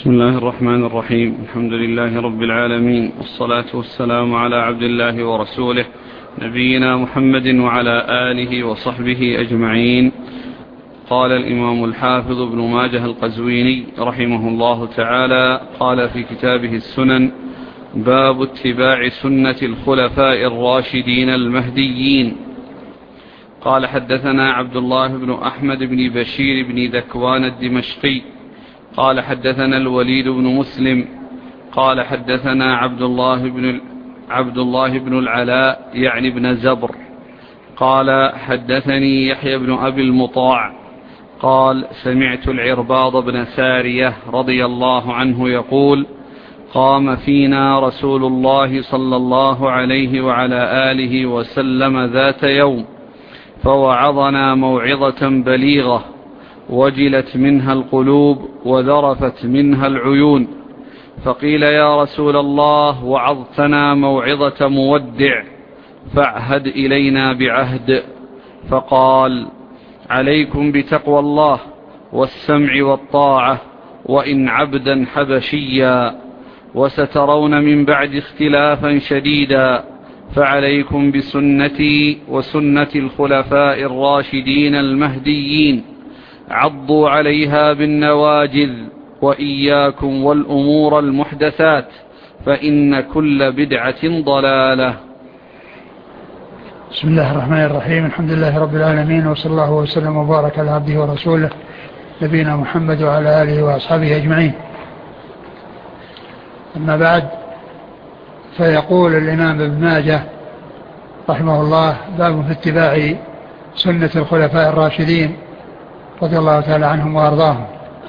بسم الله الرحمن الرحيم. الحمد لله رب العالمين، والصلاة والسلام على عبد الله ورسوله نبينا محمد وعلى آله وصحبه أجمعين. قال الإمام الحافظ ابن ماجه القزويني رحمه الله تعالى قال في كتابه السنن: باب اتباع سنة الخلفاء الراشدين المهديين. قال: حدثنا عبد الله بن أحمد بن بشير بن ذكوان الدمشقي قال: حدثنا الوليد بن مسلم قال: حدثنا عبد الله بن العلاء يعني بن زبر قال: حدثني يحيى بن أبي المطاع قال: سمعت العرباض بن سارية رضي الله عنه يقول: قام فينا رسول الله صلى الله عليه وعلى آله وسلم ذات يوم فوعظنا موعظة بليغة وجلت منها القلوب وذرفت منها العيون، فقيل: يا رسول الله، وعظتنا موعظة مودع فاعهد إلينا بعهد. فقال: عليكم بتقوى الله والسمع والطاعة، وإن عبدا حبشيا، وسترون من بعد اختلافا شديدا، فعليكم بسنتي وسنة الخلفاء الراشدين المهديين، عضوا عليها بالنواجذ، وإياكم والأمور المحدثات، فإن كل بدعة ضلالة. بسم الله الرحمن الرحيم. الحمد لله رب العالمين، وصلى الله وسلم وبارك على عبده ورسوله نبينا محمد وعلى آله وأصحابه أجمعين. أما بعد، فيقول الإمام ابن ماجه رحمه الله: باب في اتباع سنة الخلفاء الراشدين رضي الله تعالى عنهم وأرضاهم.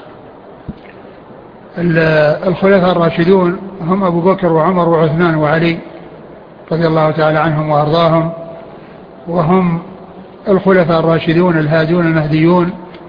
الخلفاء الراشدون هم أبو بكر وعمر وعثمان وعلي رضي الله تعالى عنهم وأرضاهم، وهم الخلفاء الراشدون الهادون المهديون،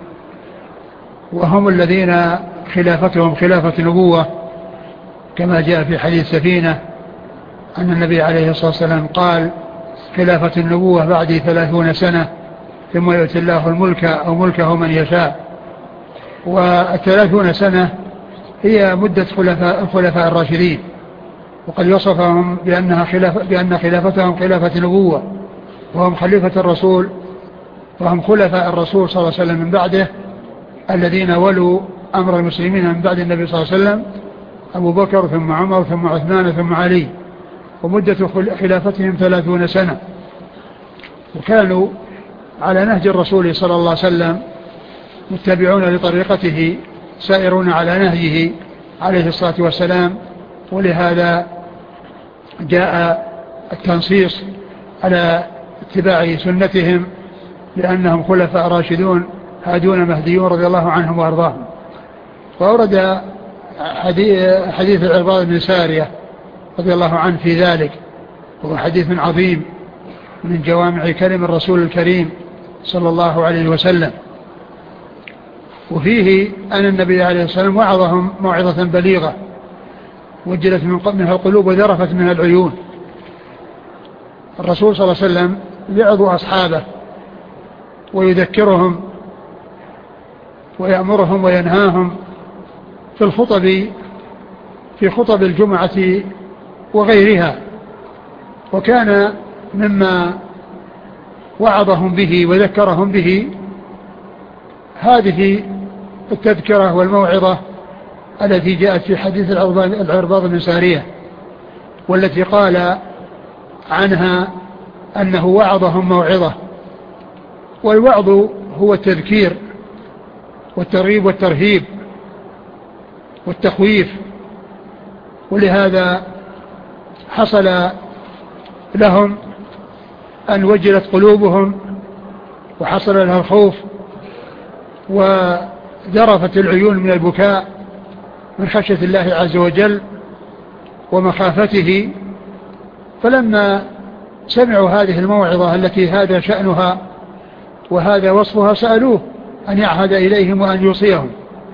وهم الذين خلافتهم خلافة نبوة، كما جاء في حديث سفينة أن النبي عليه الصلاة والسلام قال: خلافة النبوة بعد 30 سنة، ثم يؤتي الله الملك أو ملكه من يشاء. و30 سنة هي مدة الخلفاء الراشدين، وقد وصفهم بأن خلافتهم خلافة نبوة، وهم خليفة الرسول، وهم خلفاء الرسول صلى الله عليه وسلم من بعده، الذين ولوا أمر المسلمين من بعد النبي صلى الله عليه وسلم: أبو بكر ثم عمر ثم عثمان ثم علي، ومدة خلافتهم 30 سنة، وكانوا على نهج الرسول صلى الله عليه وسلم، متبعون لطريقته، سائرون على نهجه عليه الصلاة والسلام. ولهذا جاء التنصيص على اتباع سنتهم، لأنهم خلفاء راشدون هادون مهديون رضي الله عنهم وأرضاهم. وأورد حديث العرباض بن سارية رضي الله عنه في ذلك، وهو حديث عظيم من جوامع كلم الرسول الكريم صلى الله عليه وسلم، وفيه أن النبي عليه الصلاة والسلام وعظهم موعظة بليغة وجلت منها القلوب وذرفت منها العيون. الرسول صلى الله عليه وسلم يعظ أصحابه ويذكرهم ويأمرهم وينهاهم في خطب الجمعة وغيرها، وكان مما وعظهم به وذكرهم به هذه التذكرة والموعظة التي جاءت في حديث العرباض بن سارية، والتي قال عنها أنه وعظهم موعظة. والوعظ هو التذكير والترغيب والترهيب والتخويف، ولهذا حصل لهم أن وجلت قلوبهم وحصل لها الخوف وذرفت العيون من البكاء من خشية الله عز وجل ومخافته. فلما سمعوا هذه الموعظة التي هذا شأنها وهذا وصفها، سألوه أن يعهد إليهم وأن يوصيهم.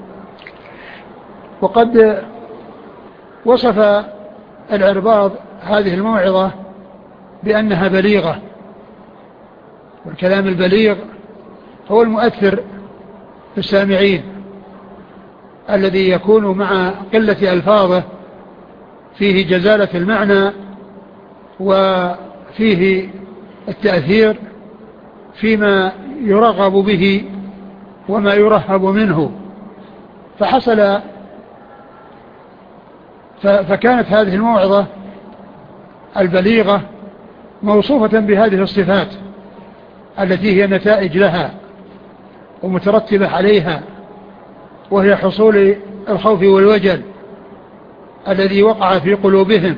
وقد وصف العرباض هذه الموعظة بأنها بليغة، والكلام البليغ هو المؤثر في السامعين، الذي يكون مع قلة ألفاظه فيه جزالة المعنى وفيه التأثير فيما يرغب به وما يرهب منه. فكانت هذه الموعظة البليغة موصوفة بهذه الصفات التي هي نتائج لها ومترتبة عليها، وهي حصول الخوف والوجل الذي وقع في قلوبهم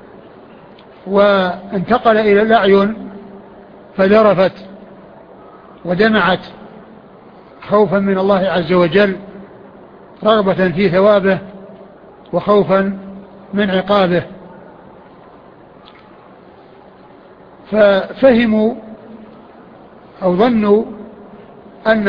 وانتقل إلى الأعين فذرفت ودمعت خوفا من الله عز وجل، رغبة في ثوابه وخوفا من عقابه. ففهموا أو ظنوا أن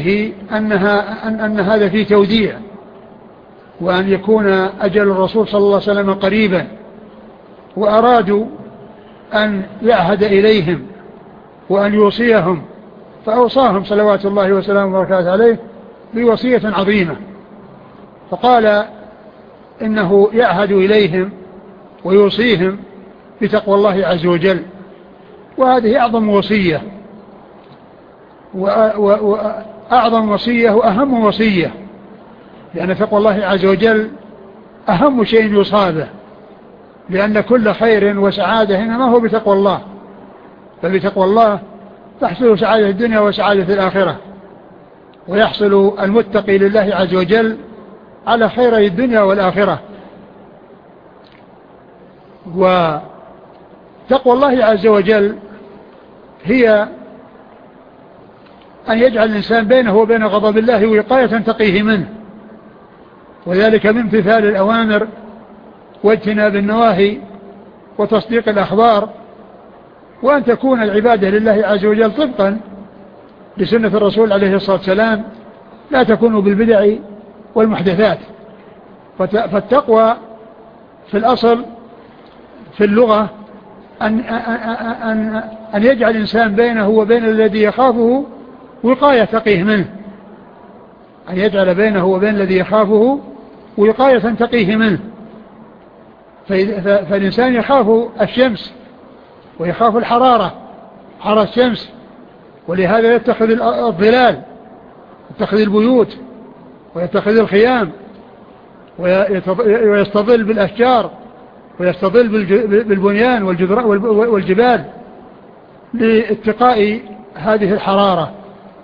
هذا فيه توديع، وأن يكون أجل الرسول صلى الله عليه وسلم قريبا، وأرادوا أن يعهد إليهم وأن يوصيهم، فأوصاهم صلوات الله وسلامه وبركاته عليه بوصية عظيمة، فقال إنه يعهد إليهم ويوصيهم بتقوى الله عز وجل، وهذه أعظم وصية وأعظم وصية وأهم وصية، لأن تقوى الله عز وجل أهم شيء يصابه، لأن كل خير وسعادة إنما هو بتقوى الله، فبتقوى الله تحصل سعادة الدنيا وسعادة الآخرة، ويحصل المتقي لله عز وجل على خيري الدنيا والآخرة. وتقوى الله عز وجل هي أن يجعل الإنسان بينه وبين غضب الله وقاية تقيه منه، وذلك من امتثال الأوامر واجتناب النواهي وتصديق الأخبار، وأن تكون العبادة لله عز وجل طبقا لسنة الرسول عليه الصلاة والسلام، لا تكون بالبدع والمحدثات. فالتقوى في الأصل في اللغة أن يجعل الإنسان بينه وبين الذي يخافه وقاية تقيه منه، أن يجعل بينه وبين الذي يخافه وقاية تقيه منه. فالإنسان يخاف الشمس ويخاف الحرارة، حر الشمس، ولهذا يتخذ الظلال، يتخذ البيوت ويتخذ الخيام ويستظل بالأشجار ويستظل بالبنيان والجبال لاتقاء هذه الحرارة،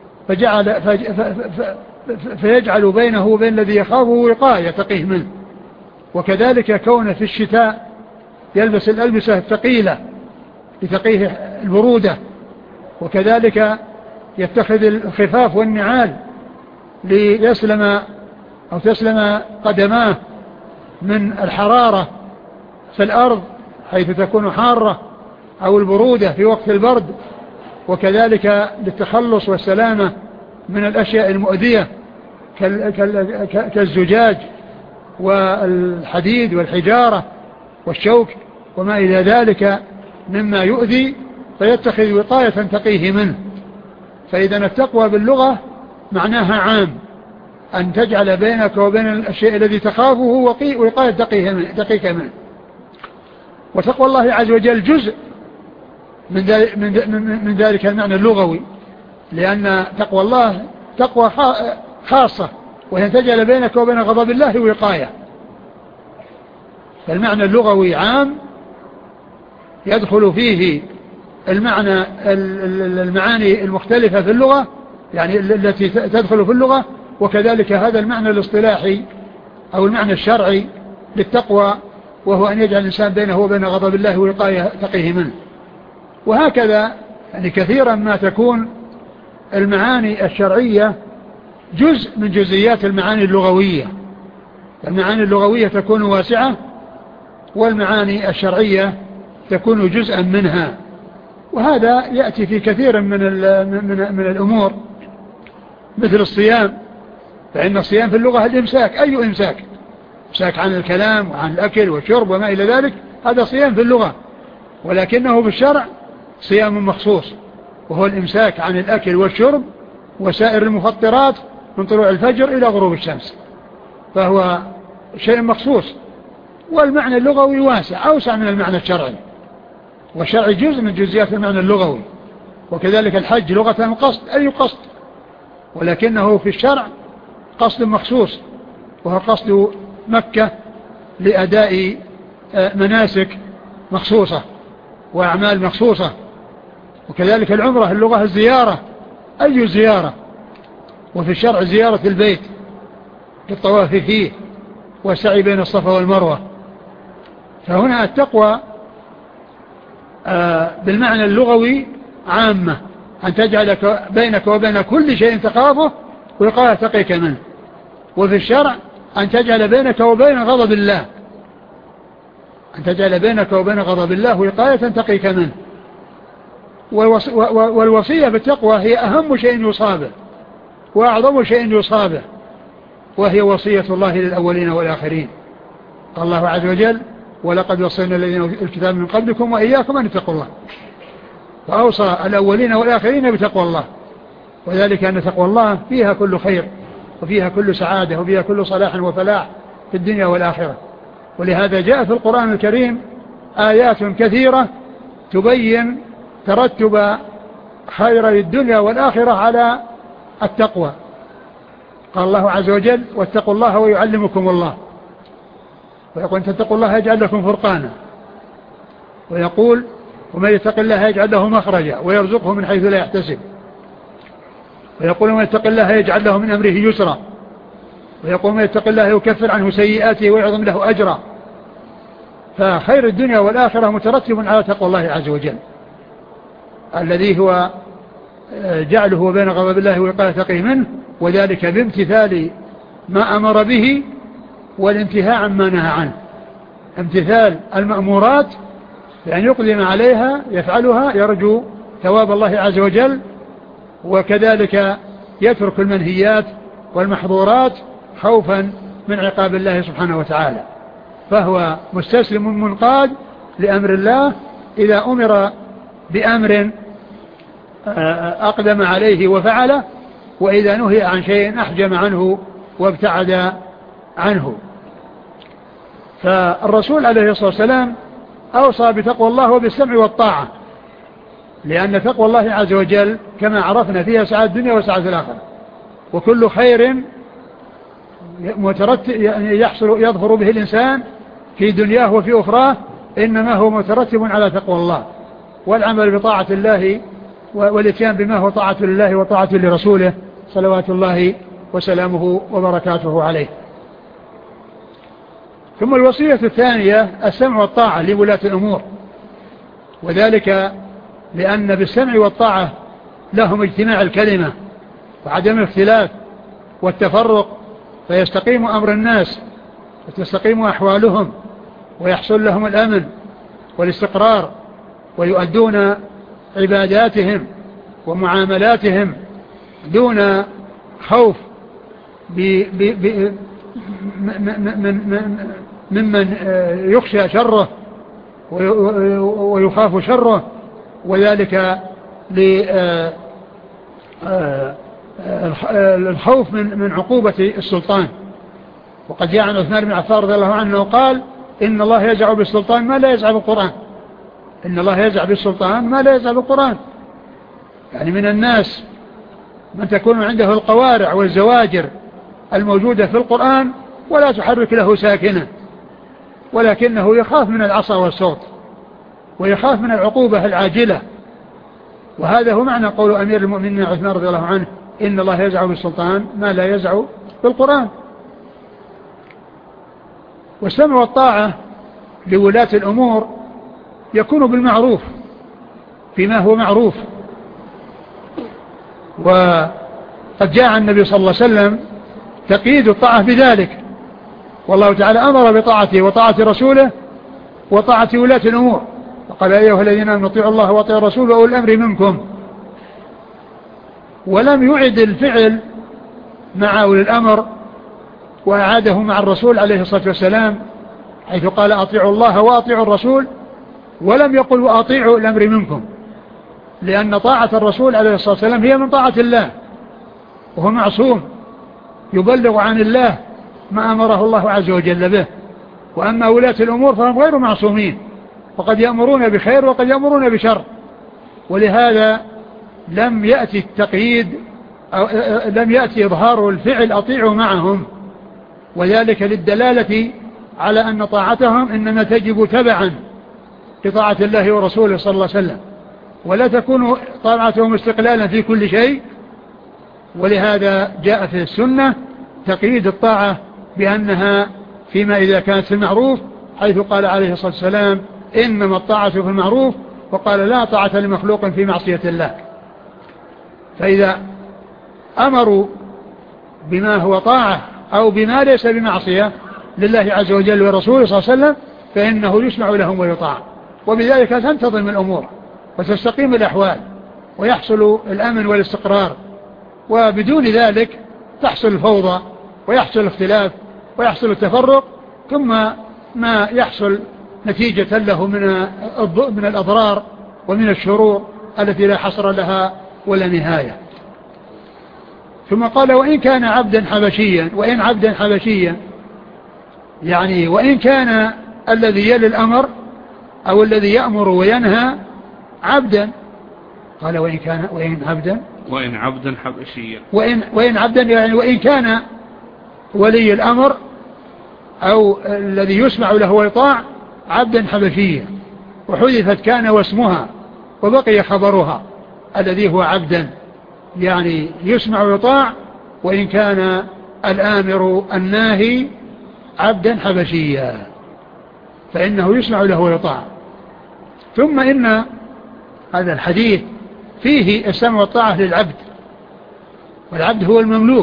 فيجعل بينه وبين الذي يخافه وقاية تقيه منه. وكذلك كونه في الشتاء يلبس الألبسة الثقيلة لتقيه البرودة، وكذلك يتخذ الخفاف والنعال ليسلم أو تسلم قدماه من الحرارة في الأرض حيث تكون حارة أو البرودة في وقت البرد، وكذلك للتخلص والسلامة من الأشياء المؤذية كالزجاج والحديد والحجارة والشوك وما إلى ذلك مما يؤذي، فيتخذ وقاية تقيه منه. فإذا التقوى باللغة معناها عام، أن تجعل بينك وبين الشيء الذي تخافه وقاية تقيك منه. وتقوى الله عز وجل جزء من ذلك المعنى اللغوي، لأن تقوى الله تقوى خاصة، وهي تجعل بينك وبين غضب الله وقاية. فالمعنى اللغوي عام يدخل فيه المعاني المختلفة في اللغة، يعني التي تدخل في اللغة، وكذلك هذا المعنى الاصطلاحي أو المعنى الشرعي للتقوى، وهو أن يجعل الإنسان بينه وبين غضب الله وقاية تقيه منه. وهكذا يعني كثيرا ما تكون المعاني الشرعية جزء من جزئيات المعاني اللغوية. المعاني اللغوية تكون واسعة، والمعاني الشرعية تكون جزءا منها. وهذا يأتي في كثير من الأمور، مثل الصيام، فإن الصيام في اللغة الإمساك، أي إمساك عن الكلام وعن الأكل والشرب وما إلى ذلك، هذا صيام في اللغة، ولكنه في الشرع صيام مخصوص، وهو الإمساك عن الأكل والشرب وسائر المفطرات من طلوع الفجر إلى غروب الشمس. فهو شيء مخصوص. والمعنى اللغوي واسع أوسع من المعنى الشرعي، والشرعي جزء من جزئيات المعنى اللغوي. وكذلك الحج لغة القصد، أي قصد، ولكنه في الشرع قصد مخصوص، وهو قصد مكة لأداء مناسك مخصوصة وأعمال مخصوصة. وكذلك العمرة اللغة الزيارة، أي زيارة، وفي الشرع زيارة البيت للطواف فيه والسعي بين الصفا والمروة. فهنا التقوى بالمعنى اللغوي عامة، أن تجعل بينك وبين كل شيء تخافه وقاية تقيك منه. وفي الشرع أن تجعل بينك وبين غضب الله، أن تجعل بينك وبين غضب الله وقاية تقيك منه. والوصية بالتقوى هي أهم شيء يصابه وأعظم شيء يصابه، وهي وصية الله للأولين والآخرين. قال الله عز وجل: ولقد وصينا الذين أوتوا الكتاب من قبلكم وإياكم أن اتقوا الله. فأوصى الأولين والآخرين بتقوى الله، وذلك أن تقوى الله فيها كل خير، وفيها كل سعادة، وفيها كل صلاح وفلاح في الدنيا والآخرة. ولهذا جاء في القرآن الكريم آيات كثيرة تبين ترتب خير الدنيا والآخرة على التقوى. قال الله عز وجل: واتقوا الله ويعلمكم الله. ويقول: تتقوا الله يجعل لكم فرقانا. ويقول: ومن يتق الله يجعل له مخرجا ويرزقه من حيث لا يحتسب. ويقول: ومن يتق الله يجعل له من أمره يسرا. ويقول: ومن يتق الله يكفر عنه سيئاته ويعظم له أجرا. فخير الدنيا والآخرة مترتب على تقوى الله عز وجل، الذي هو جعله بين غضب الله وقاية تقيه منه، وذلك بامتثال ما أمر به والانتهاء عما نهى عنه. امتثال المأمورات بأن يقدم عليها يفعلها يرجو ثواب الله عز وجل، وكذلك يترك المنهيات والمحظورات خوفا من عقاب الله سبحانه وتعالى. فهو مستسلم منقاد لأمر الله إذا أمر بأمر أقدم عليه وفعله، وإذا نهي عن شيء أحجم عنه وابتعد عنه. فالرسول عليه الصلاة والسلام أوصى بتقوى الله وبالسمع والطاعة، لأن تقوى الله عز وجل كما عرفنا فيها سعادة الدنيا وسعادة الآخرة، وكل خير يظهر به الإنسان في دنياه وفي أخراه إنما هو مترتب على تقوى الله والعمل بطاعة الله والاتيان بما هو طاعة لله وطاعة لرسوله صلوات الله وسلامه وبركاته عليه. ثم الوصية الثانية السمع والطاعة لولاة الأمور، وذلك لأن بالسمع والطاعة لهم اجتماع الكلمة وعدم الاختلاف والتفرق، فيستقيم أمر الناس وتستقيم أحوالهم ويحصل لهم الأمن والاستقرار، ويؤدون عباداتهم ومعاملاتهم دون خوف ممن يخشى شره ويخاف شره، وذلك للخوف من عقوبة السلطان. وقد جاء عن عثمان بن عفان رضي الله عنه قال: إن الله يزع بالسلطان ما لا يزع بالقرآن. إن الله يزع بالسلطان ما لا يزع بالقرآن. يعني من الناس من تكون عنده القوارع والزواجر الموجودة في القرآن ولا تحرك له ساكنة، ولكنه يخاف من العصا والصوت ويخاف من العقوبة العاجلة. وهذا هو معنى قول أمير المؤمنين عثمان رضي الله عنه: إن الله يزع بالسلطان ما لا يزع بالقرآن. والسمع والطاعة لولاة الأمور يكون بالمعروف فيما هو معروف. وقد جاء النبي صلى الله عليه وسلم تقييد الطاعة بذلك، والله تعالى أمر بطاعته وطاعة رسوله وطاعة ولاة الأمور، وقال: أيها الذين آمنوا اطيعوا الله واطيعوا الرسول وأولي الأمر منكم. ولم يعد الفعل مع أولي الأمر وأعاده مع الرسول عليه الصلاة والسلام، حيث قال: أطيعوا الله وأطيعوا الرسول، ولم يقل: وأطيعوا الأمر منكم، لأن طاعة الرسول عليه الصلاة والسلام هي من طاعة الله، وهو معصوم يبلغ عن الله ما أمره الله عز وجل به. وأما ولاة الأمور فهم غير معصومين، وقد يأمرون بخير وقد يأمرون بشر، ولهذا لم يأتي التقييد أو لم يأتي إظهار الفعل أطيعوا معهم، وذلك للدلالة على أن طاعتهم إنما تجب تبعا لطاعة الله ورسوله صلى الله عليه وسلم، ولا تكون طاعتهم استقلالا في كل شيء. ولهذا جاء في السنة تقييد الطاعة بأنها فيما إذا كانت في المعروف، حيث قال عليه الصلاة والسلام إنما الطاعة في المعروف، وقال لا طاعة لمخلوق في معصية الله. فإذا أمروا بما هو طاعة أو بما ليس بمعصية لله عز وجل ورسوله صلى الله عليه وسلم فإنه يسمع لهم ويطاع، وبذلك تنتظم الأمور وتستقيم الأحوال ويحصل الأمن والاستقرار، وبدون ذلك تحصل الفوضى ويحصل الاختلاف ويحصل التفرق، ثم ما يحصل نتيجة له من الأضرار ومن الشرور التي لا حصر لها ولا نهاية. ثم قال وإن كان عبدا حبشيا، وإن عبدا حبشيا يعني وإن كان الذي يلي الأمر أو الذي يأمر وينهى عبدا، قال وإن عبدا حبشيا، وإن عبدا يعني وإن كان ولي الأمر أو الذي يسمع له ويطاع عبدا حبشيا، وحذفت كان واسمها وبقي خبرها الذي هو عبدا، يعني يسمع ويطاع وإن كان الآمر الناهي عبدا حبشيا فإنه يسمع له ويطاع. ثم إن هذا الحديث فيه السمع والطاعة للعبد، والعبد هو المملوك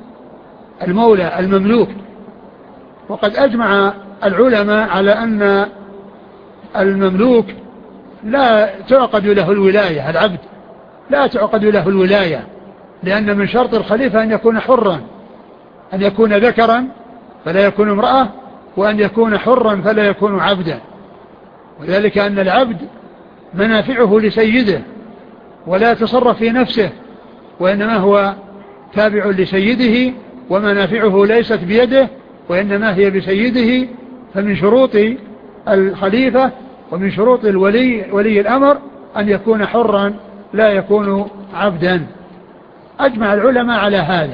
المولى المملوك. وقد أجمع العلماء على أن المملوك لا تعقد له الولاية، العبد لا تعقد له الولاية، لأن من شرط الخليفة أن يكون حرا، أن يكون ذكرا فلا يكون امرأة، وأن يكون حرا فلا يكون عبدا. وذلك أن العبد منافعه لسيده ولا يتصرف في نفسه، وإنما هو تابع لسيده، ومنافعه ليست بيده وإنما هي بسيده. فمن شروط الخليفة ومن شروط ولي الأمر أن يكون حرا لا يكون عبدا. أجمع العلماء على هذا.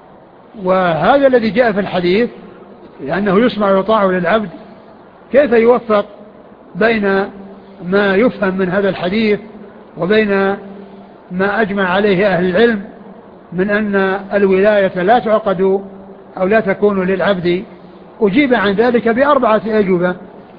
وهذا الذي جاء في الحديث لأنه يسمع ويطاع للعبد، كيف يوفق بين ما يفهم من هذا الحديث وبين ما أجمع عليه أهل العلم من أن الولاية لا تعقد أو لا تكون للعبد؟ أجيب عن ذلك بأربعة أجوبة.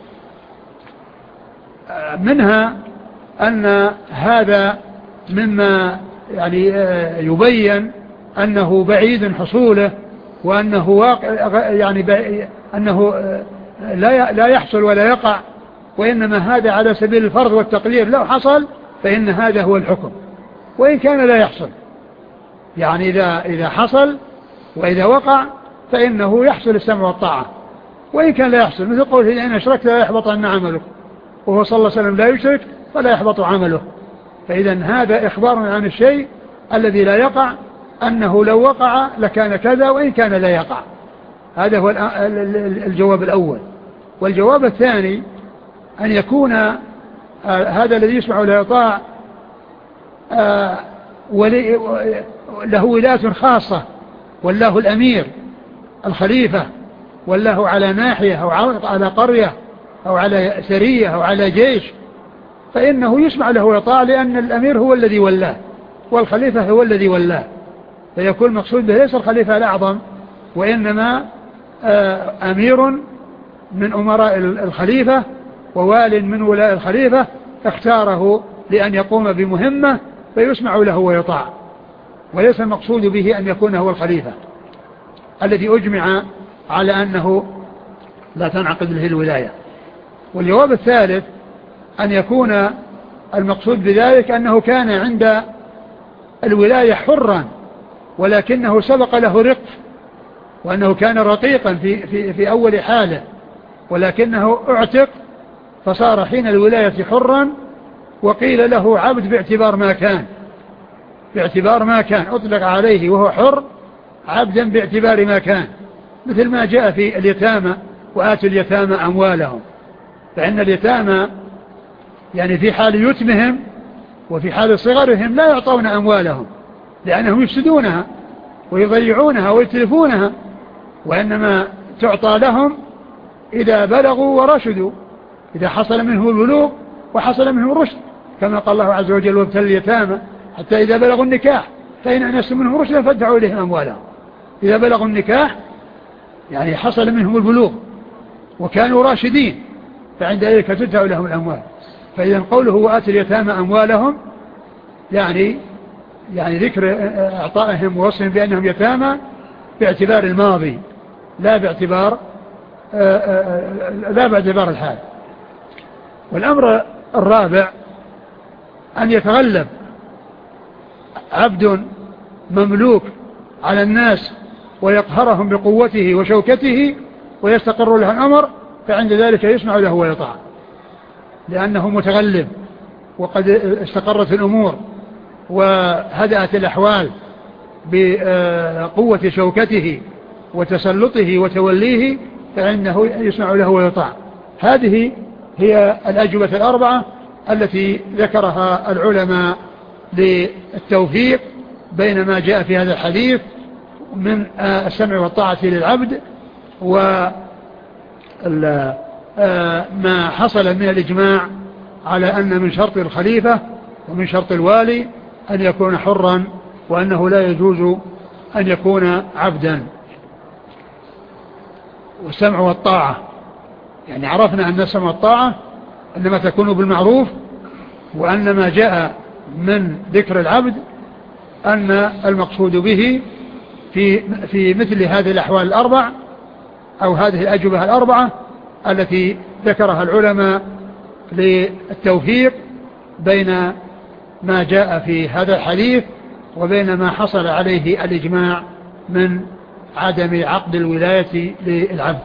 منها أن هذا مما يعني يبين أنه بعيد حصوله، وأنه واقع يعني أنه لا يحصل ولا يقع، وإنما هذا على سبيل الفرض والتقدير، لو حصل فإن هذا هو الحكم، وإن كان لا يحصل يعني إذا حصل وإذا وقع فإنه يحصل السمع والطاعة، وإن كان لا يحصل، مثل قوله إن أشركت لا يحبط عنا عملك، وهو صلى الله عليه وسلم لا يشرك فلا يحبط عمله. فإذا هذا إخبار عن الشيء الذي لا يقع، أنه لو وقع لكان كذا وإن كان لا يقع. هذا هو الجواب الأول. والجواب الثاني أن يكون هذا الذي يسمع ولا يطاع له ولاية خاصة، والله الأمير الخليفة، والله على ناحية أو على قرية أو على سرية أو على جيش، فإنه يسمع له ويطاع، لأن الأمير هو الذي ولاه والخليفة هو الذي ولاه. فيكون مقصود به ليس الخليفة الأعظم، وإنما أمير من أمراء الخليفة ووال من ولاء الخليفة اختاره لأن يقوم بمهمة فيسمع له ويطاع، وليس المقصود به أن يكون هو الخليفة الذي أجمع على أنه لا تنعقد له الولاية. والجواب الثالث أن يكون المقصود بذلك أنه كان عند الولاية حرا، ولكنه سبق له رق، وأنه كان رقيقا في أول حاله، ولكنه اعتق فصار حين الولاية حرا، وقيل له عبد باعتبار ما كان أطلق عليه وهو حر عبدا باعتبار ما كان. مثل ما جاء في اليتامى وآتوا اليتامى أموالهم، فإن اليتامى يعني في حال يتمهم وفي حال صغرهم لا يعطون أموالهم لأنهم يفسدونها ويضيعونها ويتلفونها، وإنما تعطى لهم إذا بلغوا ورشدوا، إذا حصل منه البلوغ وحصل منه الرشد، كما قال الله عز وجل وابتلوا اليتامى حتى إذا بلغوا النكاح فإن أنستم منهم رشدا فادفعوا إليهم أموالهم. إذا بلغوا النكاح يعني حصل منهم البلوغ وكانوا راشدين فعند ذلك تدفع لهم الأموال. فإذا قوله وآتوا اليتامى أموالهم يعني ذكر إعطائهم ووصفهم بأنهم يتامى باعتبار الماضي لا باعتبار الحال. والأمر الرابع أن يتغلب عبد مملوك على الناس ويقهرهم بقوته وشوكته ويستقر له الأمر، فعند ذلك يسمع له ويطاع لأنه متغلب وقد استقرت الأمور وهدأت الأحوال بقوة شوكته وتسلطه وتوليه، فإنه يسمع له ويطاع. هذه هي الأجوبة الأربعة التي ذكرها العلماء للتوفيق بين ما جاء في هذا الحديث من السمع والطاعة للعبد وما حصل من الإجماع على أن من شرط الخليفة ومن شرط الوالي أن يكون حرا وأنه لا يجوز أن يكون عبدا. والسمع والطاعة يعني عرفنا أن السمع والطاعة إنما تكون بالمعروف، وأن ما جاء من ذكر العبد أن المقصود به في مثل هذه الأحوال الأربع أو هذه الأجوبة الأربعة التي ذكرها العلماء للتوفيق بين ما جاء في هذا الحديث وبين ما حصل عليه الإجماع من عدم عقد الولاية للعبد.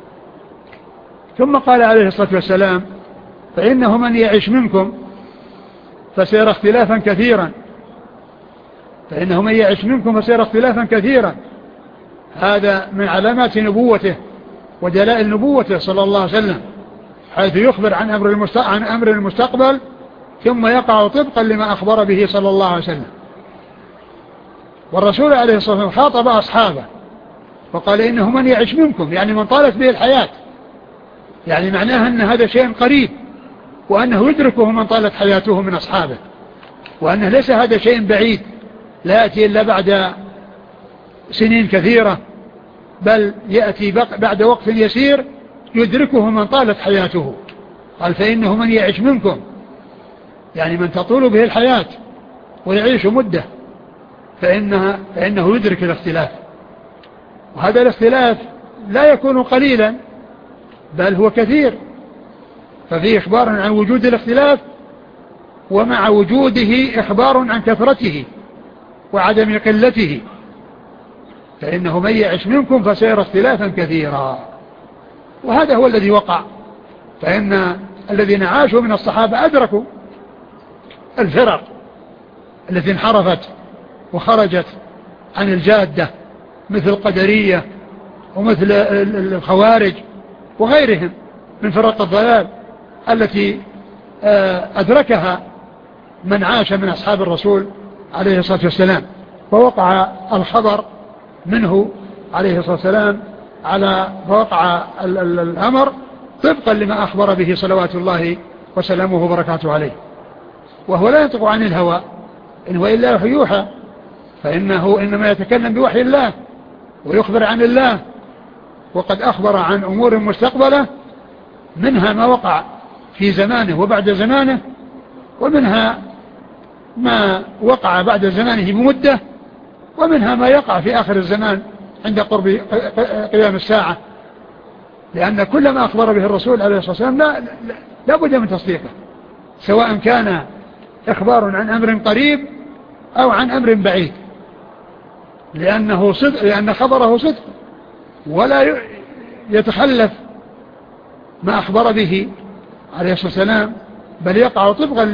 ثم قال عليه الصلاة والسلام فإنه من يعيش منكم فسيرى اختلافا كثيرا، فإنه من يعيش منكم فسيرى اختلافا كثيرا. هذا من علامات نبوته ودلائل نبوته صلى الله عليه وسلم، حيث يخبر عن أمر المستقبل ثم يقع طبقا لما أخبر به صلى الله عليه وسلم. والرسول عليه الصلاة والسلام خاطب أصحابه وقال إنه من يعيش منكم يعني من طالت به الحياة، يعني معناها أن هذا شيء قريب وأنه يدركه من طالت حياته من أصحابه، وأنه ليس هذا شيء بعيد لا يأتي إلا بعد سنين كثيرة، بل يأتي بعد وقت يسير يدركه من طالت حياته. قال فإنه من يعيش منكم يعني من تطول به الحياة ويعيش مدة فإنه يدرك الاختلاف، وهذا الاختلاف لا يكون قليلا بل هو كثير، ففيه إخبار عن وجود الاختلاف ومع وجوده إخبار عن كثرته وعدم قلته. فإنه من يعيش منكم فسيرى اختلافا كثيرا، وهذا هو الذي وقع. فإن الذين عاشوا من الصحابة أدركوا الفرق التي انحرفت وخرجت عن الجادة مثل القدرية ومثل الخوارج وغيرهم من فرق الضلال التي أدركها من عاش من أصحاب الرسول عليه الصلاة والسلام، فوقع الخبر منه عليه الصلاة والسلام فوقع الأمر طبقا لما أخبر به صلوات الله وسلامه وبركاته عليه. وهو لا ينطق عن الهوى إن هو إلا وحي يوحى، فإنه إنما يتكلم بوحي الله ويخبر عن الله، وقد أخبر عن أمور مستقبلة منها ما وقع في زمانه وبعد زمانه، ومنها ما وقع بعد زمانه بمدة، ومنها ما يقع في آخر الزمان عند قرب قيام الساعة، لأن كل ما أخبر به الرسول عليه الصلاة والسلام لا بد من تصديقه، سواء كان إخبار عن أمر قريب أو عن أمر بعيد، لأن خبره صدق ولا يتخلف ما أخبر به عليه الصلاة والسلام، بل يقع طبقا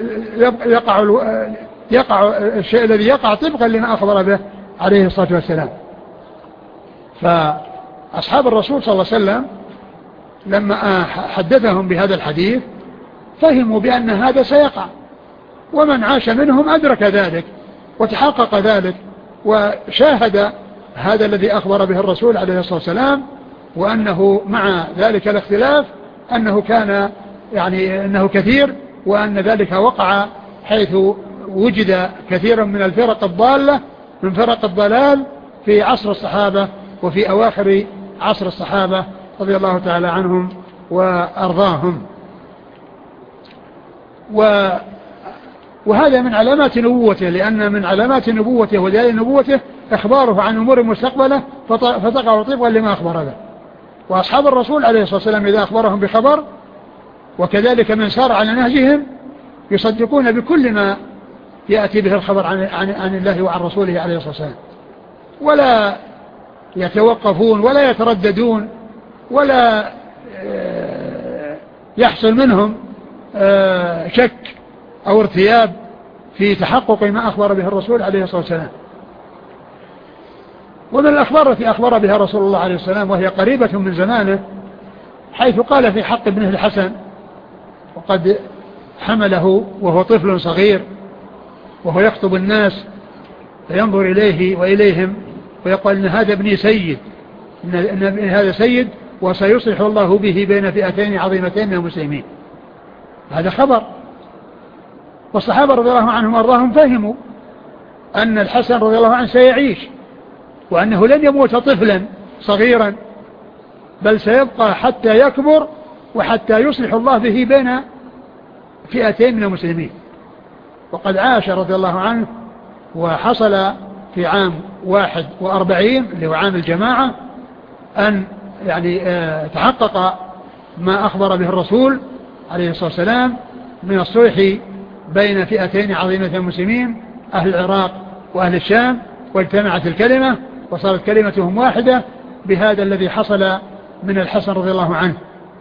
يقع الشيء الذي يقع طبقا لما أخبر به عليه الصلاة والسلام. أصحاب الرسول صلى الله عليه وسلم لما حدثهم بهذا الحديث فهموا بأن هذا سيقع، ومن عاش منهم أدرك ذلك وتحقق ذلك وشاهد هذا الذي أخبر به الرسول عليه الصلاة والسلام، وأنه مع ذلك الاختلاف أنه كان يعني أنه كثير، وأن ذلك وقع حيث وجد كثيرا من الفرق الضالة من فرق الضلال في عصر الصحابة وفي أواخر عصر الصحابة رضي الله تعالى عنهم وأرضاهم. وهذا من علامات نبوته، لأن من علامات نبوته ودليل نبوته إخباره عن أمور مستقبلة فتقع طبقا لما أخبر به. وأصحاب الرسول عليه الصلاة والسلام إذا أخبرهم بخبر وكذلك من سار على نهجهم يصدقون بكل ما يأتي به الخبر عن الله وعن رسوله عليه الصلاة والسلام، ولا يتوقفون ولا يترددون ولا يحصل منهم شك أو ارتياب في تحقق ما أخبر به الرسول عليه الصلاة والسلام. ومن الأخبار التي أخبر بها رسول الله عليه الصلاة والسلام وهي قريبة من زمانه، حيث قال في حق ابنه الحسن وقد حمله وهو طفل صغير وهو يخطب الناس فينظر إليه وإليهم ويقول إن هذا ابني سيد، إن هذا سيد وسيصلح الله به بين فئتين عظيمتين من المسلمين. هذا خبر. والصحابة رضي الله عنهم وارضاهم فهموا أن الحسن رضي الله عنه سيعيش، وأنه لن يموت طفلا صغيرا، بل سيبقى حتى يكبر وحتى يصلح الله به بين فئتين من المسلمين. وقد عاش رضي الله عنه وحصل في عام 41 اللي هو عام الجماعة أن يعني تحقق ما أخبر به الرسول عليه الصلاة والسلام من الصلح بين فئتين عظيمة المسلمين، أهل العراق وأهل الشام، واجتمعت الكلمة وصارت كلمتهم واحدة بهذا الذي حصل من الحسن رضي الله عنه.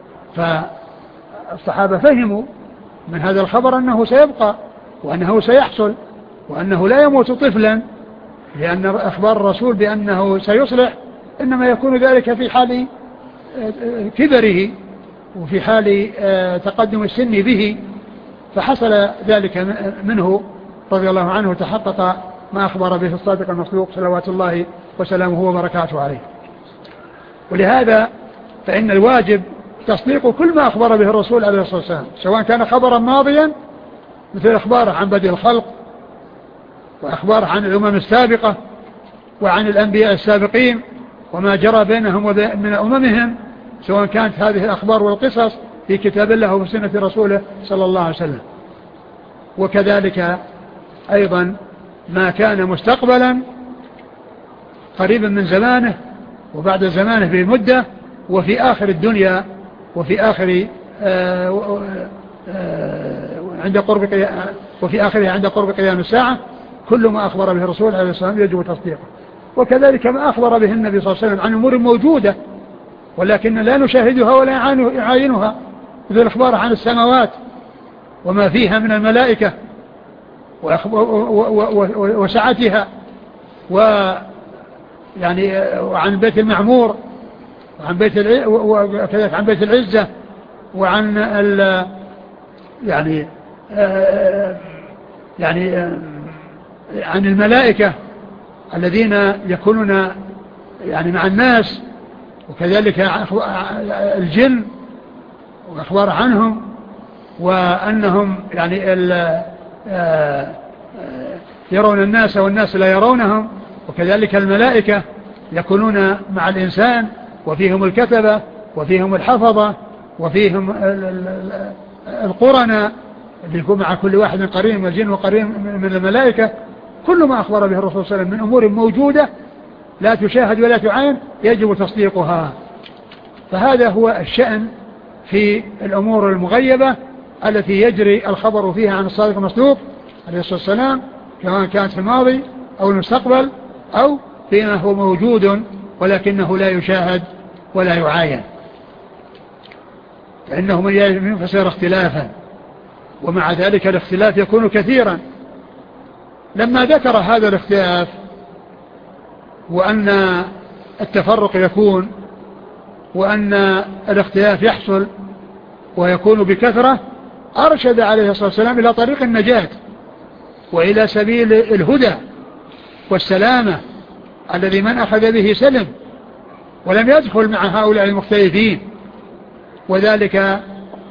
فالصحابة فهموا من هذا الخبر أنه سيبقى وأنه سيحصل وأنه لا يموت طفلا، لأن أخبار الرسول بأنه سيصلح إنما يكون ذلك في حال كبره وفي حال تقدم السن به، فحصل ذلك منه رضي الله عنه وتحقق ما أخبر به الصادق المصدوق صلوات الله وسلامه وبركاته عليه. ولهذا فإن الواجب تصديق كل ما أخبر به الرسول عليه الصلاة والسلام، سواء كان خبرا ماضيا مثل أخباره عن بدء الخلق وأخباره عن الأمم السابقة وعن الأنبياء السابقين وما جرى بينهم ومن أممهم، سواء كانت هذه الأخبار والقصص في كتاب الله وفي سنة رسوله صلى الله عليه وسلم. وكذلك أيضا ما كان مستقبلا قريبا من زمانه وبعد زمانه بمدة وفي آخر الدنيا وفي آخر وفي آخره عند قرب قيام الساعة، كل ما أخبر به الرسول عليه الصلاة والسلام يجب تصديقه. وكذلك ما أخبر به النبي صلى الله عليه وسلم عن أمور موجودة ولكن لا نشاهدها ولا يعاينها، مثل الأخبار عن السماوات وما فيها من الملائكة وسعتها ويعني وعن بيت المعمور وعن وكذلك عن بيت العزة وعن عن الملائكة الذين يكونون يعني مع الناس، وكذلك الجن وأخبار عنهم وأنهم يعني يرون الناس والناس لا يرونهم، وكذلك الملائكة يكونون مع الإنسان وفيهم الكتبة وفيهم الحفظة وفيهم القرناء اللي يكون مع كل واحد قرين من الجن وقرين من الملائكة. كل ما أخبر به الرسول صلى الله عليه وسلم من أمور موجودة لا تشاهد ولا تعاين يجب تصديقها. فهذا هو الشأن في الأمور المغيبة التي يجري الخبر فيها عن الصادق المصدوق عليه الصلاة والسلام، سواء كانت في الماضي أو المستقبل أو فيما هو موجود ولكنه لا يشاهد ولا يعاين، فإنه من ينفسر اختلافا، ومع ذلك الاختلاف يكون كثيرا. لما ذكر هذا الاختلاف وأن التفرق يكون وأن الاختلاف يحصل ويكون بكثرة، أرشد عليه الصلاة والسلام إلى طريق النجاة وإلى سبيل الهدى والسلامة الذي من أخذ به سلم، ولم يدخل مع هؤلاء المختلفين، وذلك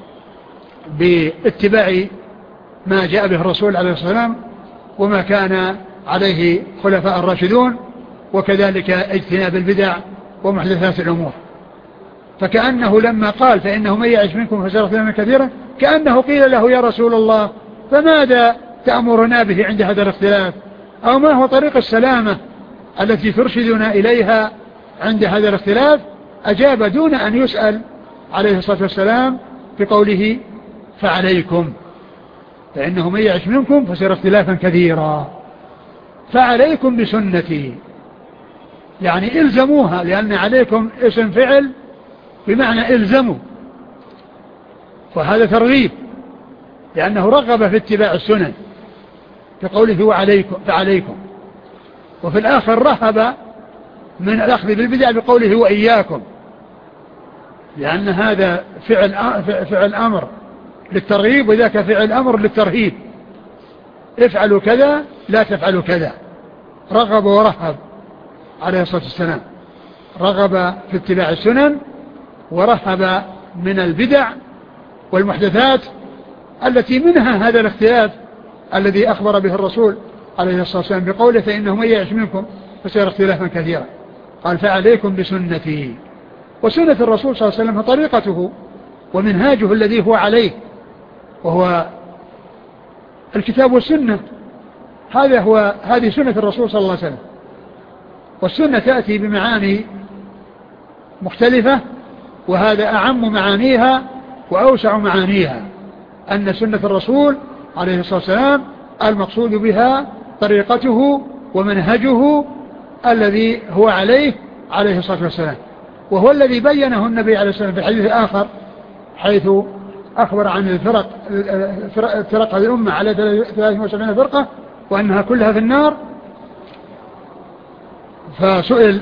باتباع ما جاء به الرسول عليه الصلاة والسلام وما كان عليه خلفاء الراشدون، وكذلك اجتناب البدع ومحدثات الأمور. فكأنه لما قال فإنه من يعش منكم فسيرى اختلافا كثيرا، كأنه قيل له يا رسول الله فماذا تأمرنا به عند هذا الاختلاف، أو ما هو طريق السلامة التي ترشدنا إليها عند هذا الاختلاف؟ أجاب دون أن يسأل عليه الصلاة والسلام بقوله فعليكم، فإنه من يعش منكم فسيرى اختلافا كثيرا، فعليكم بسنتي، يعني إلزموها، لأن عليكم اسم فعل بمعنى إلزموا، وهذا ترغيب لأنه رغب في اتباع السنن بقوله وعليكم فعليكم، وفي الآخر رهب من الأخذ بالبدع بقوله وإياكم، لأن هذا فعل أمر للترغيب وذاك فعل أمر للترهيب، افعلوا كذا لا تفعلوا كذا. رغب ورهب عليه الصلاة والسلام، رغب في اتباع السنن ورهب من البدع والمحدثات التي منها هذا الاختلاف الذي أخبر به الرسول عليه الصلاة والسلام بقوله فإنه من يعش منكم فسيرى اختلافا كثيرا. قال فعليكم بسنتي، وسنة الرسول صلى الله عليه وسلم طريقته ومنهاجه الذي هو عليه، وهو الكتاب والسنة. هذه سنة الرسول صلى الله عليه وسلم، والسنة تأتي بمعاني مختلفة، وهذا أعم معانيها وأوسع معانيها، أن سنة الرسول عليه الصلاة والسلام المقصود بها طريقته ومنهجه الذي هو عليه الصلاة والسلام، وهو الذي بينه النبي عليه الصلاة والسلام في الحديث الآخر حيث أخبر عن الفرق هذه الأمة على 73 فرقة وأنها كلها في النار. فسئل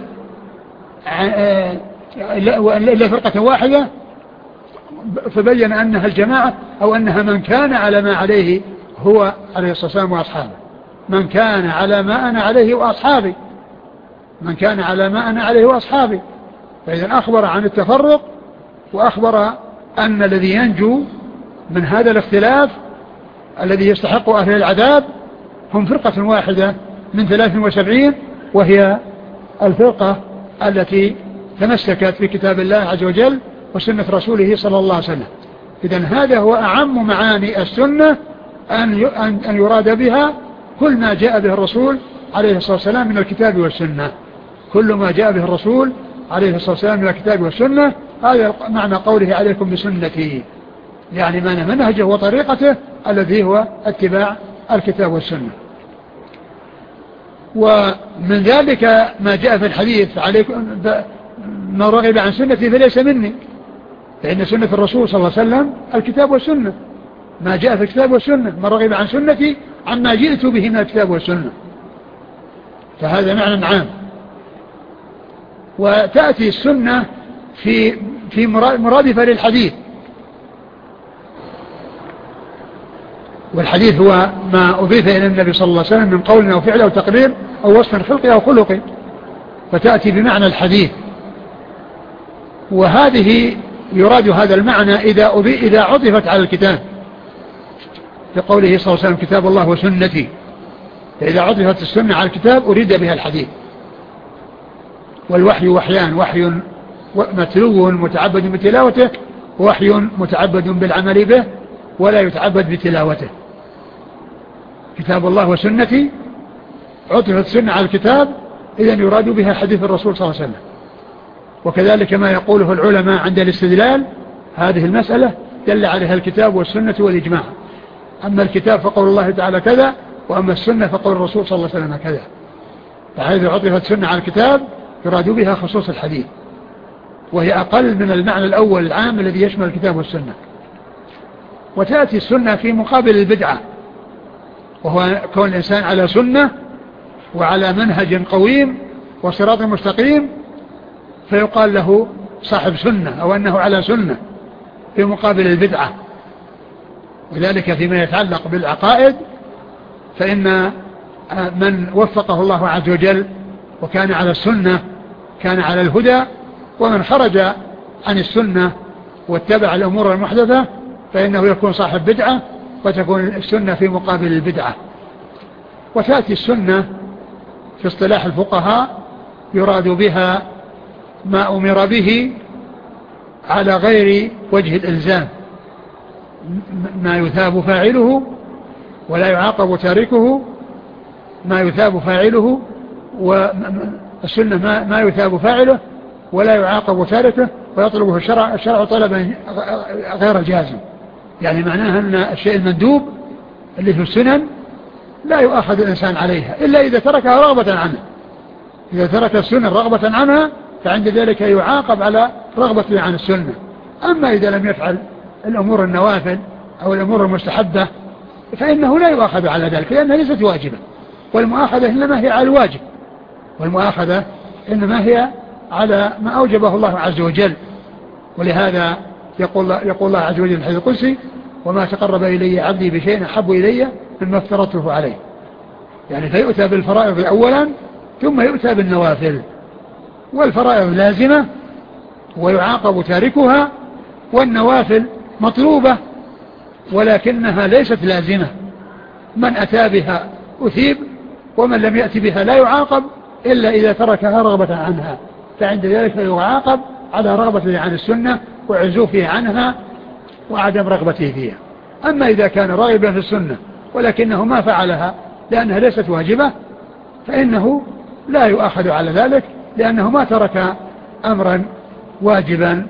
إلا فرقة واحدة، فبين أنها الجماعة، أو أنها من كان على ما عليه هو عليه الصلاة والسلام وأصحابه، من كان على ما أنا عليه وأصحابي، من كان على ما أنا عليه وأصحابي. فإذا أخبر عن التفرق، وأخبر أن الذي ينجو من هذا الاختلاف الذي يستحق أهل العذاب هم فرقة واحدة من 73، وهي الفرقة التي تمسكت بكتاب الله عز وجل وسنة رسوله صلى الله عليه وسلم. إذن هذا هو أعم معاني السنة، أن يراد بها كل ما جاء به الرسول عليه الصلاة والسلام من الكتاب والسنة، كل ما جاء به الرسول عليه الصلاة والسلام من الكتاب والسنة. هذا معنى قوله عليكم بسنته، يعني منهجه وطريقته الذي هو اتباع الكتاب والسنة. ومن ذلك ما جاء في الحديث عليكم من رغب عن سنتي فليس مني، فإن سنة الرسول صلى الله عليه وسلم الكتاب والسنة، ما جاء في الكتاب والسنة، من رغب عن سنتي عما جئت به من الكتاب والسنة، فهذا معنى عام. وتأتي السنة في مرادفة للحديث، والحديث هو ما أضيف إلى النبي صلى الله عليه وسلم من قول أو فعل أو تقرير أو وصف خلقي أو خلقي، فتأتي بمعنى الحديث. وهذه يراد هذا المعنى إذا عطفت على الكتاب، لقوله صلى الله عليه وسلم كتاب الله وسنتي، فإذا عطفت السنة على الكتاب أريد بها الحديث. والوحي وحيان، وحي متلو متعبد بتلاوته، ووحي متعبد بالعمل به ولا يتعبد بتلاوته. كتاب الله وسنتي عطفت السنة على الكتاب، إذن يراد بها حديث الرسول صلى الله عليه وسلم. وكذلك ما يقوله العلماء عند الاستدلال، هذه المسألة دل عليها الكتاب والسنة والإجماع. أما الكتاب فقول الله تعالى كذا، وأما السنة فقول الرسول صلى الله عليه وسلم كذا. فهذه عطفت السنة على الكتاب يراد بها خصوص الحديث، وهي أقل من المعنى الأول العام الذي يشمل الكتاب والسنة. وتأتي السنة في مقابل البدعة، وهو كون الإنسان على سنة وعلى منهج قويم وصراط مستقيم، فيقال له صاحب سنة أو أنه على سنة في مقابل البدعة. وذلك فيما يتعلق بالعقائد، فإن من وفقه الله عز وجل وكان على السنة كان على الهدى، ومن خرج عن السنة واتبع الأمور المحدثة فإنه يكون صاحب بدعة، وتكون السنة في مقابل البدعة. وتأتي السنة في اصطلاح الفقهاء يراد بها ما أمر به على غير وجه الإلزام، ما يثاب فاعله ولا يعاقب تاركه، ما يثاب فاعله، والسنة ما يثاب فاعله ولا يعاقب تاركه، ويطلبه الشرع طلبا غير جازم. يعني معناها أن الشيء المندوب اللي في السنن لا يؤاخذ الإنسان عليها إلا إذا تركها رغبة عنه. إذا ترك السنن رغبة عنها فعند ذلك يعاقب على رغبته عن السنة. أما إذا لم يفعل الأمور النوافل أو الأمور المستحبة فإنه لا يؤاخذ على ذلك، لأنها ليست واجبة، والمؤاخذة إنما هي على الواجب، والمؤاخذة إنما هي على ما أوجبه الله عز وجل. ولهذا يقول الله عز وجل في الحديث القدسي: وما تقرب إلي عبدي بشيء أحب إلي مما افترضته عليه. يعني فيؤتى بالفرائض أولا ثم يؤتى بالنوافل، والفرائض لازمة ويعاقب تاركها، والنوافل مطلوبة ولكنها ليست لازمة. من أتى بها أثيب، ومن لم يأتي بها لا يعاقب إلا إذا تركها رغبة عنها، فعند ذلك يعاقب على رغبته عن السنة وعزوفه عنها وعدم رغبته فيها. أما إذا كان راغبا في السنة ولكنه ما فعلها لأنها ليست واجبة فإنه لا يؤاخذ على ذلك، لأنه ما ترك أمرا واجبا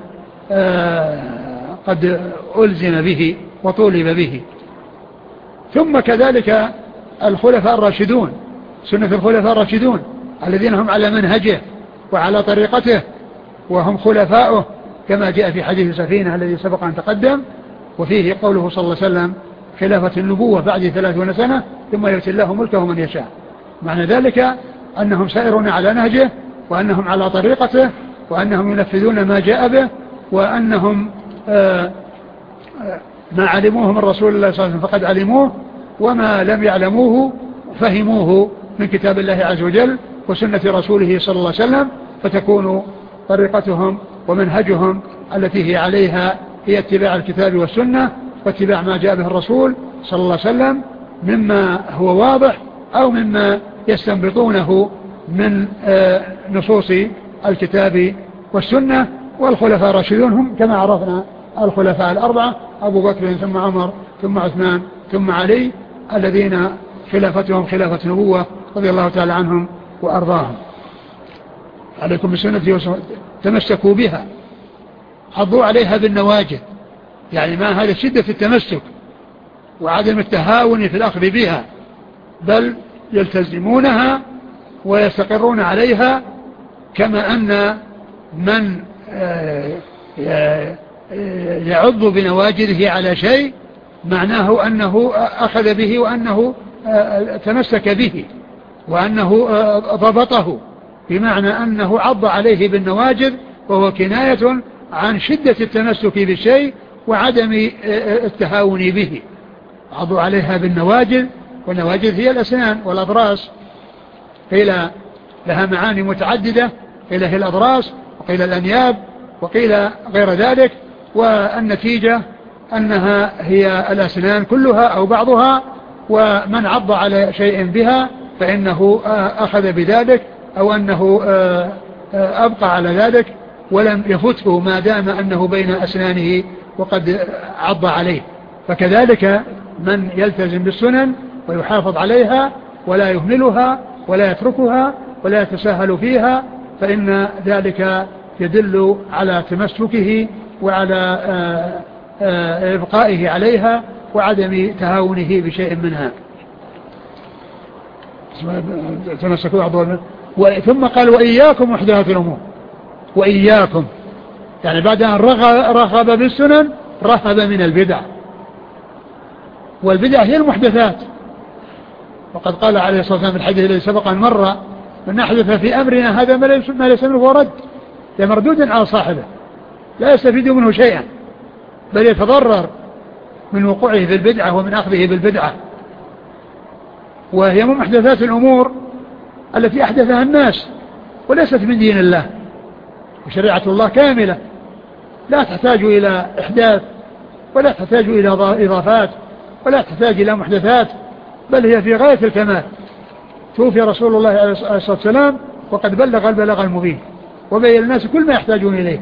قد ألزم به وطولب به. ثم كذلك الخلفاء الراشدون، سنة الخلفاء الراشدون الذين هم على منهجه وعلى طريقته وهم خلفاؤه، كما جاء في حديث سفينة الذي سبق أن تقدم، وفيه قوله صلى الله عليه وسلم: خلافة النبوة بعد 30 سنة ثم يؤتي الله ملكه من يشاء. معنى ذلك أنهم سائرون على نهجه، وأنهم على طريقته، وأنهم ينفذون ما جاء به، وأنهم ما علموه من رسول الله صلى الله عليه وسلم فقد علموه، وما لم يعلموه فهموه من كتاب الله عز وجل وسنة رسوله صلى الله عليه وسلم، فتكون طريقتهم ومنهجهم التي هي عليها هي اتباع الكتاب والسنة واتباع ما جاء به الرسول صلى الله عليه وسلم مما هو واضح أو مما يستنبطونه من نصوص الكتاب والسنة. والخلفاء الراشدون هم كما عرفنا الخلفاء الأربعة: أبو بكر ثم عمر ثم عثمان ثم علي، الذين خلافتهم خلافة نبوة رضي الله تعالى عنهم وأرضاهم. عليكم بسنتي تمسكوا بها، حضوا عليها بالنواجذ، يعني ما هذا شدة التمسك وعدم التهاون في الأخذ بها، بل يلتزمونها ويستقرون عليها. كما أن من يعض بنواجذه على شيء معناه أنه أخذ به وأنه تمسك به وأنه ضبطه، بمعنى أنه عض عليه بالنواجذ، وهو كناية عن شدة التمسك بالشيء وعدم التهاون به. عضوا عليها بالنواجذ، والنواجذ هي الأسنان والأضراس، قيل لها معاني متعددة، قيل هي الأضراس وقيل الأنياب وقيل غير ذلك، والنتيجة أنها هي الأسنان كلها أو بعضها، ومن عض على شيء بها فإنه أخذ بذلك أو أنه أبقى على ذلك ولم يفته ما دام أنه بين أسنانه وقد عض عليه. فكذلك من يلتزم بالسنن ويحافظ عليها ولا يهملها ولا يتركها ولا يتساهل فيها، فإن ذلك يدل على تمسكه وعلى إبقائه عليها وعدم تهاونه بشيء منها. تمسكوا بعضهم. ثم قال: وإياكم محدثات الأمور. وإياكم يعني بعد أن رغب بالسنن رهب من البدع، والبدع هي المحدثات. وقد قال عليه الصلاة والسلام في الحديث الذي سبق أن مر: من أحدث في أمرنا هذا ما ليس منه فرد، مردود على صاحبه. لا يستفيد منه شيئا، بل يتضرر من وقوعه في البدعة ومن أخذه بالبدعة. وهي من محدثات الأمور التي أحدثها الناس وليست من دين الله، وشريعة الله كاملة لا تحتاج إلى إحداث ولا تحتاج إلى إضافات ولا تحتاج إلى محدثات، بل هي في غاية الكمال. توفي رسول الله عليه الصلاة والسلام وقد بلغ البلاغ المبين وبين الناس كل ما يحتاجون إليه،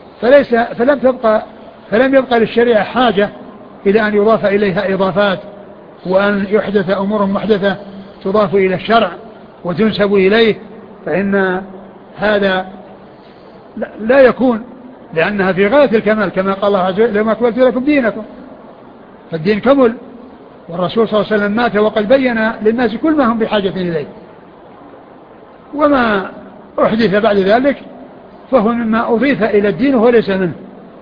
فلم يبقى للشريعة حاجة إلى أن يضاف إليها إضافات وأن يحدث أمور محدثة تضاف إلى الشرع وتنسب إليه، فإن هذا لا يكون، لأنها في غاية الكمال كما قال الله عز وجل: لما أكملت لكم دينكم. فالدين كمل، والرسول صلى الله عليه وسلم مات وقد بين للناس كل ما هم بحاجة إليه، وما أحدث بعد ذلك فهو مما أضيف إلى الدين وهو ليس منه،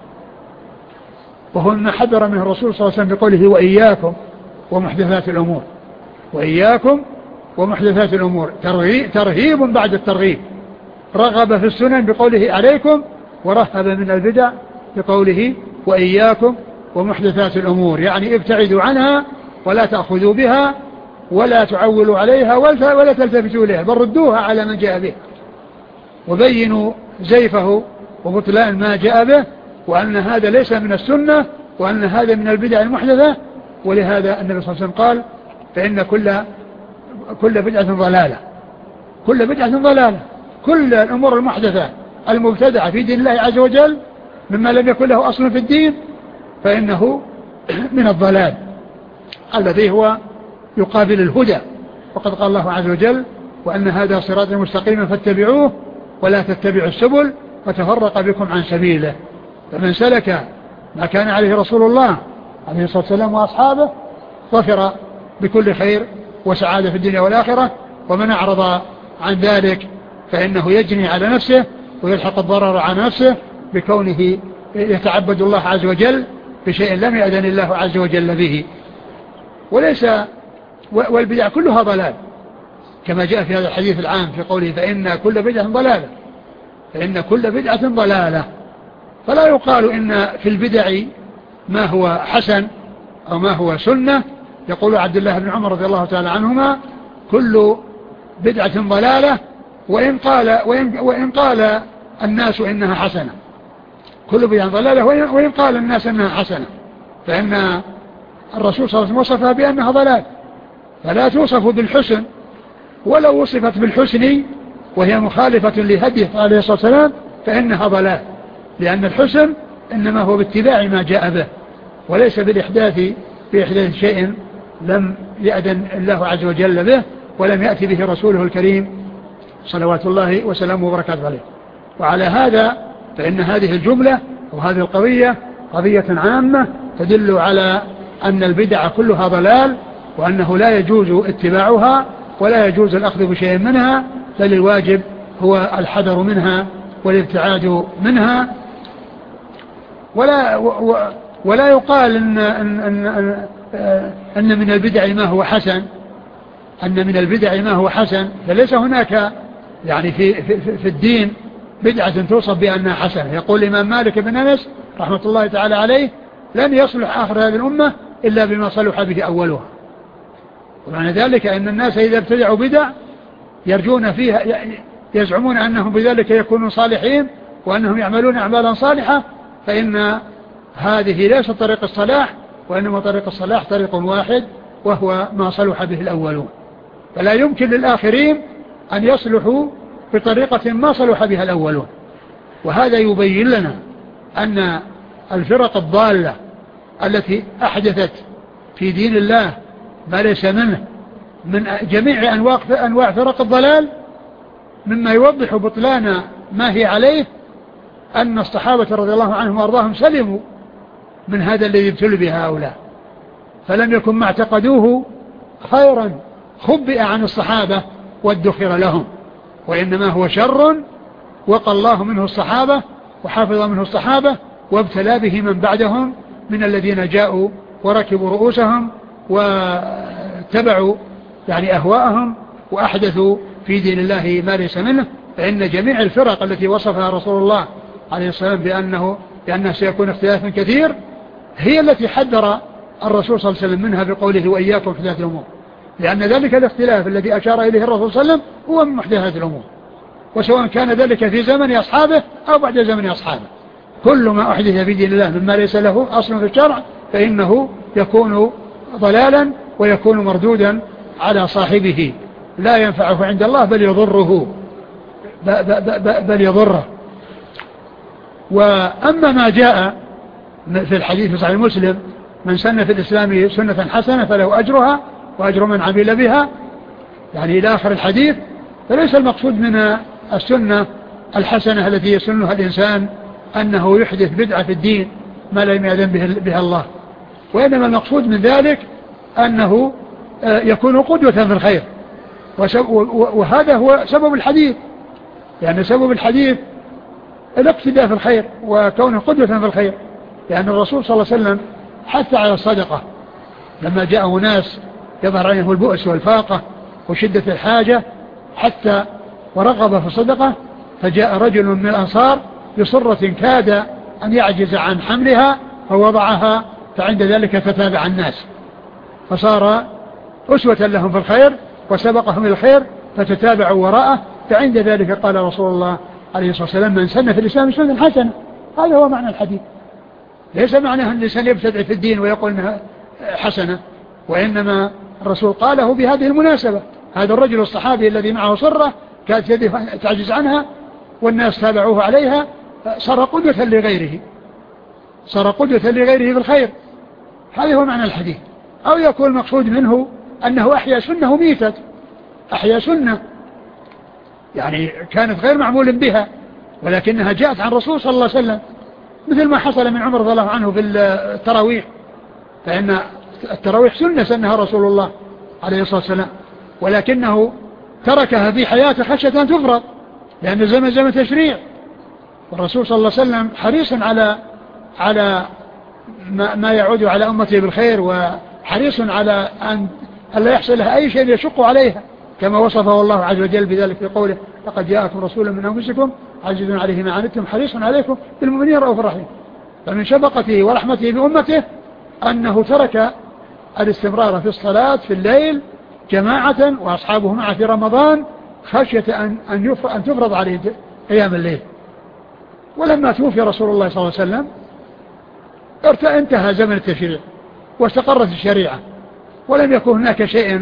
وهو مما حذر منه الرسول صلى الله عليه وسلم بقوله: وإياكم ومحدثات الأمور. وإياكم ومحدثات الأمور ترهيب بعد الترغيب. رغب في السنن بقوله: عليكم، ورهب من البدع بقوله: وإياكم ومحدثات الأمور، يعني ابتعدوا عنها ولا تأخذوا بها ولا تعولوا عليها ولا تلتفتوا إليها، بل ردوها على من جاء به، وبينوا زيفه وبطلان ما جاء به، وأن هذا ليس من السنة وأن هذا من البدع المحدثة. ولهذا النبي صلى الله عليه وسلم قال: فإن كل بدعة ضلالة. كل بدعة ضلالة، كل الأمور المحدثة المبتدعة في دين الله عز وجل مما لم يكن له أصل في الدين فإنه من الضلال الذي هو يقابل الهدى. وقد قال الله عز وجل: وأن هذا صراطي مستقيما فاتبعوه ولا تتبعوا السبل فتفرق بكم عن سبيله. فمن سلك ما كان عليه رسول الله عليه الصلاة والسلام وأصحابه ظفر بكل خير وسعادة في الدنيا والآخرة، ومن أعرض عن ذلك فإنه يجني على نفسه ويلحق الضرر على نفسه بكونه يتعبد الله عز وجل بشيء لم يأذن الله عز وجل به. والبدع كلها ضلال، كما جاء في هذا الحديث العام في قوله: فإن كل بدعة ضلالة. فإن كل بدعة ضلالة. فلا يقال إن في البدع ما هو حسن أو ما هو سنة. يقول عبد الله بن عمر رضي الله تعالى عنهما: كل بدعة ضلالة وإن قال الناس إنها حسنة. كل بدعة ضلالة وإن قال الناس إنها حسنة، فإن الرسول صلى الله عليه وسلم وصفها بأنها ضلال، فلا توصف بالحسن، ولو وصفت بالحسن وهي مخالفة لهديه عليه الصلاة والسلام فإنها ضلال، لأن الحسن إنما هو باتباع ما جاء به وليس بإحداث شيء لم يأذن الله عز وجل به ولم يأتي به رسوله الكريم صلوات الله وسلامه وبركاته عليه. وعلى هذا فإن هذه الجملة وهذه القضية قضية عامة تدل على أن البدع كلها ضلال، وأنه لا يجوز اتباعها ولا يجوز الأخذ بشيء منها، بل الواجب هو الحذر منها والابتعاد منها. ولا يقال أن من البدع ما هو حسن، أن من البدع ما هو حسن، فليس هناك يعني في الدين بدعة توصف بأنها حسنة. يقول الإمام مالك بن أنس رحمة الله تعالى عليه: لن يصلح آخر هذه الأمة إلا بما صلح به أولها. ومعنى ذلك أن الناس إذا ابتدعوا بدع يرجون فيها، يزعمون أنهم بذلك يكونون صالحين وأنهم يعملون أعمالا صالحة، فإن هذه ليست طريق الصلاح، وإنما طريق الصلاح طريق واحد وهو ما صلح به الأولون. فلا يمكن للآخرين أن يصلحوا بطريقة ما صلح بها الأولون. وهذا يبين لنا أن الفرق الضالة التي أحدثت في دين الله ما ليس منه من جميع أنواع فرق الضلال، مما يوضح بطلان ما هي عليه أن الصحابة رضي الله عنهم وأرضاهم سلموا من هذا الذي ابتلوا به هؤلاء، فلم يكن ما اعتقدوه خيرا خبئ عن الصحابة وادخر لهم، وإنما هو شر وقى الله منه الصحابة وحافظ منه الصحابة وابتلى به من بعدهم من الذين جاءوا وركبوا رؤوسهم واتبعوا يعني أهواءهم وأحدثوا في دين الله ما ليس منه. فإن جميع الفرق التي وصفها رسول الله عليه الصلاة والسلام لأنه سيكون اختلافا كثير، هي التي حذر الرسول صلى الله عليه وسلم منها بقوله وإياكم محدثات الأمور، لأن ذلك الاختلاف الذي أشار إليه الرسول صلى الله عليه وسلم هو من محدثات الأمور، وسواء كان ذلك في زمن أصحابه أو بعد زمن أصحابه. كل ما أحدث في دين الله مما ليس له أصل في الشرع فإنه يكون ضلالا ويكون مردودا على صاحبه، لا ينفعه عند الله بل يضره وأما ما جاء في الحديث في صحيح مسلم من سن في الإسلام سنة حسنة فله أجرها وأجر من عمل بها، يعني إلى آخر الحديث، فليس المقصود من السنة الحسنة التي يسنها الإنسان أنه يحدث بدعة في الدين ما لم يأذن بها الله، وإنما المقصود من ذلك أنه يكون قدوة في الخير، وهذا هو سبب الحديث، يعني سبب الحديث الاقتداء في الخير وكونه قدوة في الخير، لأن الرسول صلى الله عليه وسلم حث على الصدقة لما جاءه ناس يظهر عليهم البؤس والفاقة وشدة الحاجة حتى ورغب في الصدقة، فجاء رجل من الأنصار بصرة كاد أن يعجز عن حملها فوضعها، فعند ذلك تتابع الناس فصار أسوة لهم في الخير وسبقهم الخير فتتابعوا وراءه، فعند ذلك قال رسول الله عليه الصلاة والسلام من سن في الإسلام سنة حسنة. هذا هو معنى الحديث، ليس معناه أن الإنسان يبتدع في الدين ويقول أنها حسنة، وإنما الرسول قاله بهذه المناسبة. هذا الرجل الصحابي الذي معه صرة كانت يده تعجز عنها والناس تابعوه عليها، صار قدوة لغيره، صار قدوة لغيره في الخير. هذا هو معنى الحديث. أو يكون المقصود منه أنه أحيا سنة ميتت، أحيا سنة يعني كانت غير معمول بها ولكنها جاءت عن الرسول صلى الله عليه وسلم، مثل ما حصل من عمر رضي الله عنه في التراويح، فإن التراويح سنة سنها رسول الله عليه الصلاة والسلام، ولكنه تركها في حياته خشية أن تفرض، لأن زمن تشريع، والرسول صلى الله عليه وسلم حريص على ما يعود على أمته بالخير، وحريص على أن لا يحصل لها أي شيء يشق عليها، كما وصفه الله عز وجل بذلك في قوله لقد جاءكم رسول من أنفسكم عزيز عليه ما عنتم حريص عليكم بالمؤمنين رؤوف رحيم. فمن شفقته ورحمته بأمته أنه ترك الاستمرار في الصلاة في الليل جماعة وأصحابه معه في رمضان خشية أن تفرض عليه أيام الليل. ولما توفي رسول الله صلى الله عليه وسلم انتهى زمن التشريع واستقرت الشريعة، ولم يكن هناك شيء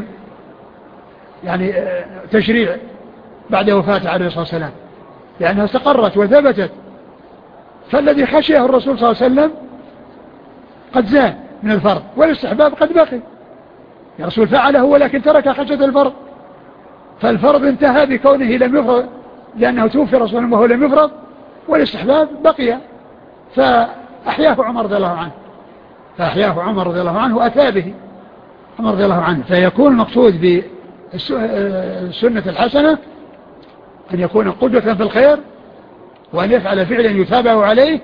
يعني تشريع بعد وفاته عليه الصلاة والسلام، لأنها استقرت وثبتت. فالذي خشيه الرسول صلى الله عليه وسلم قد زال من الفرض، والاستحباب قد بقي. يا رسول فعله ولكن ترك خشية الفرض، فالفرض انتهى بكونه لم يفرض لأنه توفي رسول الله وهو لم يفرض، والاستحباب بقي، فأحياه عمر رضي الله عنه وأتى به عمر رضي الله عنه. فيكون المقصود بالسنة الحسنة أن يكون قدوة في الخير وأن يفعل فعلا يتابع عليه،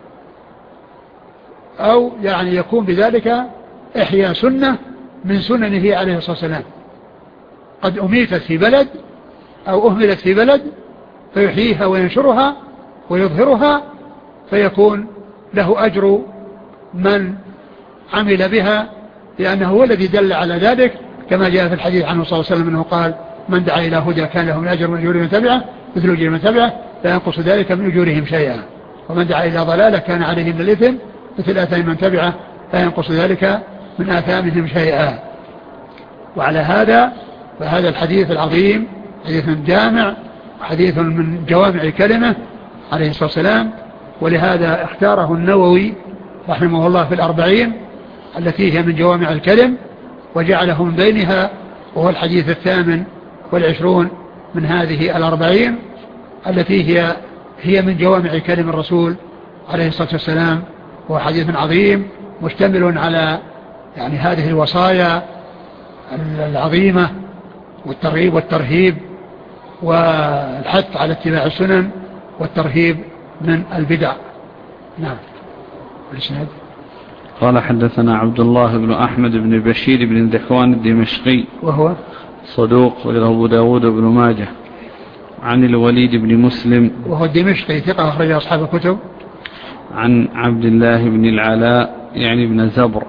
أو يعني يكون بذلك إحياء سنة من سننه عليه الصلاة والسلام قد أميتت في بلد أو أهملت في بلد فيحييها وينشرها ويظهرها، فيكون له أجر من عمل بها، لأنه هو الذي دل على ذلك، كما جاء في الحديث عنه صلى الله عليه وسلم أنه قال من دعا إلى هدى كان له من أجر من أجور من تبعه مثل أجور من تبعه لا ينقص ذلك من أجورهم شيئا، ومن دعا إلى ضلالة كان عليه من الإثم مثل آثام من تبعه لا ينقص ذلك من آثامهم شيئا. وعلى هذا فهذا الحديث العظيم حديث جامع، حديث من جوامع كلمة عليه الصلاة والسلام، ولهذا اختاره النووي رحمه الله في 40 التي هي من جوامع الكلم، وجعله من بينها وهو الحديث 28 من هذه 40 التي هي من جوامع كلم الرسول عليه الصلاة والسلام. وهو حديث عظيم مشتمل على يعني هذه الوصايا العظيمة والترغيب والترهيب والحث على اتباع السنن والترهيب من البدع. نعم. الإسناد قال حدثنا عبد الله بن أحمد بن بشير بن ذكوان الدمشقي وهو صدوق وله أبو داود بن ماجه، عن الوليد بن مسلم وهو الدمشقي ثقة أخرج أصحاب الكتب، عن عبد الله بن العلاء يعني بن زبر،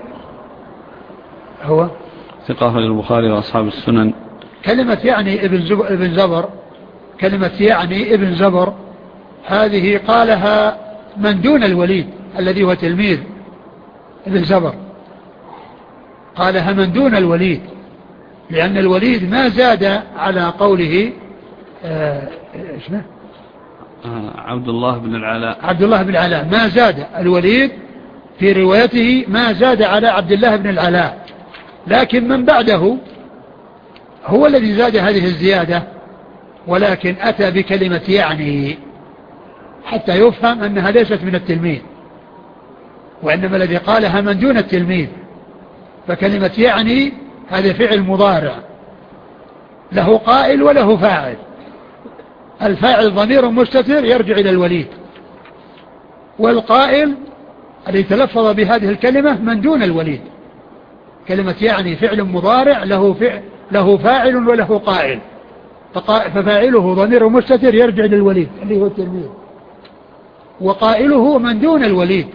هو ثقة البخاري وأصحاب السنن. كلمة يعني ابن زبر، كلمة يعني ابن زبر هذه قالها من دون الوليد الذي هو تلميذ ابن زبر، قالها من دون الوليد، لأن الوليد ما زاد على قوله اسمه عبد الله بن العلاء، عبد الله بن العلاء، ما زاد الوليد في روايته ما زاد على عبد الله بن العلاء، لكن من بعده هو الذي زاد هذه الزيادة، ولكن أتى بكلمة يعني حتى يفهم أنها ليست من التلميذ، وإنما الذي قالها من دون التلميذ. فكلمة يعني هذا فعل مضارع له قائل وله فاعل، الفاعل ضمير مستتر يرجع إلى الوليد، والقائل الذي تلفظ بهذه الكلمة من دون الوليد. كلمة يعني فعل مضارع له فاعل وله قائل، ففاعله ضمير مستتر يرجع للوليد اللي هو التلميذ، وقائله من دون الوليد.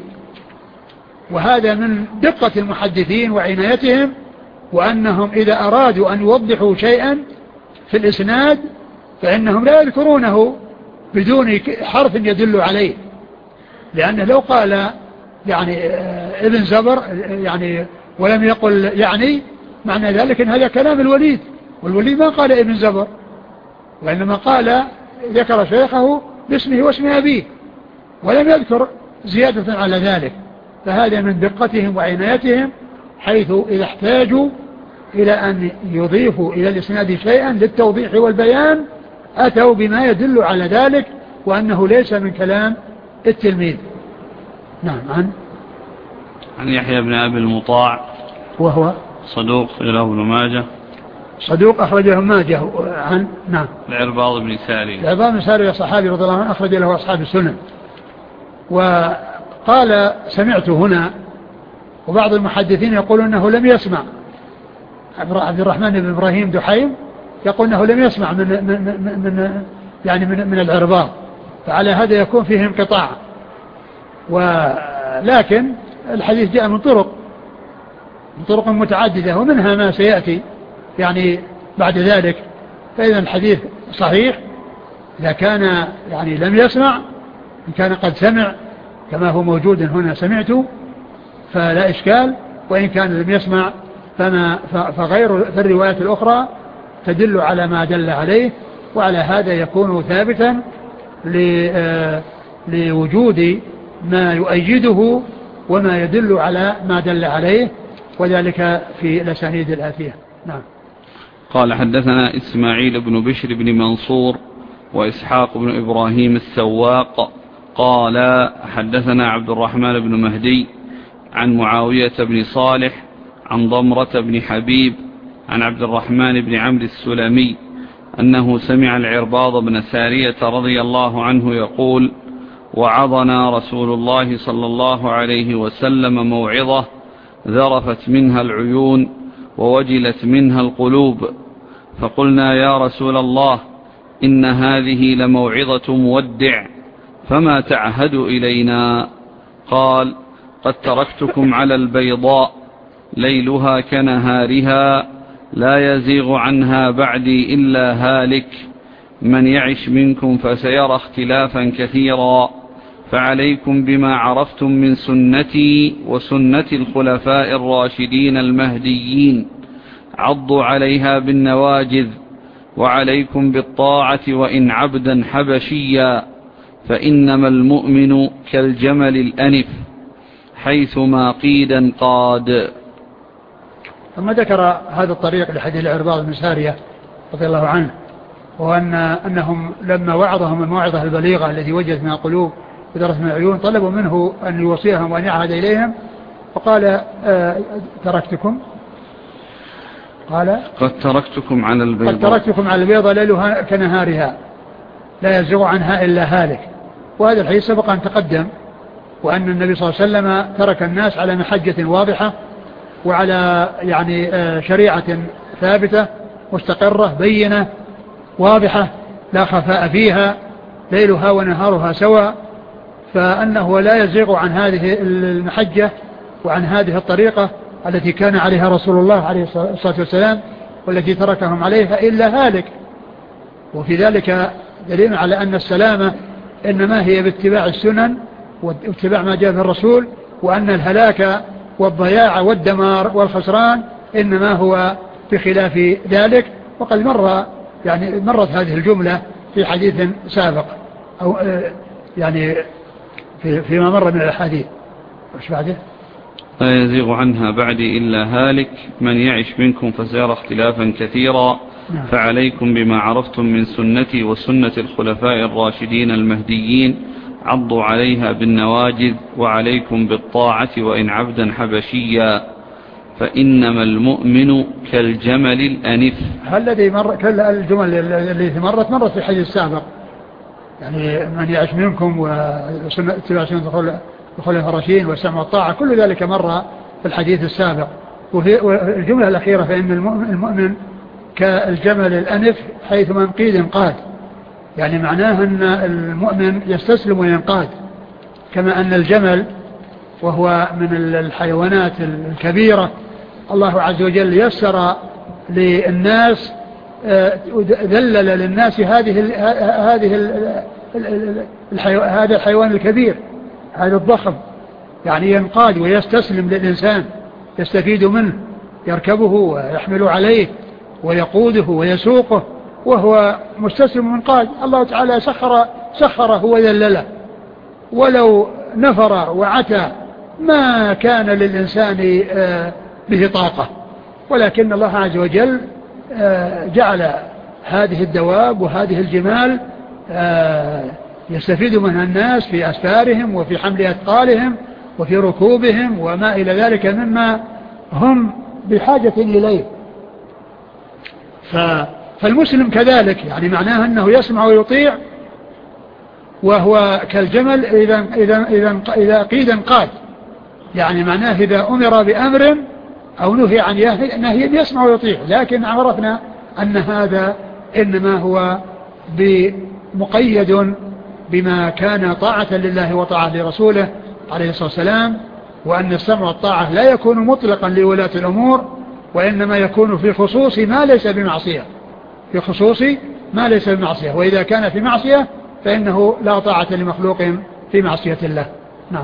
وهذا من دقة المحدثين وعنايتهم، وأنهم إذا أرادوا أن يوضحوا شيئا في الإسناد فإنهم لا يذكرونه بدون حرف يدل عليه، لأنه لو قال يعني ابن زبر يعني ولم يقل يعني معنى ذلك أن هذا كلام الوليد، والوليد ما قال ابن زبر، وإنما قال ذكر شيخه باسمه واسم أبيه ولم يذكر زيادة على ذلك. فهذا من دقتهم وعنايتهم، حيث إذا احتاجوا إلى أن يضيفوا إلى الإسناد شيئا للتوضيح والبيان أتوا بما يدل على ذلك، وأنه ليس من كلام التلميذ. نعم. عن يحيى بن أبي المطاع وهو صدوق له ابن ماجه، صدوق أخرجه ابن ماجه. عن نعم العرباض بن ساري، العرباض بن ساري صحابي رضي الله عنه أخرج له أصحاب السنن. وقال سمعت هنا، وبعض المحدثين يقول أنه لم يسمع، عبد الرحمن بن إبراهيم دحيم يقول أنه لم يسمع من العرباض، فعلى هذا يكون فيه انقطاع. ولكن الحديث جاء من طرق متعددة، ومنها ما سيأتي يعني بعد ذلك. فإذا الحديث صحيح إذا كان يعني لم يسمع، إن كان قد سمع كما هو موجود هنا سمعت فلا إشكال، وإن كان لم يسمع فغير في الروايات الأخرى تدل على ما دل عليه، وعلى هذا يكون ثابتا لوجود ما يؤيده وما يدل على ما دل عليه، وذلك في الأسانيد الآتية. نعم. قال حدثنا إسماعيل بن بشر بن منصور وإسحاق بن إبراهيم السواق قال حدثنا عبد الرحمن بن مهدي عن معاوية بن صالح عن ضمرة بن حبيب عن عبد الرحمن بن عمرو السلمي أنه سمع العرباض بن سارية رضي الله عنه يقول: وعظنا رسول الله صلى الله عليه وسلم موعظة ذرفت منها العيون ووجلت منها القلوب، فقلنا يا رسول الله إن هذه لموعظة مودع، فما تعهد إلينا؟ قال: قد تركتكم على البيضاء ليلها كنهارها لا يزيغ عنها بعدي إلا هالك، من يعش منكم فسيرى اختلافا كثيرا، فعليكم بما عرفتم من سنتي وسنة الخلفاء الراشدين المهديين، عضوا عليها بالنواجذ، وعليكم بالطاعة وإن عبدا حبشيا، فإنما المؤمن كالجمل الأنف حيثما قيدا قاد. ثم ذكر هذا الطريق لحديث العرباض بن سارية رضي الله عنه، وأنهم لما وعظهم الموعظة البليغة التي وجدت من القلوب ودرت من العيون طلبوا منه أن يوصيهم وأن يعهد إليهم، فقال: تركتكم، قال: قد تركتكم على البيضاء، قد تركتكم على البيضاء ليلها كنهارها لا يزيغ عنها إلا هالك. وهذا الحديث سبق أن تقدم، وأن النبي صلى الله عليه وسلم ترك الناس على محجة واضحة وعلى يعني شريعة ثابتة مستقرة بينة واضحة لا خفاء فيها، ليلها ونهارها سواء، فأنه لا يزيغ عن هذه المحجة وعن هذه الطريقة التي كان عليها رسول الله عليه الصلاة والسلام والتي تركهم عليها إلا هالك. وفي ذلك دليل على أن السلامة إنما هي باتباع السنن واتباع ما جاء في الرسول، وأن الهلاك والضياع والدمار والخسران إنما هو بخلاف ذلك. وقد مرت هذه الجملة في حديث سابق أو يعني فيما مر من الحديث. وش بعده؟ لا يزيغ عنها بعدي إلا هالك، من يعش منكم فسيرى اختلافا كثيرا، فعليكم بما عرفتم من سنتي وسنة الخلفاء الراشدين المهديين، عضوا عليها بالنواجذ، وعليكم بالطاعة وإن عبدا حبشيا، فإنما المؤمن كالجمل الأنف. هل الذي مر الجمل التي مرت في الحديث السابق، يعني من يعش منكم واتباع سنة الخلفاء الراشدين والسمع والطاعة، كل ذلك مر في الحديث السابق. وفي الجملة الأخيرة فإن المؤمن كالجمل الأنف حيث من قيد قاد، يعني معناه أن المؤمن يستسلم وينقاد، كما أن الجمل وهو من الحيوانات الكبيرة الله عز وجل يسر للناس ذلل للناس هذا الحيوان الكبير هذا الضخم، يعني ينقاد ويستسلم للإنسان، يستفيد منه، يركبه ويحمل عليه ويقوده ويسوقه وهو مستسلم منقاد. الله تعالى سخره وذلله، ولو نفر وعتى ما كان للإنسان به طاقة، ولكن الله عز وجل جعل هذه الدواب وهذه الجمال يستفيد منها الناس في أسفارهم وفي حمل أثقالهم وفي ركوبهم وما إلى ذلك مما هم بحاجة إليه. فالمسلم كذلك، يعني معناه أنه يسمع ويطيع، وهو كالجمل إذا قيد قاد، يعني معناه إذا أمر بأمر أو نهي عن نهي يسمع ويطيع. لكن عرفنا أن هذا إنما هو مقيد بما كان طاعة لله وطاعة لرسوله عليه الصلاة والسلام، وأن السمع والطاعة لا يكون مطلقا لولاة الأمور، وإنما يكون في خصوص ما ليس بمعصية، في خصوص ما ليس بمعصية، وإذا كان في معصية فإنه لا طاعة لمخلوق في معصية الله. نعم.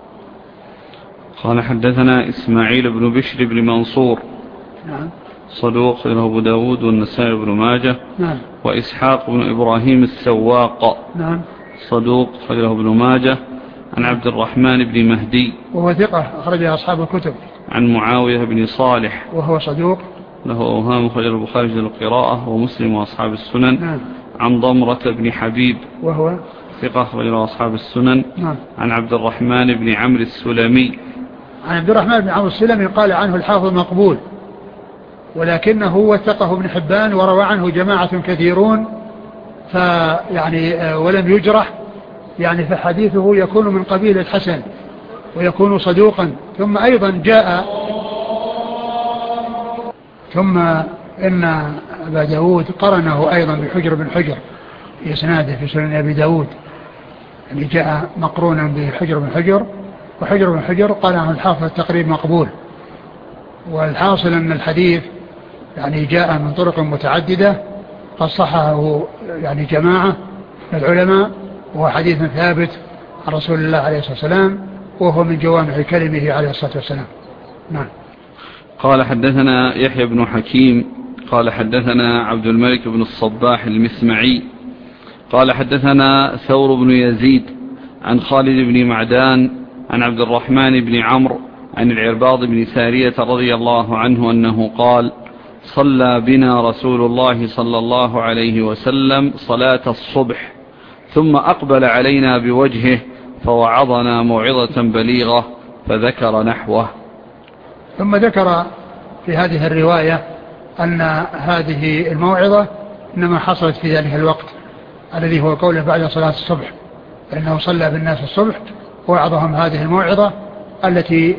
قال حدثنا إسماعيل بن بشر بن منصور، نعم، صدوق له أبو داود والنسائي بن ماجه، نعم، وإسحاق بن إبراهيم السواق، نعم، صدوق له ابن ماجه، عن عبد الرحمن بن مهدي وهو ثقة أخرجها أصحاب الكتب، عن معاوية بن صالح وهو صدوق له أوهام، أخرج البخاري في القراءة ومسلم وأصحاب السنن. نعم. عن ضمرة بن حبيب وهو ثقة أخرج له أصحاب السنن. نعم. عن عبد الرحمن بن عمرو السلمي، عن عبد الرحمن بن عمرو السلمي قال عنه الحافظ مقبول، ولكنه وثقه ابن حبان وروى عنه جماعة كثيرون، فيعني ولم يجرح، يعني فحديثه يكون من قبيل الحسن ويكون صدوقا. ثم أيضا ثم إن أبا داود قرنه أيضا بحجر بن حجر في إسناده في سنن أبي داود، يعني جاء مقرونا بحجر بن حجر، وحجر بن حجر قال عنه الحافظ التقريب مقبول. والحاصل أن الحديث يعني جاء من طرق متعددة قد صححه يعني جماعة من العلماء، وهو حديث ثابت عن رسول الله عليه الصلاة والسلام، وهو من جوامع كلمه عليه الصلاة والسلام. نعم. قال حدثنا يحيى بن حكيم قال حدثنا عبد الملك بن الصباح المسمعي قال حدثنا ثور بن يزيد عن خالد بن معدان عن عبد الرحمن بن عمرو عن العرباض بن سارية رضي الله عنه أنه قال: صلى بنا رسول الله صلى الله عليه وسلم صلاة الصبح، ثم أقبل علينا بوجهه فوعظنا موعظة بليغة، فذكر نحوه. ثم ذكر في هذه الرواية أن هذه الموعظة إنما حصلت في ذلك الوقت الذي هو قوله بعد صلاة الصبح، فإنه صلى بالناس الصبح ووعظهم هذه الموعظة التي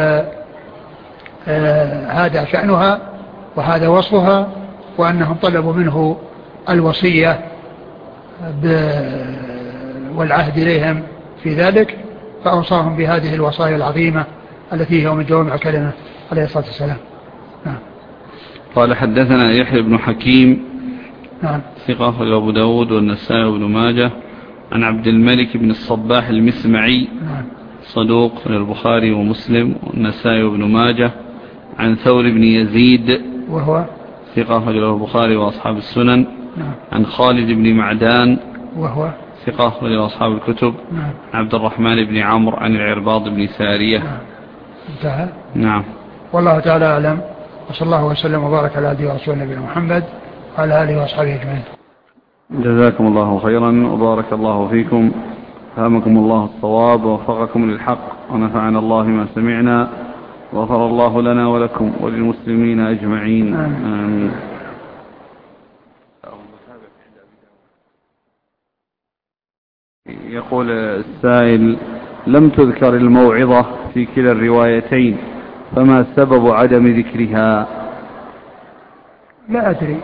هذا شأنها وهذا وصفها، وأنهم طلبوا منه الوصية والعهد إليهم في ذلك، فأوصاهم بهذه الوصايا العظيمة التي هي من جوامع كلمة عليه الصلاة والسلام. نعم. قال حدثنا يحيى بن حكيم نعم. ثقة أبو داود والنسائي وابن ماجه عن عبد الملك بن الصباح المسمعي نعم. صدوق للبخاري ومسلم والنسائي وابن ماجه عن ثور بن يزيد وهو ثقة له البخاري وأصحاب السنن. نعم. عن خالد بن معدان وهو ثقة له أصحاب الكتب. نعم. عبد الرحمن بن عمرو عن العرباض بن سارية. نعم. انتهى. نعم. والله تعالى أعلم، وصلى الله وسلم وبارك على عبده ورسوله نبينا محمد وعلى آله وأصحابه أجمعين. جزاكم الله خيرا وبارك الله فيكم، فهمكم الله الصواب ووفقكم للحق، ونفعنا الله ما سمعنا، وغفر الله لنا ولكم وللمسلمين أجمعين. آمين. يقول السائل: لم تذكر الموعظة في كلا الروايتين، فما سبب عدم ذكرها؟ لا أدري.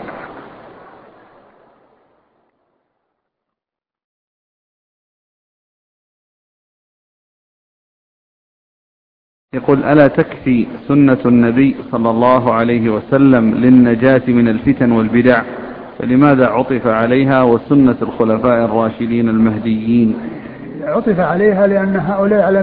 يقول: ألا تكفي سنة النبي صلى الله عليه وسلم للنجاة من الفتن والبدع، فلماذا عطف عليها وسنة الخلفاء الراشدين المهديين؟ عطف عليها لأن هؤلاء على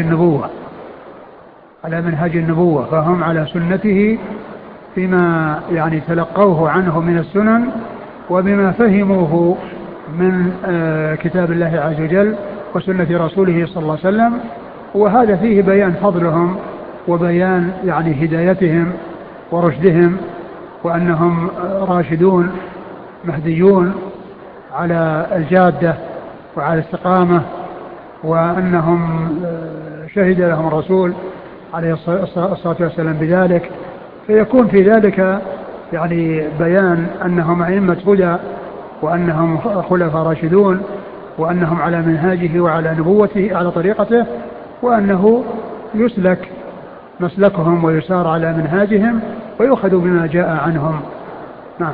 منهاج النبوة، فهم على سنته فيما يعني تلقوه عنه من السنن، وبما فهموه من كتاب الله عز وجل وسنة رسوله صلى الله عليه وسلم. وهذا فيه بيان فضلهم وبيان يعني هدايتهم ورشدهم، وأنهم راشدون مهديون على الجادة وعلى الاستقامة، وأنهم شهد لهم الرسول عليه الصلاة والسلام بذلك، فيكون في ذلك يعني بيان أنهم أئمة هدى، وأنهم خلفاء راشدون، وأنهم على منهاجه وعلى نبوته على طريقته، وأنه يسلك مسلكهم ويسار على منهاجهم ويؤخذ بما جاء عنهم. نعم.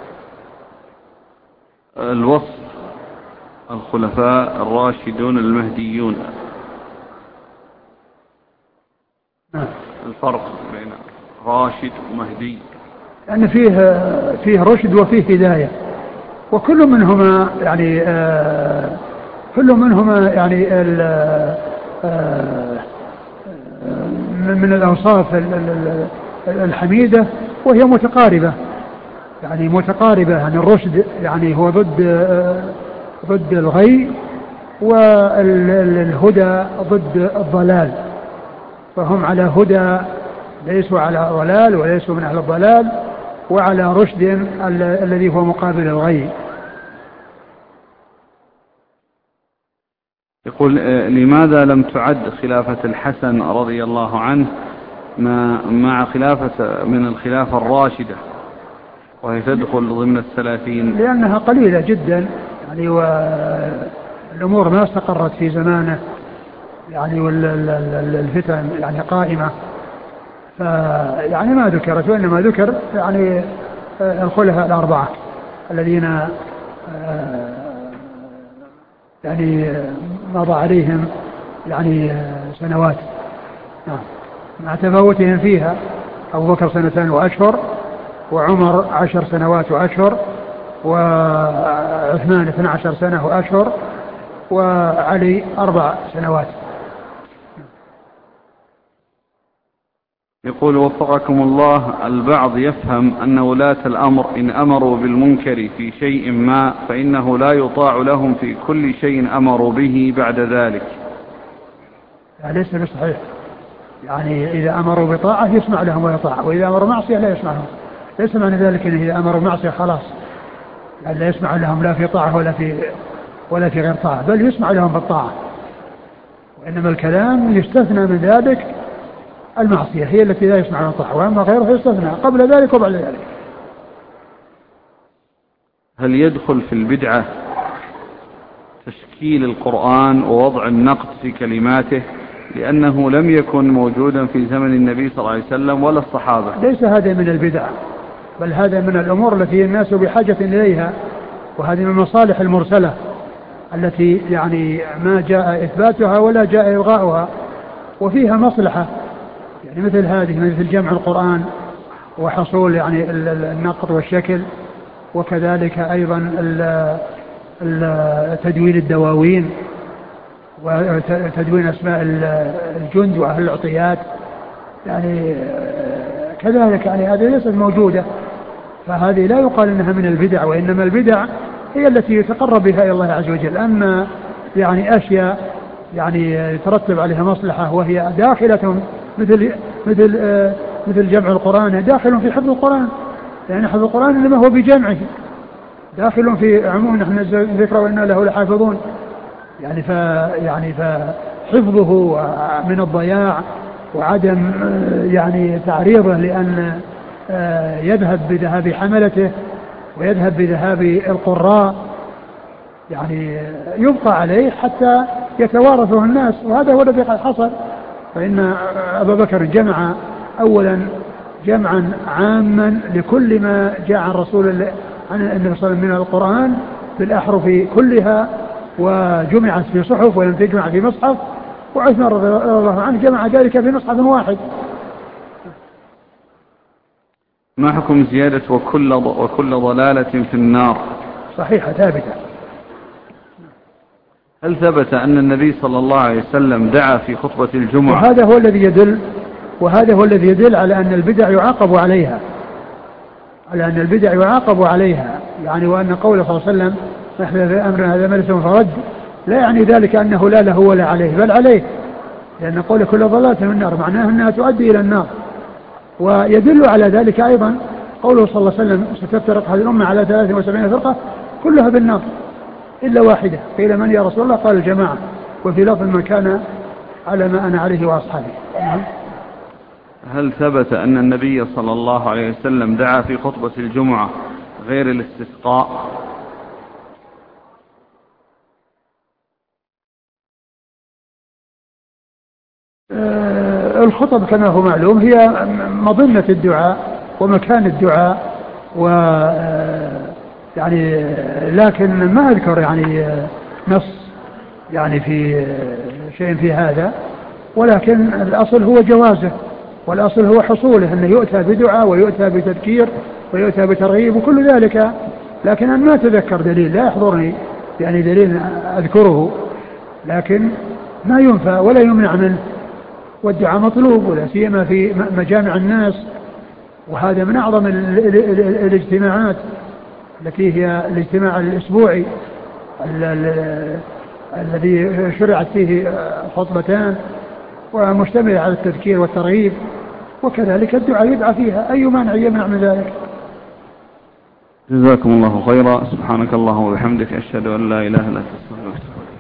الوصف الخلفاء الراشدون المهديون، نعم. الفرق بين راشد ومهدي؟ لأن فيه رشد وفيه هداية، وكل منهما يعني من الأوصاف الحميدة، وهي متقاربة يعني الرشد يعني هو ضد الغي، والهدى ضد الضلال، فهم على هدى ليسوا على ضلال وليسوا من أهل الضلال، وعلى رشد الذي هو مقابل الغي. يقول: لماذا لم تعد خلافة الحسن رضي الله عنه مع خلافة من الخلافة الراشدة، وهي تدخل ضمن 30؟ لأنها قليلة جدا يعني، والأمور ما استقرت في زمانه يعني، والفتن يعني قائمة، فيعني ما ذكرت، وإنما ذكر يعني الخلفاء الأربعة الذين يعني مضى عليهم يعني سنوات. نعم. مع تفاوتهم فيها: أبو بكر 2 سنة وأشهر، وعمر 10 سنوات وأشهر، وعثمان 12 سنة وأشهر، وعلي 4 سنوات. يقول: وفقكم الله، البعض يفهم أن ولاة الأمر إن أمروا بالمنكر في شيء ما فإنه لا يطاع لهم في كل شيء أمروا به بعد ذلك. ليس بصحيح، يعني إذا أمروا بطاعة يسمع لهم ويطاع، وإذا أمروا معصية لا يسمع لهم. ليس معنى ذلك أن إذا أمروا معصية خلاص يعني لا يسمع لهم لا في طاعة ولا في غير طاعة، بل يسمع لهم بالطاعة، وإنما الكلام يستثنى من ذلك المعصية هي التي لا يسمع لها طاعة، وأما غيره يستثنى قبل ذلك وبعد ذلك. هل يدخل في البدعة تشكيل القرآن ووضع النقد في كلماته، لأنه لم يكن موجودا في زمن النبي صلى الله عليه وسلم ولا الصحابة؟ ليس هذا من البدع، بل هذا من الأمور التي الناس بحاجة إليها، وهذه من المصالح المرسلة التي يعني ما جاء إثباتها ولا جاء إلغاؤها وفيها مصلحة، يعني مثل هذه، مثل جمع القرآن وحصول يعني النقط والشكل، وكذلك أيضا تدوين الدواوين وتدوين أسماء الجند وأهل العطيات، يعني كذلك يعني هذه ليست موجودة، فهذه لا يقال إنها من البدع، وإنما البدع هي التي يتقرب بها إلى الله عز وجل. أما يعني أشياء يعني يترتب عليها مصلحة وهي داخلة مثل جمع القرآن داخل في حفظ القرآن، يعني حفظ القرآن إنما هو بجمعه داخل في عموم نحن ذكر وإنا له لحافظون، يعني فحفظه من الضياع وعدم يعني تعريضه لأن يذهب بذهاب حملته ويذهب بذهاب القراء، يعني يبقى عليه حتى يتوارثه الناس، وهذا هو الذي قد حصل. فإن أبا بكر جمع أولا جمعا عاما لكل ما جاء عن رسول الله عن النبي صلى الله عليه وسلم من القرآن بالأحرف كلها، وجمعت في صحف ولم تجمع في مصحف، وعثمان رضي الله عنه جمع ذلك في مصحف واحد. ما حكم زيادة وكل ضلالة في النار؟ صحيحة ثابتة. هل ثبت أن النبي صلى الله عليه وسلم دعا في خطبة الجمعة؟ وهذا هو الذي يدل على أن البدع يعاقب عليها، يعني وأن قوله صلى الله عليه وسلم نحن في أمرنا هذا ملس فرد، لا يعني ذلك أنه لا له ولا عليه، بل عليه، لأن قول كل ضلالة من النار معناه أنها تؤدي إلى النار. ويدل على ذلك أيضا قوله صلى الله عليه وسلم ستفترق هذه الأمة على 73 فرقة كلها بالنار إلا واحدة، قيل من يا رسول الله؟ قال الجماعة، وفي لفظ من كان على ما أنا عليه وأصحابي. هل ثبت أن النبي صلى الله عليه وسلم دعا في خطبة الجمعة غير الاستسقاء؟ الخطب كما هو معلوم هي مظنة الدعاء ومكان الدعاء، يعني لكن ما أذكر يعني نص يعني في شيء في هذا، ولكن الأصل هو جوازه، والأصل هو حصوله، أنه يؤتى بدعاء ويؤتى بتذكير ويؤتى بترغيب وكل ذلك، لكن أنا ما أتذكر دليل، لا يحضرني يعني دليل أذكره، لكن ما ينفى ولا يمنع منه، والدعاء مطلوب ولا سيما في مجامع الناس، وهذا من أعظم الاجتماعات التي هي الاجتماع الأسبوعي الذي شرعت فيه خطبتان ومشتمل على التذكير والترغيب، وكذلك الدعاء يدعى فيها، أي مانع يمنع من ذلك. جزاكم الله خيرا، سبحانك اللهم وبحمدك، أشهد أن لا إله إلا أنت أستغفرك.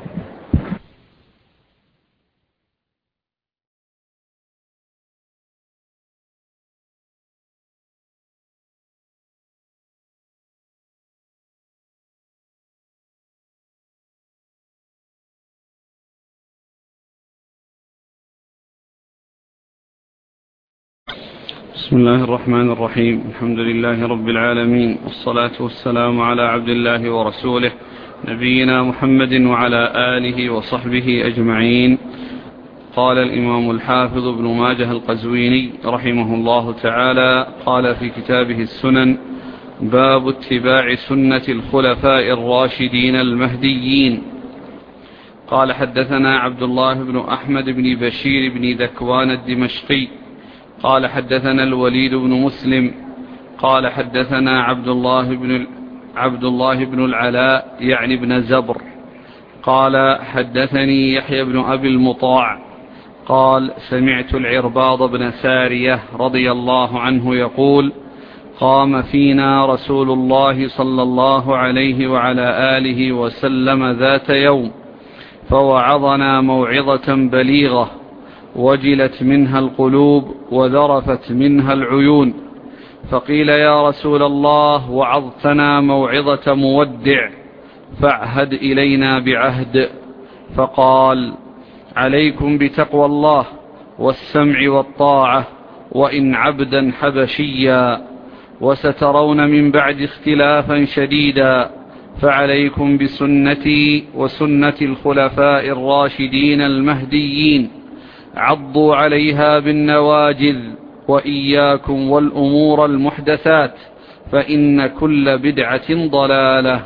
بسم الله الرحمن الرحيم، الحمد لله رب العالمين، والصلاة والسلام على عبد الله ورسوله نبينا محمد وعلى آله وصحبه أجمعين. قال الإمام الحافظ ابن ماجه القزويني رحمه الله تعالى قال في كتابه السنن: باب اتباع سنة الخلفاء الراشدين المهديين. قال حدثنا عبد الله بن أحمد بن بشير بن ذكوان الدمشقي قال حدثنا الوليد بن مسلم قال حدثنا عبد الله بن العلاء يعني بن زبر قال حدثني يحيى بن أبي المطاع قال سمعت العرباض بن سارية رضي الله عنه يقول: قام فينا رسول الله صلى الله عليه وعلى آله وسلم ذات يوم فوعظنا موعظة بليغة وجلت منها القلوب وذرفت منها العيون، فقيل: يا رسول الله، وعظتنا موعظة مودع فاعهد إلينا بعهد. فقال: عليكم بتقوى الله والسمع والطاعة وإن عبدا حبشيا، وسترون من بعد اختلافا شديدا، فعليكم بسنتي وسنة الخلفاء الراشدين المهديين، عضوا عليها بالنواجذ، وإياكم والأمور المحدثات، فإن كل بدعة ضلالة.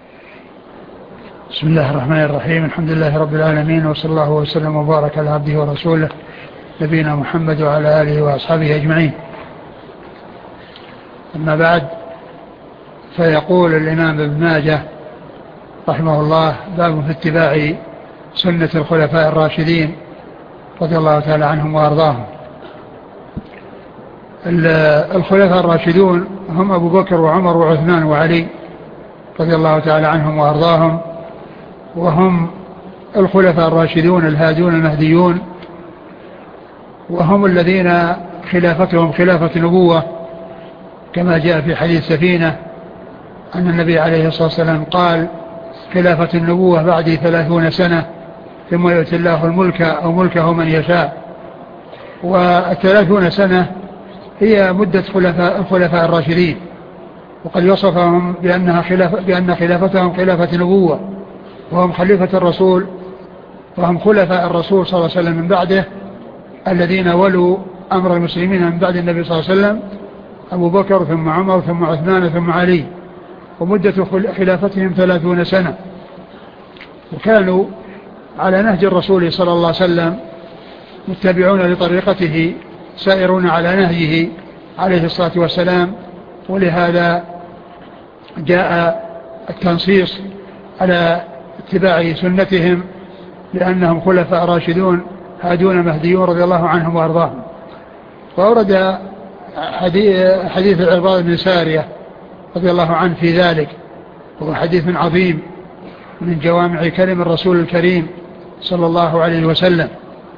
بسم الله الرحمن الرحيم. الحمد لله رب العالمين، وصلى الله وسلم وبارك على عبده ورسوله نبينا محمد وعلى آله وأصحابه أجمعين. أما بعد، فيقول الإمام ابن ماجه رحمه الله: باب في اتباع سنة الخلفاء الراشدين رضي الله تعالى عنهم وأرضاهم. الخلفاء الراشدون هم أبو بكر وعمر وعثمان وعلي رضي الله تعالى عنهم وأرضاهم، وهم الخلفاء الراشدون الهادون المهديون، وهم الذين خلافتهم خلافة نبوة، كما جاء في حديث سفينة أن النبي عليه الصلاة والسلام قال: خلافة النبوة بعد 30 سنة ثم يؤتي الله الملك أو ملكه من يشاء. و30 سنة هي مدة الخلفاء الراشدين، وقد وصفهم بأن خلافتهم خلافة نبوة، وهم خليفة الرسول، وهم خلفاء الرسول صلى الله عليه وسلم من بعده، الذين ولوا أمر المسلمين من بعد النبي صلى الله عليه وسلم: أبو بكر ثم عمر ثم عثمان ثم علي، ومدة خلافتهم 30 سنة، وكانوا على نهج الرسول صلى الله عليه وسلم، متبعون لطريقته، سائرون على نهجه عليه الصلاة والسلام. ولهذا جاء التنصيص على اتباع سنتهم، لأنهم خلفاء راشدون هادون مهديون رضي الله عنهم وأرضاهم. وأورد حديث العرباض بن سارية رضي الله عنه في ذلك، وهو حديث عظيم من جوامع كلم الرسول الكريم صلى الله عليه وسلم،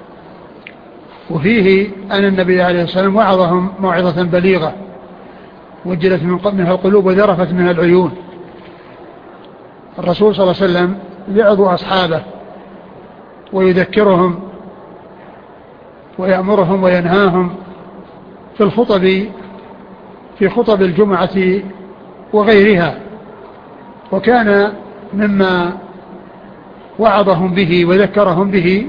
وفيه أن النبي عليه الصلاة والسلام وعظهم موعظة بليغة وجلت منها القلوب وذرفت منها العيون. الرسول صلى الله عليه وسلم يعظ أصحابه ويذكرهم ويأمرهم وينهاهم في خطب الجمعة وغيرها. وكان مما وعظهم به وذكرهم به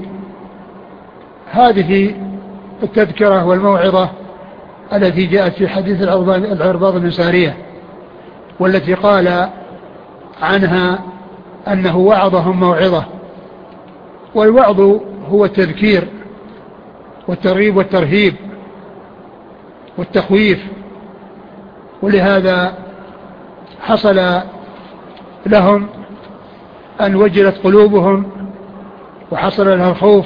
هذه التذكرة والموعظة التي جاءت في حديث العرباض بن سارية، والتي قال عنها أنه وعظهم موعظة. والوعظ هو التذكير والترغيب والترهيب والتخويف، ولهذا حصل لهم أن وجلت قلوبهم وحصل لها الخوف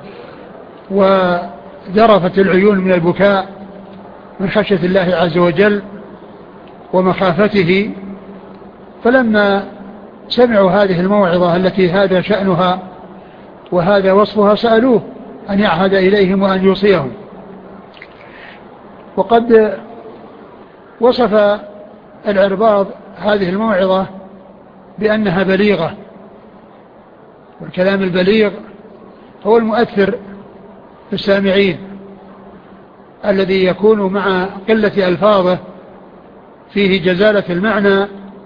وذرفت العيون من البكاء من خشية الله عز وجل ومخافته. فلما سمعوا هذه الموعظة التي هذا شأنها وهذا وصفها سألوه أن يعهد إليهم وأن يوصيهم. وقد وصف العرباض هذه الموعظة بأنها بليغة، والكلام البليغ هو المؤثر في السامعين، الذي يكون مع قلة ألفاظه فيه جزالة المعنى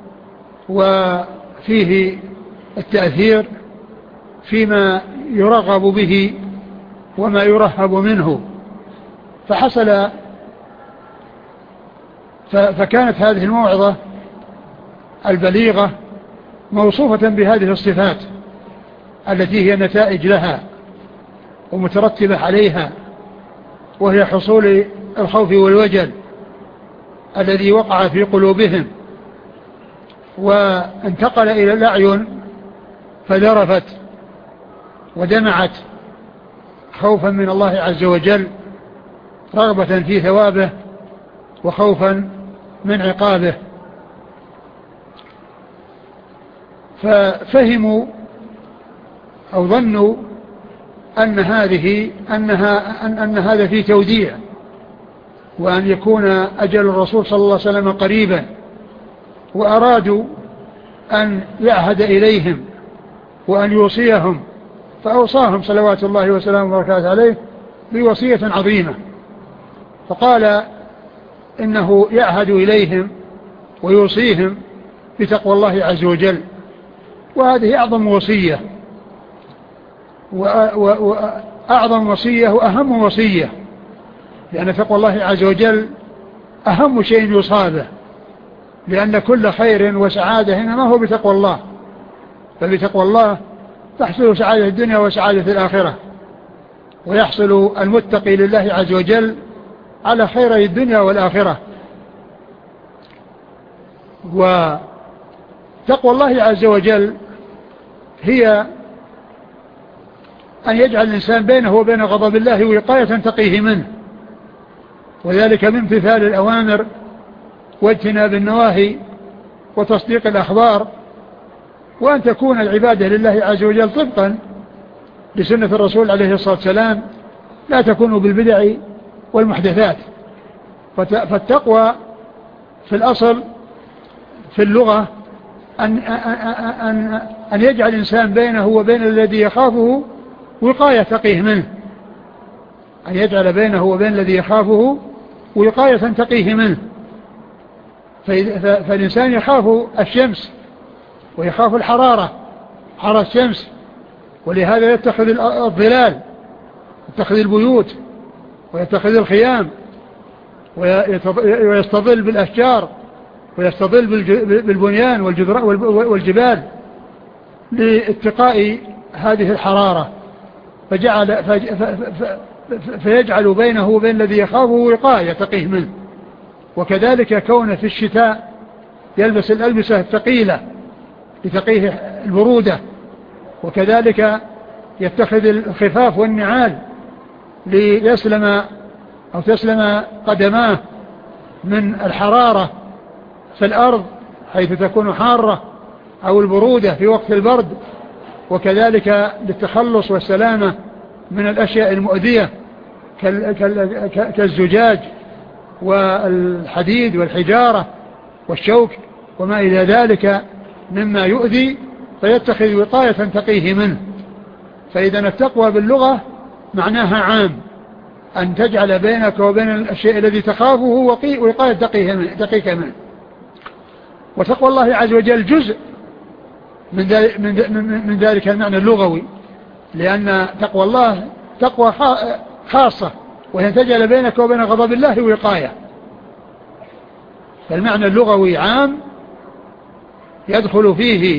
وفيه التأثير فيما يرغب به وما يرهب منه. فكانت هذه الموعظة البليغة موصوفة بهذه الصفات التي هي نتائج لها ومترتبة عليها، وهي حصول الخوف والوجل الذي وقع في قلوبهم وانتقل إلى الأعين فذرفت ودمعت خوفا من الله عز وجل، رغبة في ثوابه وخوفا من عقابه. ففهموا أو ظنوا أن هذا فيه توديع، وأن يكون أجل الرسول صلى الله عليه وسلم قريبا، وأرادوا أن يعهد إليهم وأن يوصيهم، فأوصاهم صلوات الله وسلامه وبركاته عليه بوصية عظيمة، فقال إنه يعهد إليهم ويوصيهم بتقوى الله عز وجل. وهذه أعظم وصية وأعظم وصية وأهم وصية، لأن تقوى الله عز وجل أهم شيء يصابه، لأن كل خير وسعادة إنما هو بتقوى الله، فبتقوى الله تحصل سعادة الدنيا وسعادة الآخرة، ويحصل المتقي لله عز وجل على خير الدنيا والآخرة. وتقوى الله عز وجل هي أن يجعل الإنسان بينه وبين غضب الله وقاية تقيه منه، وذلك من امتثال الأوامر واجتناب النواهي وتصديق الأخبار، وأن تكون العبادة لله عز وجل طبقا لسنة الرسول عليه الصلاة والسلام، لا تكون بالبدع والمحدثات. فالتقوى في الأصل في اللغة أن يجعل الإنسان بينه وبين الذي يخافه وقاية تقيه منه، أن يجعل بينه وبين الذي يخافه وقاية تقيه منه. فالإنسان يخاف الشمس ويخاف الحرارة، حر الشمس، ولهذا يتخذ الظلال، يتخذ البيوت ويتخذ الخيام ويستظل بالأشجار ويستظل بالبنيان والجبال لاتقاء هذه الحرارة، فيجعل بينه وبين الذي يخافه وقاية تقيه منه. وكذلك كونه في الشتاء يلبس الألبسة الثقيلة لتقيه البرودة، وكذلك يتخذ الخفاف والنعال ليسلم أو تسلم قدماه من الحرارة في الأرض حيث تكون حارة أو البرودة في وقت البرد، وكذلك للتخلص والسلامة من الأشياء المؤذية كالزجاج والحديد والحجارة والشوك وما إلى ذلك مما يؤذي، فيتخذ وقاية تقيه منه. فإذا التقوى باللغة معناها عام، أن تجعل بينك وبين الشيء الذي تخافه وقاية تقيك منه. وتقوى الله عز وجل جزء من ذلك المعنى اللغوي، لأن تقوى الله تقوى خاصة، وهي تجعل بينك وبين غضب الله وقاية. فالمعنى اللغوي عام يدخل فيه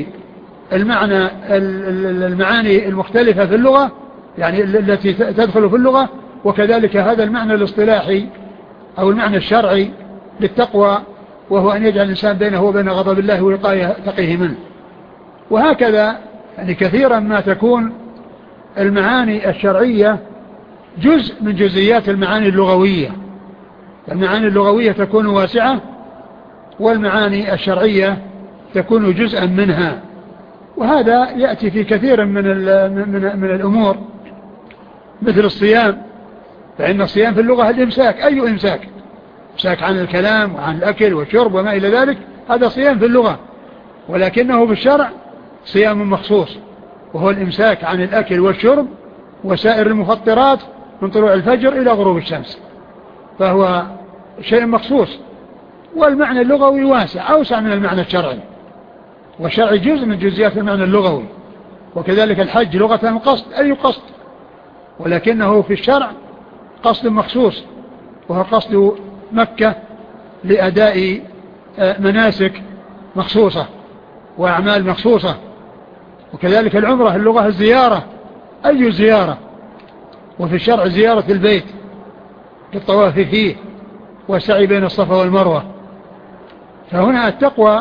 المعاني المختلفة في اللغة، يعني التي تدخل في اللغة، وكذلك هذا المعنى الاصطلاحي أو المعنى الشرعي للتقوى، وهو أن يجعل الإنسان بينه وبين غضب الله وقاية تقيه منه. وهكذا يعني كثيرا ما تكون المعاني الشرعية جزء من جزئيات المعاني اللغوية. المعاني اللغوية تكون واسعة، والمعاني الشرعية تكون جزءا منها. وهذا يأتي في كثير من الأمور، مثل الصيام، فإن الصيام في اللغة الإمساك، أي إمساك عن الكلام وعن الأكل والشرب وما إلى ذلك، هذا صيام في اللغة، ولكنه بالشرع صيام مخصوص، وهو الإمساك عن الأكل والشرب وسائر المفطرات من طلوع الفجر إلى غروب الشمس، فهو شيء مخصوص. والمعنى اللغوي واسع، أوسع من المعنى الشرعي، والشرع جزء من جزئيات المعنى اللغوي. وكذلك الحج لغة القصد، أي قصد، ولكنه في الشرع قصد مخصوص، وهو قصد مكة لأداء مناسك مخصوصة وأعمال مخصوصة. وكذلك العمرة اللغة الزيارة، أي زيارة، وفي الشرع زيارة البيت للطواف فيه والسعي بين الصفا والمروة. فهنا التقوى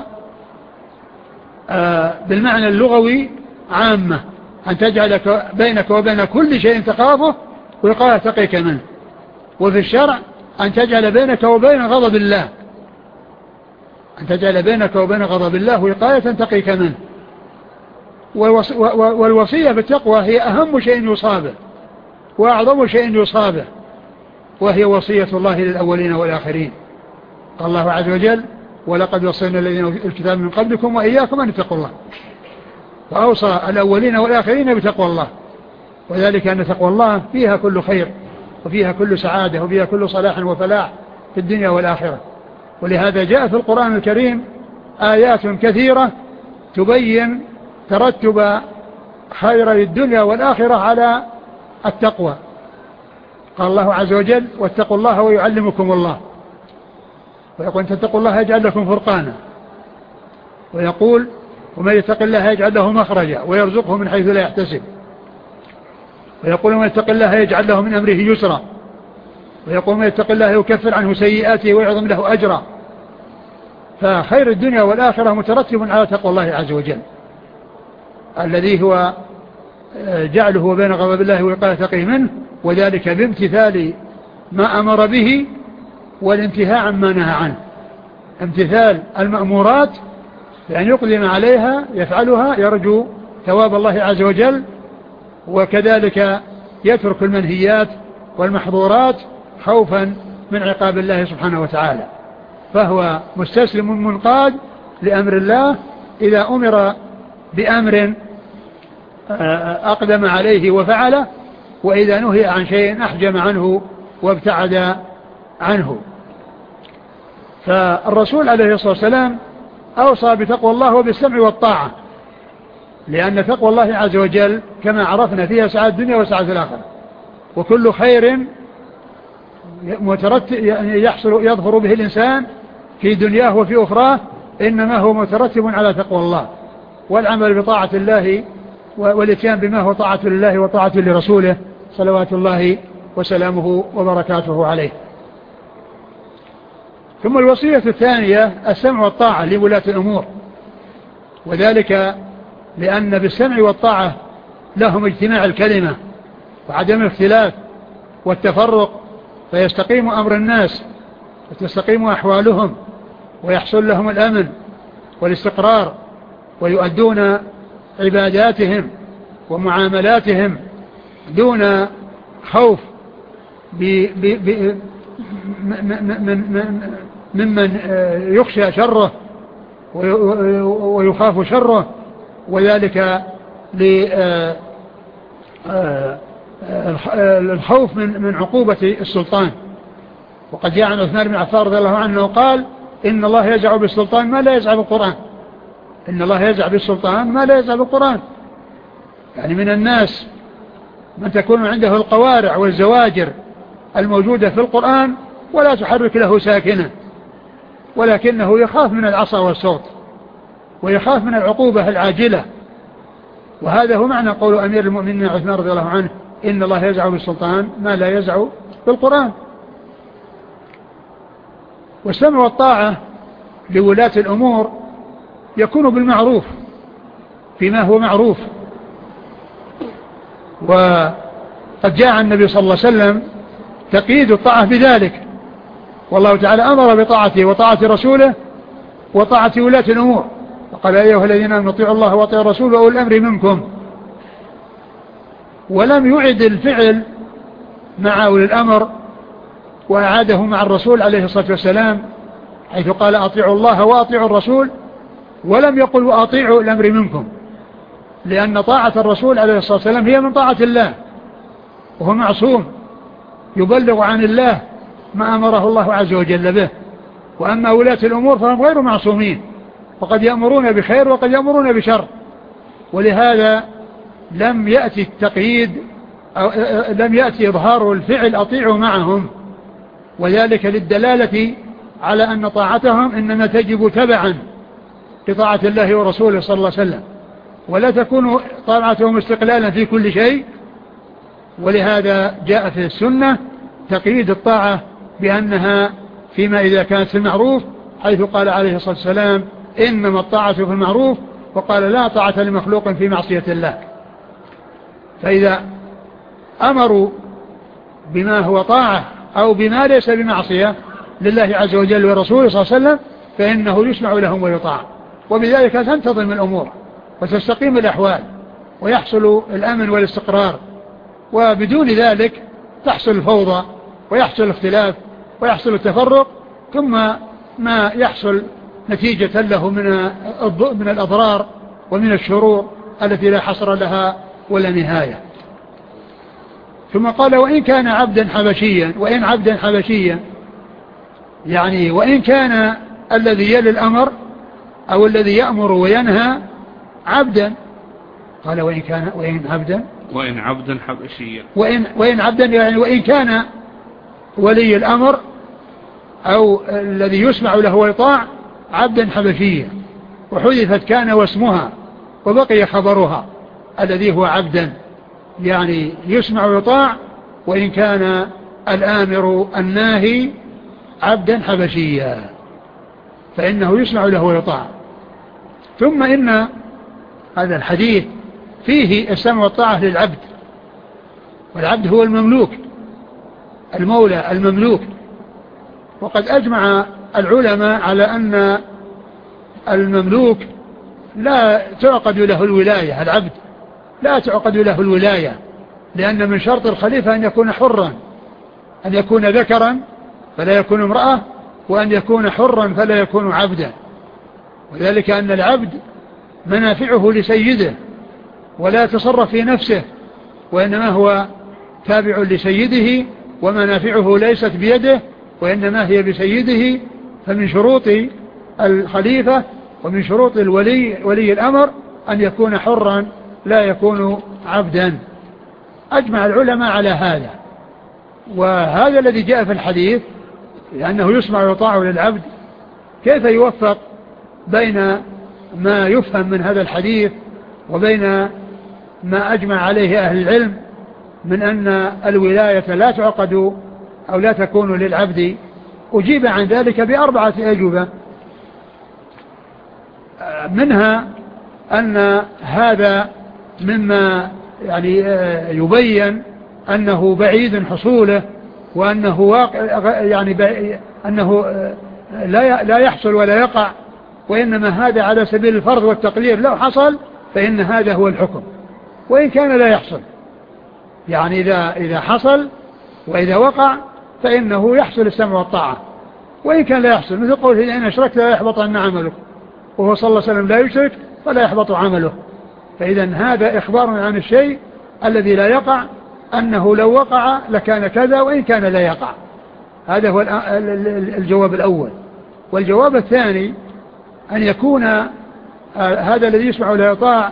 بالمعنى اللغوي عامة، أن تجعل بينك وبين كل شيء تخافه وقاية تقيك منه. وفي الشرع أن تجعل بينك وبين غضب الله، أن تجعل بينك وبين غضب الله وقاية تقيك منه. والوصية بالتقوى هي أهم شيء يصابه وأعظم شيء يصابه، وهي وصية الله للأولين والآخرين. قال الله عز وجل: ولقد وصينا الذين الكتاب من قبلكم وإياكم أن اتقوا الله. فأوصى الأولين والآخرين بتقوى الله، وذلك أن تقوى الله فيها كل خير، وفيها كل سعادة، وفيها كل صلاح وفلاح في الدنيا والآخرة. ولهذا جاء في القرآن الكريم آيات كثيرة تبين ترتب خير الدنيا والآخرة على التقوى. قال الله عز وجل واتقوا الله ويعلمكم الله، ويقول ان تتقوا الله يجعل لكم فرقانا، ويقول ومن يتق الله يجعل له مخرجا ويرزقه من حيث لا يحتسب، ويقول ومن يتق الله يجعل له من أمره يسرا، ويقول من يتق الله يكفر عنه سيئاته ويعظم له أجرا. فخير الدنيا والآخرة مترتب على تقوى الله عز وجل، الذي هو جعله بين غضب الله ووقاية تقيه منه، وذلك بامتثال ما أمر به والانتهاء عما نهى عنه. امتثال المأمورات بأن يقدم عليها يفعلها يرجو ثواب الله عز وجل، وكذلك يترك المنهيات والمحظورات خوفا من عقاب الله سبحانه وتعالى. فهو مستسلم منقاد لأمر الله، إذا أمر بأمر أقدم عليه وفعله، وإذا نهي عن شيء أحجم عنه وابتعد عنه. فالرسول عليه الصلاة والسلام أوصى بتقوى الله وبالسمع والطاعة، لأن تقوى الله عز وجل كما عرفنا فيها سعادة الدنيا وسعادة الآخرة، وكل خير يظفر به الإنسان في دنياه وفي أخراه إنما هو مترتب على تقوى الله والعمل بطاعة الله والاتيان بما هو طاعة لله وطاعة لرسوله صلوات الله وسلامه وبركاته عليه. ثم الوصية الثانية السمع والطاعة لولاة الأمور، وذلك لأن بالسمع والطاعة لهم اجتماع الكلمة وعدم الاختلاف والتفرق، فيستقيم أمر الناس وتستقيم أحوالهم ويحصل لهم الأمن والاستقرار، ويؤدون عباداتهم ومعاملاتهم دون خوف ممن يخشى شره ويخاف شره، وذلك للخوف من عقوبة السلطان. وقد جاء عن عثمان بن عفان رضي الله عنه قال إن الله يزع بالسلطان ما لا يزع بالقرآن. إن الله يزع بالسلطان ما لا يزع بالقرآن، يعني من الناس من تكون عنده القوارع والزواجر الموجودة في القرآن ولا تحرك له ساكنة، ولكنه يخاف من العصا والصوت ويخاف من العقوبة العاجلة. وهذا هو معنى قول أمير المؤمنين عثمان رضي الله عنه إن الله يزع بالسلطان ما لا يزع بالقرآن. والسمع والطاعة لولاة الأمور يكون بالمعروف فيما هو معروف، وقد جاء النبي صلى الله عليه وسلم تقييد الطاعة بذلك، والله تعالى أمر بطاعته وطاعة رسوله وطاعة ولاة الأمور، وقال أيها الذين آمنوا اطيعوا الله واطيعوا الرسول وأولي الأمر منكم. ولم يعد الفعل مع أولي الأمر وأعاده مع الرسول عليه الصلاة والسلام، حيث قال أطيعوا الله وأطيعوا الرسول، ولم يقل وأطيعوا الأمر منكم، لأن طاعة الرسول عليه الصلاة والسلام هي من طاعة الله، وهو معصوم يبلغ عن الله ما أمره الله عز وجل به. وأما ولاة الأمور فهم غير معصومين، وقد يأمرون بخير وقد يأمرون بشر، ولهذا لم يأتي التقييد أو لم يأتي إظهار الفعل أطيعوا معهم، وذلك للدلالة على أن طاعتهم إنما تجب تبعا لطاعة الله ورسوله صلى الله عليه وسلم، ولا تكون طاعتهم استقلالا في كل شيء. ولهذا جاء في السنة تقييد الطاعة بأنها فيما إذا كانت في المعروف، حيث قال عليه الصلاة والسلام إنما الطاعة في المعروف، وقال لا طاعة لمخلوق في معصية الله. فإذا أمروا بما هو طاعة أو بما ليس بمعصية لله عز وجل ورسوله صلى الله عليه وسلم فإنه يسمع لهم ويطاع، وبذلك تنتظم الأمور وتستقيم الأحوال ويحصل الأمن والاستقرار، وبدون ذلك تحصل الفوضى ويحصل الاختلاف ويحصل التفرق، ثم ما يحصل نتيجة له من الأضرار ومن الشرور التي لا حصر لها ولا نهاية. ثم قال وإن كان عبدا حبشيا، وإن عبدا حبشيا يعني وإن كان الذي يلي الأمر أو الذي يأمر وينهى عبدا. قال وإن عبدا حبشيا، وإن عبدا يعني وإن كان ولي الأمر أو الذي يسمع له ويطاع عبدا حبشيا، وحذفت كان واسمها وبقي خبرها الذي هو عبدا، يعني يسمع ويطاع وإن كان الآمر الناهي عبدا حبشيا فإنه يسمع له ويطاع. ثم إن هذا الحديث فيه السمع والطاعة للعبد، والعبد هو المملوك المولى المملوك. وقد أجمع العلماء على أن المملوك لا تعقد له الولاية، العبد لا تعقد له الولاية، لأن من شرط الخليفة أن يكون حرا، أن يكون ذكرا فلا يكون امرأة، وأن يكون حرا فلا يكون عبدا. وذلك أن العبد منافعه لسيده ولا يتصرف في نفسه، وإنما هو تابع لسيده، ومنافعه ليست بيده وإنما هي بسيده. فمن شروط الخليفة ومن شروط ولي الأمر أن يكون حرا لا يكون عبدا. أجمع العلماء على هذا، وهذا الذي جاء في الحديث لأنه يسمع ويطاع للعبد. كيف يوفق بين ما يفهم من هذا الحديث وبين ما أجمع عليه أهل العلم من أن الولاية لا تعقد أو لا تكون للعبد؟ أجيب عن ذلك بأربعة أجوبة. منها أن هذا مما يعني يبين أنه بعيد حصوله، وأنه واقع يعني أنه لا يحصل ولا يقع، وإنما هذا على سبيل الفرض والتقليل، لو حصل فإن هذا هو الحكم وإن كان لا يحصل. يعني إذا حصل وإذا وقع فإنه يحصل السمع والطاعة، وإن كان لا يحصل، مثل قوله إن أشركت لا يحبط عنا عملك، وهو صلى الله عليه وسلم لا يشرك فلا يحبط عمله. فإذا هذا إخبار عن الشيء الذي لا يقع، أنه لو وقع لكان كذا وإن كان لا يقع. هذا هو الجواب الأول. والجواب الثاني أن يكون هذا الذي يسمع ولا يطاع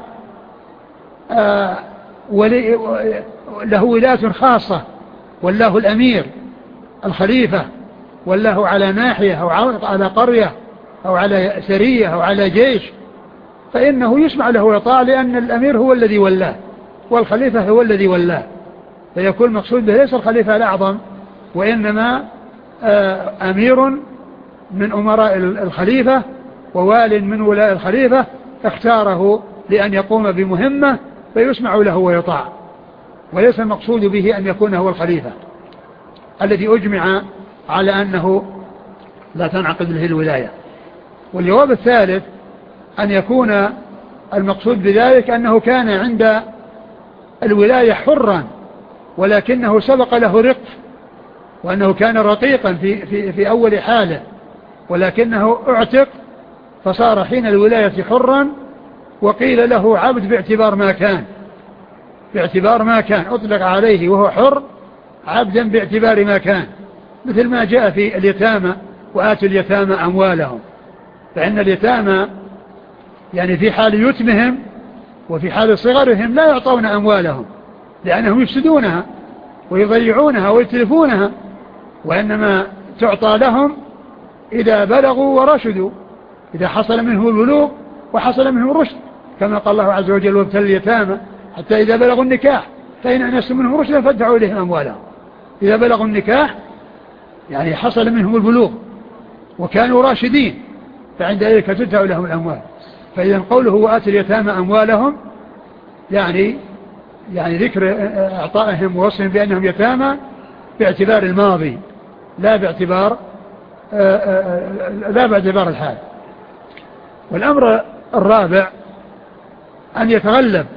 له ولاية خاصة، والله الأمير الخليفة، والله على ناحية أو على قرية أو على سرية أو على جيش، فإنه يسمع له ويطاع، لأن الأمير هو الذي ولاه والخليفة هو الذي ولاه. فيكون المقصود به ليس الخليفة الأعظم، وإنما أمير من أمراء الخليفة ووال من ولاء الخليفة اختاره لأن يقوم بمهمة فيسمع له ويطاع، وليس المقصود به أن يكون هو الخليفة الذي أجمع على أنه لا تنعقد له الولاية. والجواب الثالث أن يكون المقصود بذلك أنه كان عند الولاية حرا، ولكنه سبق له رق، وأنه كان رقيقا في أول حاله، ولكنه اعتق فصار حين الولاية حرا، وقيل له عبد باعتبار ما كان أطلق عليه وهو حر عبدا باعتبار ما كان، مثل ما جاء في اليتامى وآتوا اليتامى أموالهم. فإن اليتامى يعني في حال يتمهم وفي حال صغرهم لا يعطون أموالهم، لأنهم يفسدونها ويضيعونها ويتلفونها، وإنما تعطى لهم إذا بلغوا ورشدوا، إذا حصل منه البلوغ وحصل منه الرشد، كما قال الله عز وجل وابتلوا اليتامى حتى إذا بلغوا النكاح فإن أنستم منهم رشدا فادفعوا إليهم أموالهم. إذا بلغوا النكاح يعني حصل منهم البلوغ وكانوا راشدين، فعند ذلك تدفع لهم الأموال. فإذا قوله وآتوا اليتامى أموالهم يعني ذكر إعطائهم ووصفهم بأنهم يتامى باعتبار الماضي لا باعتبار الحال. والأمر الرابع أن يتغلب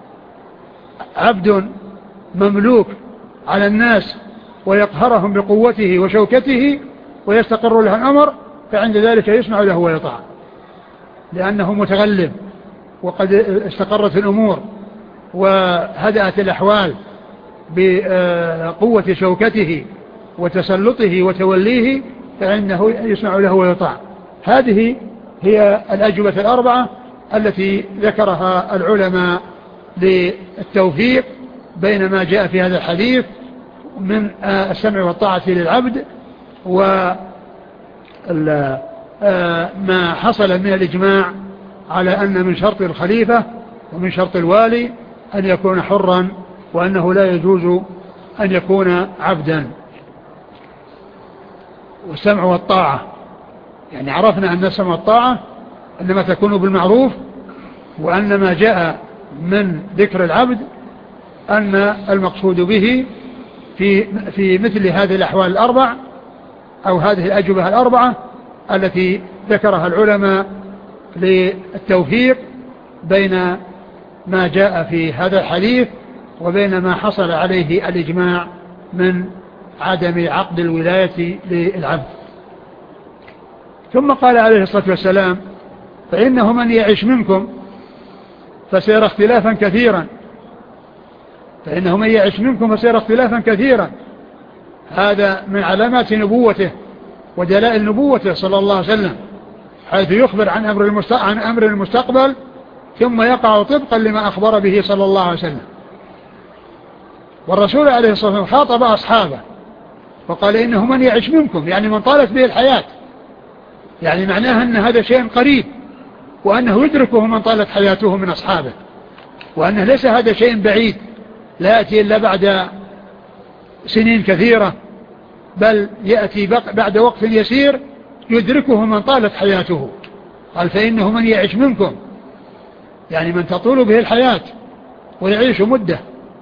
عبد مملوك على الناس ويقهرهم بقوته وشوكته ويستقر له الأمر، فعند ذلك يسمع له ويطاع، لأنه متغلب وقد استقرت الأمور وهدأت الأحوال بقوة شوكته وتسلطه وتوليه، فإنه يسمع له ويطاع. هذه هي الأجوبة الأربعة التي ذكرها العلماء للتوفيق بين ما جاء في هذا الحديث من السمع والطاعة للعبد وما حصل من الإجماع على أن من شرط الخليفة ومن شرط الوالي أن يكون حرا وأنه لا يجوز أن يكون عبدا. والسمع والطاعة يعني عرفنا أن السمع والطاعة إنما تكون بالمعروف، وأن ما جاء من ذكر العبد أن المقصود به في مثل هذه الأحوال الأربع أو هذه الأجوبة الأربعة التي ذكرها العلماء للتوفيق بين ما جاء في هذا الحديث وبين ما حصل عليه الإجماع من عدم عقد الولاية للعبد. ثم قال عليه الصلاة والسلام: فإنه من يعش منكم فسيرى اختلافا كثيرا. فإنه من يعش منكم فسيرى اختلافا كثيرا. هذا من علامات نبوته ودلائل نبوته صلى الله عليه وسلم، حيث يخبر عن أمر المستقبل ثم يقع طبقا لما أخبر به صلى الله عليه وسلم. والرسول عليه الصلاة والسلام خاطب أصحابه وقال: إنه من يعش منكم، يعني من طالت به الحياة، يعني معناها أن هذا شيء قريب، وأنه يدركه من طالت حياته من أصحابه، وأنه ليس هذا شيء بعيد لا يأتي إلا بعد سنين كثيرة، بل يأتي بعد وقت يسير يدركه من طالت حياته. قال: فإنه من يعش منكم، يعني من تطول به الحياة ويعيش مدة،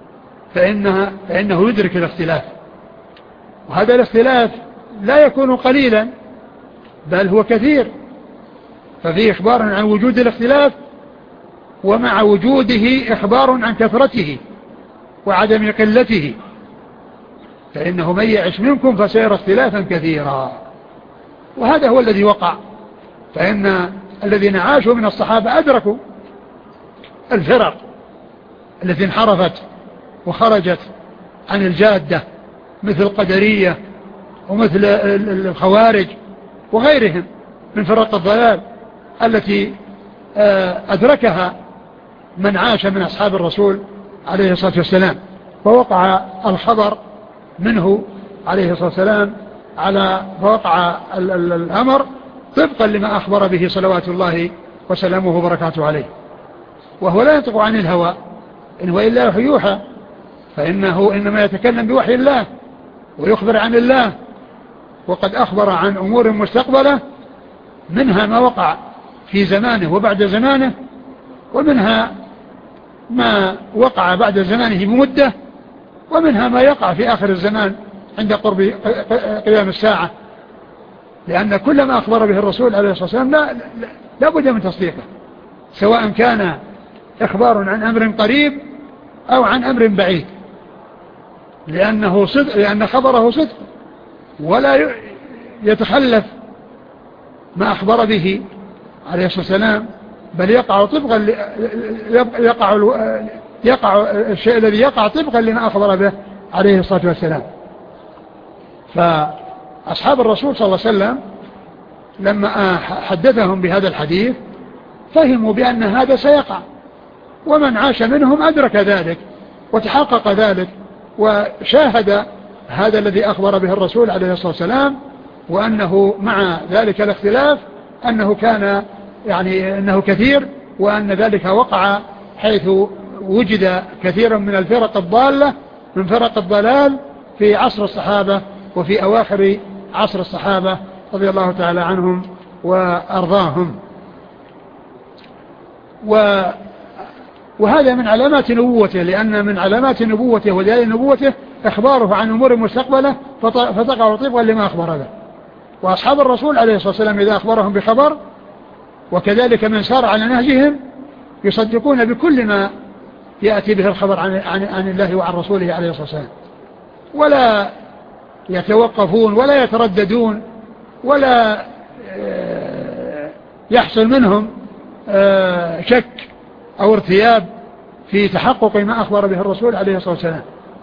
فإنه يدرك الاختلاف. وهذا الاختلاف لا يكون قليلا بل هو كثير، ففيه إخبار عن وجود الاختلاف، ومع وجوده إخبار عن كثرته وعدم قلته. فإنه من يعش منكم فسيرى اختلافا كثيرا. وهذا هو الذي وقع، فإن الذين عاشوا من الصحابة أدركوا الفرق التي انحرفت وخرجت عن الجادة، مثل القدرية ومثل الخوارج وغيرهم من فرق الضلال التي أدركها من عاش من أصحاب الرسول عليه الصلاة والسلام. فوقع الخبر منه عليه الصلاة والسلام فوقع الأمر طبقا لما أخبر به صلوات الله وسلامه وبركاته عليه. وهو لا ينطق عن الهوى إن هو إلا وحي يوحى، فإنه إنما يتكلم بوحي الله ويخبر عن الله، وقد أخبر عن أمور مستقبلة، منها ما وقع في زمانه وبعد زمانه، ومنها ما وقع بعد زمانه بمدة، ومنها ما يقع في آخر الزمان عند قرب قيام الساعة، لأن كل ما أخبر به الرسول عليه الصلاة والسلام لا بد من تصديقه، سواء كان إخبار عن أمر قريب أو عن أمر بعيد، لأن خبره صدق ولا يتخلف ما أخبر به عليه الصلاة والسلام، بل يقع طبقا يقع الشيء الذي يقع طبقا لما أخبر به عليه الصلاة والسلام. فأصحاب الرسول صلى الله عليه وسلم لما حدثهم بهذا الحديث فهموا بأن هذا سيقع، ومن عاش منهم أدرك ذلك وتحقق ذلك وشاهد هذا الذي أخبر به الرسول عليه الصلاة والسلام، وأنه مع ذلك الاختلاف أنه كان أنه كثير، وأن ذلك وقع حيث وجد كثيرا من الفرق الضالة من فرق الضلال في عصر الصحابة وفي أواخر عصر الصحابة رضي الله تعالى عنهم وأرضاهم. وهذا من علامات نبوته، لأن من علامات نبوته ودلائل نبوته إخباره عن أمور مستقبلة فتقع طبقا لما أخبر به. وأصحاب الرسول عليه الصلاة والسلام إذا أخبرهم بخبر، وكذلك من سار على نهجهم، يصدقون بكل ما يأتي به الخبر عن الله وعن رسوله عليه الصلاة والسلام، ولا يتوقفون ولا يترددون ولا يحصل منهم شك أو ارتياب في تحقق ما أخبر به الرسول عليه الصلاة والسلام.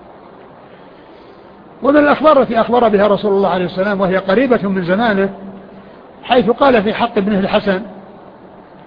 ومن الأخبار التي أخبر بها رسول الله عليه السلام وهي قريبة من زمانه، حيث قال في حق ابنه الحسن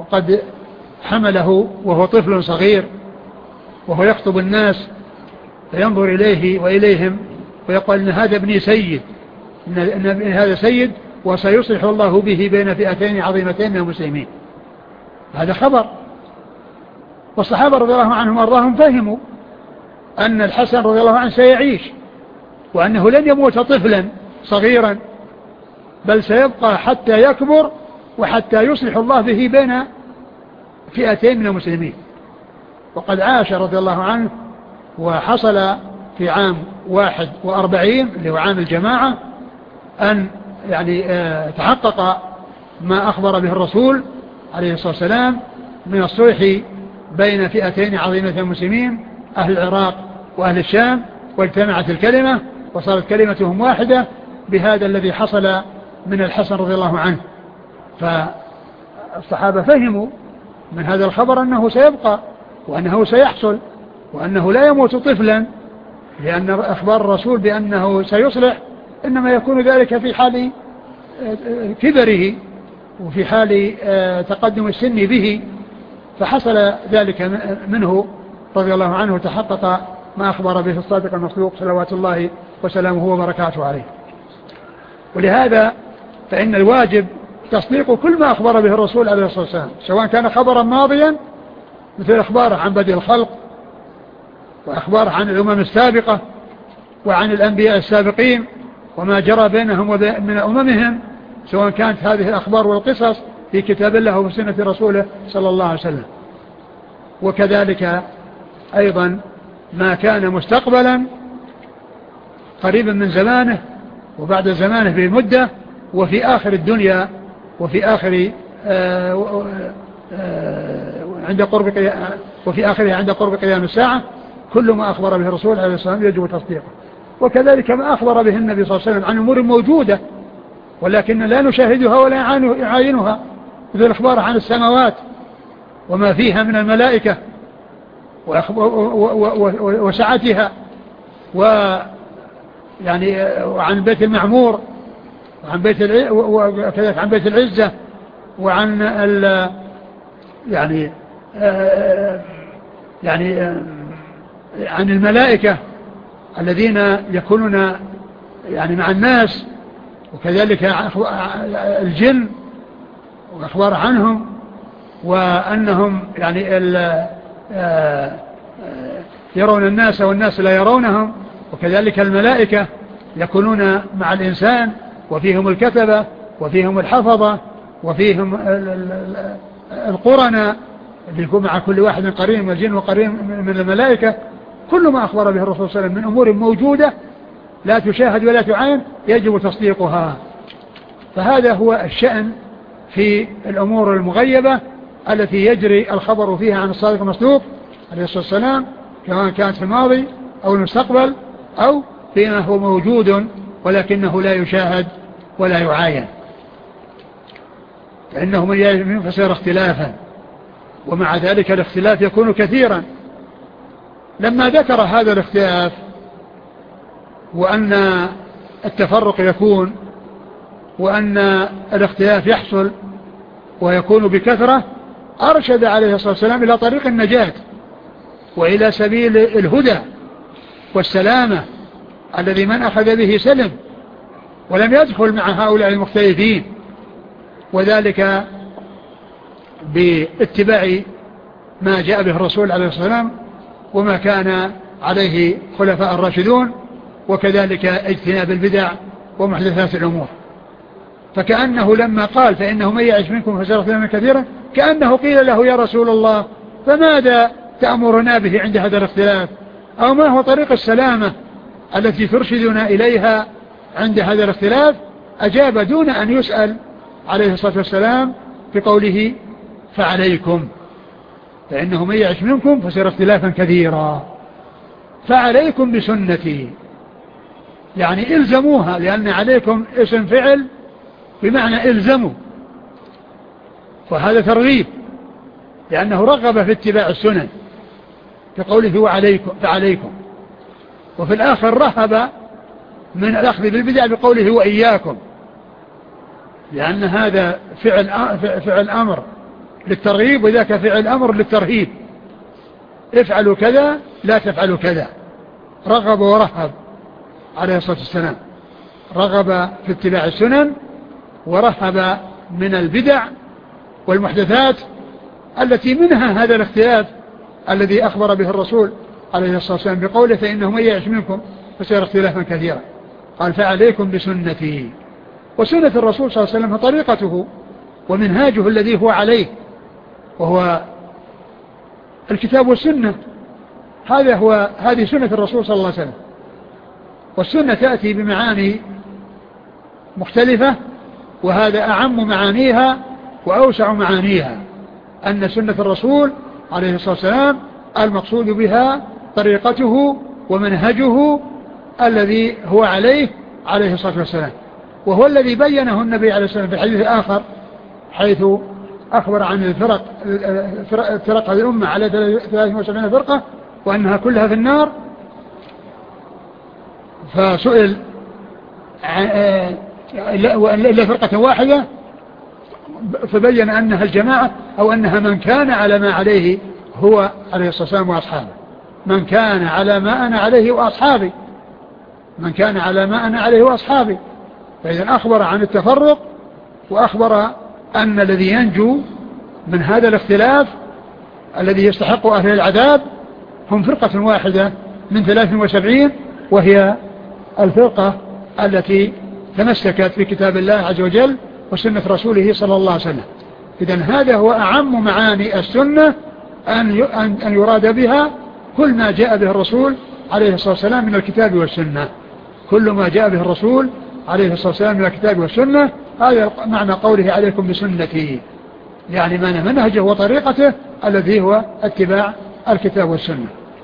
وقد حمله وهو طفل صغير وهو يخطب الناس فينظر إليه وإليهم ويقول إن هذا ابني سيد، إن هذا سيد وسيصلح الله به بين فئتين عظيمتين من المسلمين. هذا خبر. والصحابة رضي الله عنهم وارضاهم فهموا أن الحسن رضي الله عنه سيعيش وأنه لن يموت طفلا صغيرا، بل سيبقى حتى يكبر وحتى يصلح الله به بين فئتين من المسلمين. وقد عاش رضي الله عنه وحصل في عام 41 اللي هو عام الجماعة أن يعني تحقق ما أخبر به الرسول عليه الصلاة والسلام من الصلح بين فئتين عظيمة المسلمين، أهل العراق وأهل الشام، واجتمعت الكلمة وصارت كلمتهم واحدة بهذا الذي حصل من الحسن رضي الله عنه. فالصحابة فهموا من هذا الخبر أنه سيبقى وأنه سيحصل وأنه لا يموت طفلا، لأن أخبار الرسول بأنه سيصلح إنما يكون ذلك في حال كبره وفي حال تقدم السن به، فحصل ذلك منه رضي الله عنه وتحقق ما أخبر به الصادق المصدوق صلوات الله وسلامه وبركاته عليه. ولهذا فإن الواجب تصديق كل ما أخبر به الرسول عليه الصلاة والسلام، سواء كان خبرا ماضيا مثل أخباره عن بدء الخلق وأخباره عن الأمم السابقة وعن الأنبياء السابقين وما جرى بينهم من أممهم، سواء كانت هذه الأخبار والقصص في كتاب الله وفي سنة رسوله صلى الله عليه وسلم. وكذلك أيضا ما كان مستقبلا قريبا من زمانه وبعد زمانه بمدة وفي آخر الدنيا وفي آخر وفي آخره عند قرب قيام الساعة، كل ما أخبر به الرسول عليه الصلاة والسلام يجب تصديقه. وكذلك ما أخبر به النبي صلى الله عليه وسلم عن أمور موجودة ولكن لا نشاهدها ولا يعاينها، مثل الإخبار عن السماوات وما فيها من الملائكة وسعتها ويعني وعن بيت المعمور وعن وكذلك عن بيت العزة وعن عن الملائكة الذين يكونون يعني مع الناس، وكذلك الجن والأخبار عنهم وأنهم يعني يرون الناس والناس لا يرونهم، وكذلك الملائكة يكونون مع الإنسان وفيهم الكتبة وفيهم الحفظة وفيهم القرناء اللي يكون مع كل واحد قرين من الجن وقرين من الملائكة. كل ما أخبر به الرسول صلى الله عليه وسلم من أمور موجودة لا تشاهد ولا تعاين يجب تصديقها. فهذا هو الشأن في الأمور المغيبة التي يجري الخبر فيها عن الصادق المصدوق عليه الصلاة والسلام، كما كانت في الماضي أو المستقبل أو فيما هو موجود ولكنه لا يشاهد ولا يعاين، فإنه من ينفسر اختلافا، ومع ذلك الاختلاف يكون كثيرا. لما ذكر هذا الاختلاف وأن التفرق يكون وأن الاختلاف يحصل ويكون بكثرة، أرشد عليه الصلاة والسلام إلى طريق النجاة وإلى سبيل الهدى والسلامة الذي من أخذ به سلم، ولم يدخل مع هؤلاء المختلفين، وذلك باتباع ما جاء به الرسول عليه الصلاة والسلام وما كان عليه خلفاء الراشدون، وكذلك اجتناب البدع ومحدثات الأمور. فكأنه لما قال فإنه من يعش منكم فسيرى اختلافا كثيرا، كأنه قيل له يا رسول الله فماذا تأمرنا به عند هذا الاختلاف، أو ما هو طريق السلامة التي ترشدنا إليها عند هذا الاختلاف؟ أجاب دون أن يسأل عليه الصلاة والسلام بقوله فعليكم، فإنه من يعش منكم فسيرى اختلافا كثيرا، فعليكم بسنتي، يعني إلزموها، لأن عليكم اسم فعل بمعنى إلزموا، وهذا ترغيب لأنه رغب في اتباع السنن كقوله وعليكم فعليكم، وفي الآخر رهب من الأخذ بالبدع بقوله وإياكم، لأن هذا فعل أمر للترغيب، وذاك فعل أمر للترهيب. افعلوا كذا لا تفعلوا كذا. رغب ورهب عليه الصلاة والسلام، رغب في اتباع السنن ورهب من البدع والمحدثات التي منها هذا الاختلاف الذي أخبر به الرسول عليه الصلاة والسلام بقوله فإنه من يعش منكم فسيرى اختلافا كثيرا. قال فعليكم بسنتي. وسنة الرسول صلى الله عليه وسلم طريقته ومنهاجه الذي هو عليه، وهو الكتاب والسنة. هذه سنة الرسول صلى الله عليه وسلم. والسنة تأتي بمعاني مختلفة، وهذا أعم معانيها وأوسع معانيها، أن سنة الرسول عليه الصلاة والسلام المقصود بها طريقته ومنهجه الذي هو عليه الصلاة والسلام، وهو الذي بينه النبي عليه الصلاة والسلام في الحديث الآخر حيث أخبر عن الفرق هذه الأمة على 73 فرقة وأنها كلها في النار. فسئل إلا فرقة واحدة، فبين أنها الجماعة، أو أنها من كان على ما عليه هو عليه الصلاة والسلام وأصحابه، من كان على ما أنا عليه وأصحابي، من كان على ما أنا عليه وأصحابي. فإذا أخبر عن التفرق، وأخبر أن الذي ينجو من هذا الاختلاف الذي يستحق أهل العذاب هم فرقة واحدة من 73، وهي الفرقة التي تمسكت بكتاب الله عز وجل وسنة رسوله صلى الله عليه وسلم. إذن هذا هو أعم معاني السنة، أن يراد بها كل ما جاء به الرسول عليه الصلاة والسلام من الكتاب والسنة، كل ما جاء به الرسول عليه الصلاة والسلام من الكتاب والسنة. هذا معنى قوله عليكم بسنتي، يعني معنى منهجه وطريقته الذي هو اتباع الكتاب والسنة.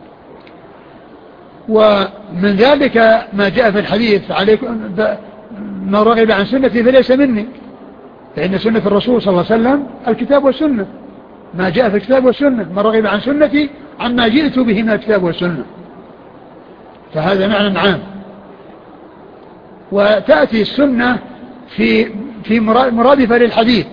ومن ذلك ما جاء في الحديث عليكم من رغب عن سنتي فليس مني، فإن سنة الرسول صلى الله عليه وسلم الكتاب والسنة، ما جاء في الكتاب والسنة. من رغب عن سنتي عما جئت به من الكتاب والسنة، فهذا معنى عام. وتأتي السنة في مرادفة للحديث،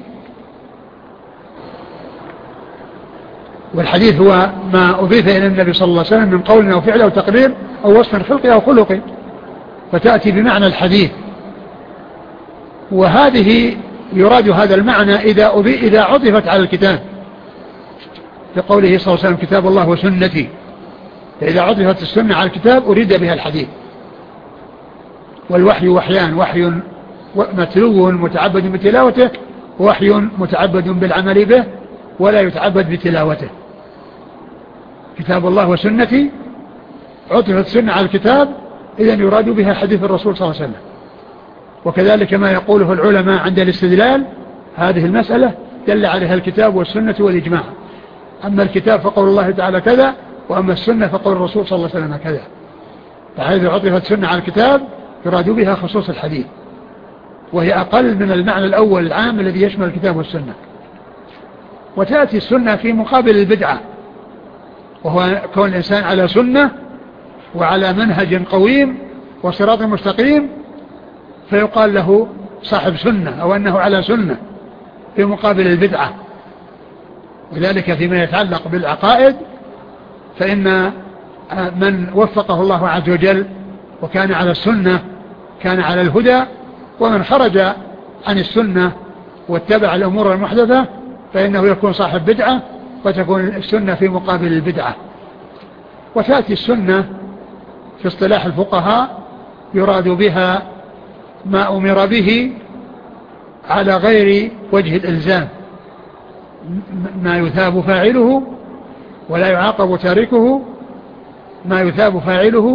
والحديث هو ما أضيف إلى النبي صلى الله عليه وسلم من قول أو فعل أو تقرير أو وصف خلقي أو خلقي، فتأتي بمعنى الحديث. وهذه يراد هذا المعنى إذا عطفت على الكتاب، لقوله صلى الله عليه وسلم كتاب الله وسنتي، فإذا عطفت السنة على الكتاب أريد بها الحديث. والوحي وحيان، وحي متلو متعبد بتلاوته، ووحي متعبد بالعمل به ولا يتعبد بتلاوته. كتاب الله وسنتي عطفت السنة على الكتاب، إذن يراد بها حديث الرسول صلى الله عليه وسلم. وكذلك ما يقوله العلماء عند الاستدلال، هذه المسألة دل عليها الكتاب والسنة والإجماع. أما الكتاب فقول الله تعالى كذا، وأما السنة فقول الرسول صلى الله عليه وسلم كذا. فحيث عطفت السنة على الكتاب يراد بها خصوص الحديث، وهي أقل من المعنى الأول العام الذي يشمل الكتاب والسنة. وتأتي السنة في مقابل البدعة، وهو كون الإنسان على سنة وعلى منهج قويم وصراط مستقيم، فيقال له صاحب سنة أو أنه على سنة، في مقابل البدعة. وذلك فيما يتعلق بالعقائد، فإن من وفقه الله عز وجل وكان على السنة كان على الهدى، ومن خرج عن السنة واتبع الأمور المحدثة فإنه يكون صاحب بدعة، وتكون السنة في مقابل البدعة. وتأتي السنة في اصطلاح الفقهاء يراد بها ما أمر به على غير وجه الإلزام، ما يثاب فاعله ولا يعاقب تاركه، ما يثاب فاعله،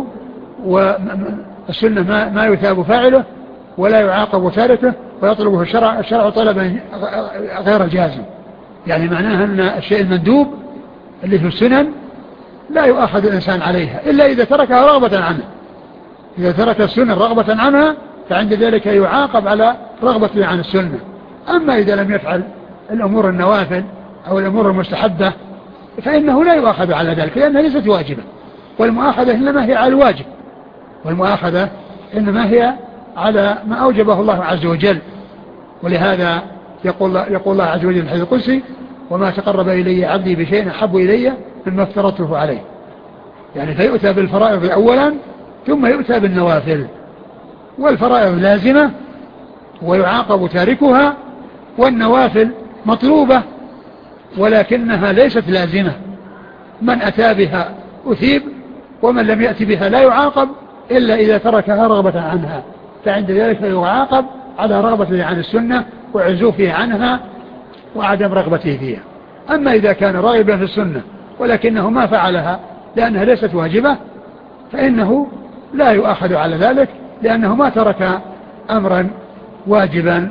والسنة ما يثاب فاعله ولا يعاقب تاركه، ويطلبه الشرع طلبا غير جازم. يعني معناها أن الشيء المندوب اللي في السنن لا يؤخذ الإنسان عليها إلا إذا تركها رغبة عنه. إذا ترك السنن رغبة عنها فعند ذلك يعاقب على رغبة عن السنة. أما إذا لم يفعل الأمور النوافل أو الأمور المستحبة فإنه لا يؤخذ على ذلك، لأنها ليست واجبة، والمؤاخذة إنما هي على الواجب، والمؤاخذة إنما هي على ما أوجبه الله عز وجل. ولهذا يقول الله عز وجل في الحديث القدسي وما تقرب إلي عبدي بشيء أحب إلي مما افترضته عليه. يعني فيؤتى بالفرائض أولا ثم يؤتى بالنوافل، والفرائض لازمة ويعاقب تاركها، والنوافل مطلوبة ولكنها ليست لازمة، من أتى بها أثيب ومن لم يأتي بها لا يعاقب إلا إذا تركها رغبة عنها، فعند ذلك يعاقب على رغبته عن السنة وعزوفه عنها وعدم رغبته فيها. أما إذا كان راغبا في السنة ولكنه ما فعلها لأنها ليست واجبة فإنه لا يؤاخذ على ذلك، لأنه ما ترك أمرا واجبا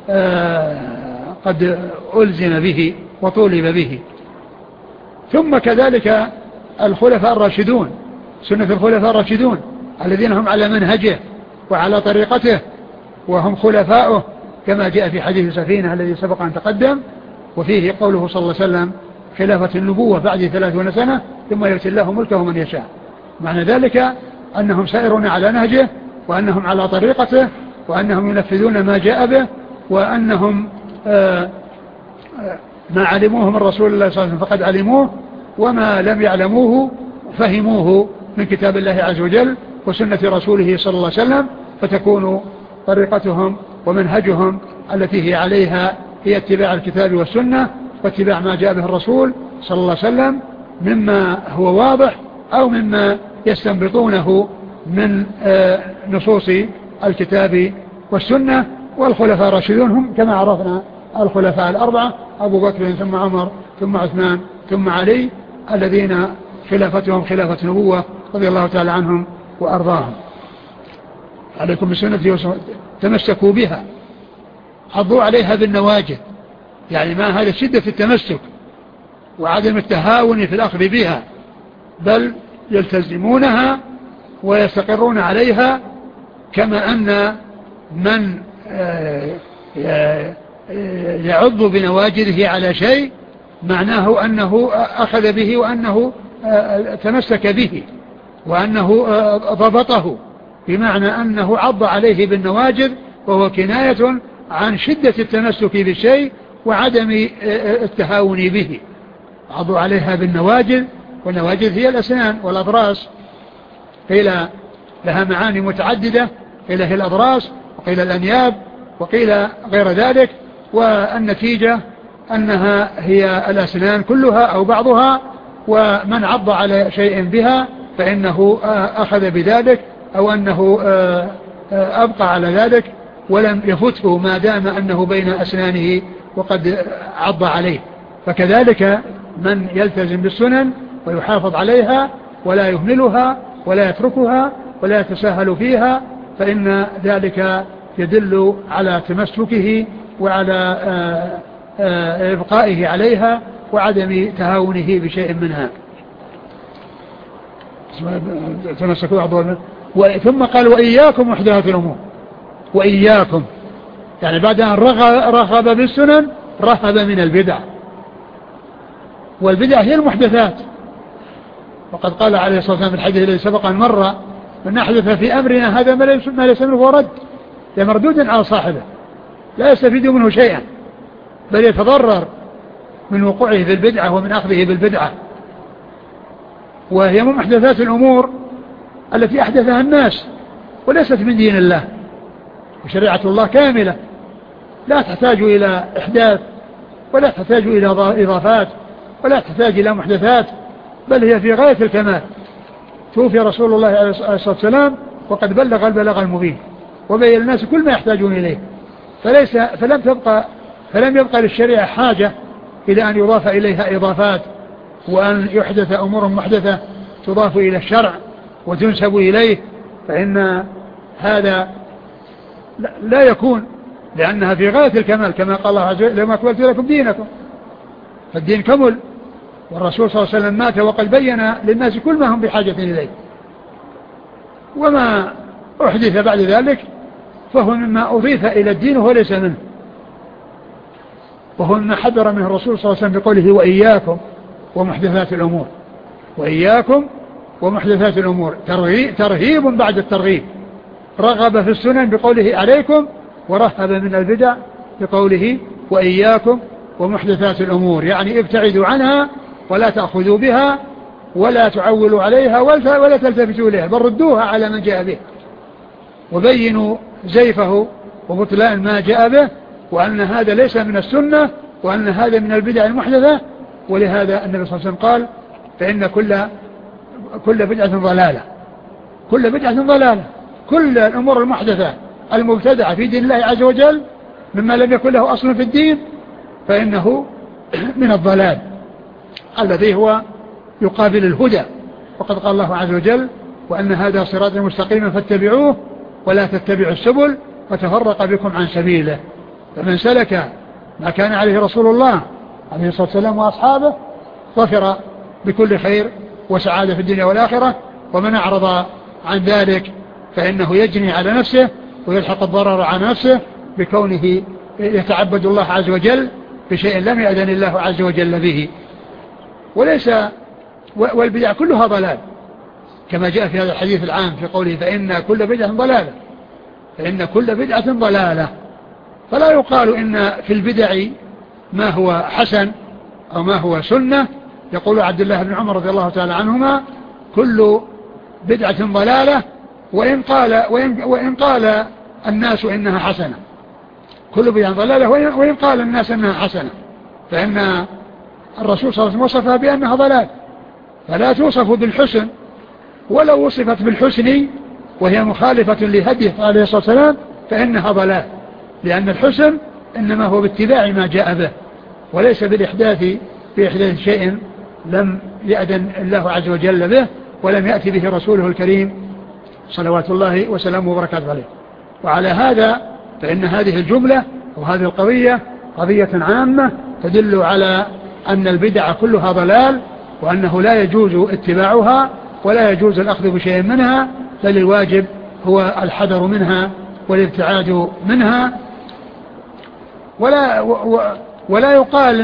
قد ألزم به وطولب به. ثم كذلك الخلفاء الراشدون، سنة الخلفاء الراشدون الذين هم على منهجه وعلى طريقته وهم خلفاؤه، كما جاء في حديث سفينة الذي سبق أن تقدم، وفيه قوله صلى الله عليه وسلم خلافة النبوة بعد 30 سنة ثم يؤتي الله ملكه من يشاء. معنى ذلك أنهم سائرون على نهجه وأنهم على طريقته وأنهم ينفذون ما جاء به، وأنهم ما علموه من رسول الله صلى الله عليه وسلم فقد علموه، وما لم يعلموه فهموه من كتاب الله عز وجل وسنة رسوله صلى الله عليه وسلم، فتكون طريقتهم ومنهجهم التي هي عليها هي اتباع الكتاب والسنة واتباع ما جاء به الرسول صلى الله عليه وسلم مما هو واضح أو مما يستنبطونه من نصوص الكتاب والسنة. والخلفاء الراشدون هم كما عرفنا الخلفاء الأربعة، أبو بكر ثم عمر ثم عثمان ثم علي، الذين خلافتهم خلافة نبوة رضي الله تعالى عنهم وأرضاهم. عليكم بسنتي تمسكوا بها، حضوا عليها بالنواجذ، يعني ما هذا شدة التمسك وعدم التهاون في الأخذ بها، بل يلتزمونها ويستقرون عليها، كما أن من يعض بنواجذه على شيء معناه أنه أخذ به وأنه تمسك به وأنه ضبطه، بمعنى أنه عض عليه بالنواجذ، وهو كناية عن شدة التمسك بالشيء وعدم التهاون به. عضوا عليها بالنواجذ، والنواجذ هي الأسنان والأضراس، قيل لها معاني متعددة، قيل هي الأضراس وقيل الأنياب وقيل غير ذلك، والنتيجة أنها هي الأسنان كلها أو بعضها، ومن عض على شيء بها فإنه أخذ بذلك أو أنه أبقى على ذلك ولم يفته ما دام أنه بين أسنانه وقد عض عليه. فكذلك من يلتزم بالسنن ويحافظ عليها ولا يهملها ولا يتركها ولا يتساهل فيها، فإن ذلك يدل على تمسكه وعلى إبقائه عليها وعدم تهاونه بشيء منها. تمسكوا ثم قال وإياكم محدثات الأمور، وإياكم يعني بعد أن رغب بالسنن رهب من البدع، والبدع هي المحدثات. وقد قال عليه الصلاة والسلام في الحديث الذي سبق أن مر: من أحدث في أمرنا هذا ما ليس منه ورد، مردود على صاحبه لا يستفيد منه شيئا، بل يتضرر من وقوعه في البدعة ومن أخذه بالبدعة. وهي من محدثات الأمور التي أحدثها الناس وليست من دين الله، وشريعة الله كاملة لا تحتاج إلى إحداث ولا تحتاج إلى إضافات ولا تحتاج إلى محدثات، بل هي في غاية الكمال. توفي رسول الله عليه الصلاة والسلام وقد بلغ البلاغ المبين وبين الناس كل ما يحتاجون إليه، فلم يبقى للشريعة حاجة إلى أن يضاف إليها إضافات وأن يحدث أمور محدثة تضاف إلى الشرع وتنسب إليه، فإن هذا لا يكون، لأنها في غاية الكمال كما قال الله عز وجل: لما أكملت لكم دينكم. فالدين كمل، والرسول صلى الله عليه وسلم مات وقد بين للناس كل ما هم بحاجة إليه، وما أحدث بعد ذلك فهو مما أضيف إلى الدين وهو ليس منه، وهو مما حذر منه الرسول صلى الله عليه وسلم بقوله: وإياكم ومحدثات الأمور. وإياكم ومحدثات الأمور ترهيب بعد الترغيب، رغب في السنن بقوله عليكم، ورهب من البدع بقوله وإياكم ومحدثات الأمور، يعني ابتعدوا عنها ولا تأخذوا بها ولا تعولوا عليها ولا تلتفتوا إليها، بل ردوها على من جاء به وبينوا زيفه وبطلان ما جاء به، وأن هذا ليس من السنة وأن هذا من البدع المحدثة. ولهذا النبي صلى الله عليه وسلم قال فإن كل بدعة ضلالة، كل بدعة ضلالة، كل الأمور المحدثة المبتدعة في دين الله عز وجل مما لم يكن له أصل في الدين فإنه من الضلال الذي هو يقابل الهدى. وقد قال الله عز وجل وأن هذا صراط مستقيما فاتبعوه ولا تتبعوا السبل فتفرق بكم عن سبيله. فمن سلك ما كان عليه رسول الله عليه الصلاة والسلام وأصحابه ظفر بكل خير وسعادة في الدنيا والآخرة، ومن أعرض عن ذلك فإنه يجني على نفسه ويلحق الضرر على نفسه بكونه يتعبد الله عز وجل بشيء لم يأذن الله عز وجل به. والبدع كلها ضلال كما جاء في هذا الحديث العام في قوله فإن كل بدعة ضلالة، فإن كل بدعة ضلالة. فلا يقال إن في البدع ما هو حسن أو ما هو سنة. يقول عبد الله بن عمر رضي الله تعالى عنهما كل بدعة ضلالة وإن قال الناس إنها حسنة، كل بدعة ضلالة وإن قال الناس إنها حسنة، فإن الرسول صلى الله عليه وسلم وصفها بأنها ضلال، فلا توصف بالحسن، ولو وصفت بالحسن وهي مخالفة لهديه عليه الصلاة والسلام فإنها ضلال، لأن الحسن إنما هو باتباع ما جاء به وليس بالإحداث بإحداث شيء لم يأذن الله عز وجل به ولم يأتي به رسوله الكريم صلوات الله وسلامه وبركاته عليه. وعلى هذا فإن هذه الجملة وهذه القضية قضية عامة تدل على أن البدع كلها ضلال، وأنه لا يجوز اتباعها ولا يجوز الأخذ بشيء منها، بل الواجب هو الحذر منها والابتعاد منها. ولا يقال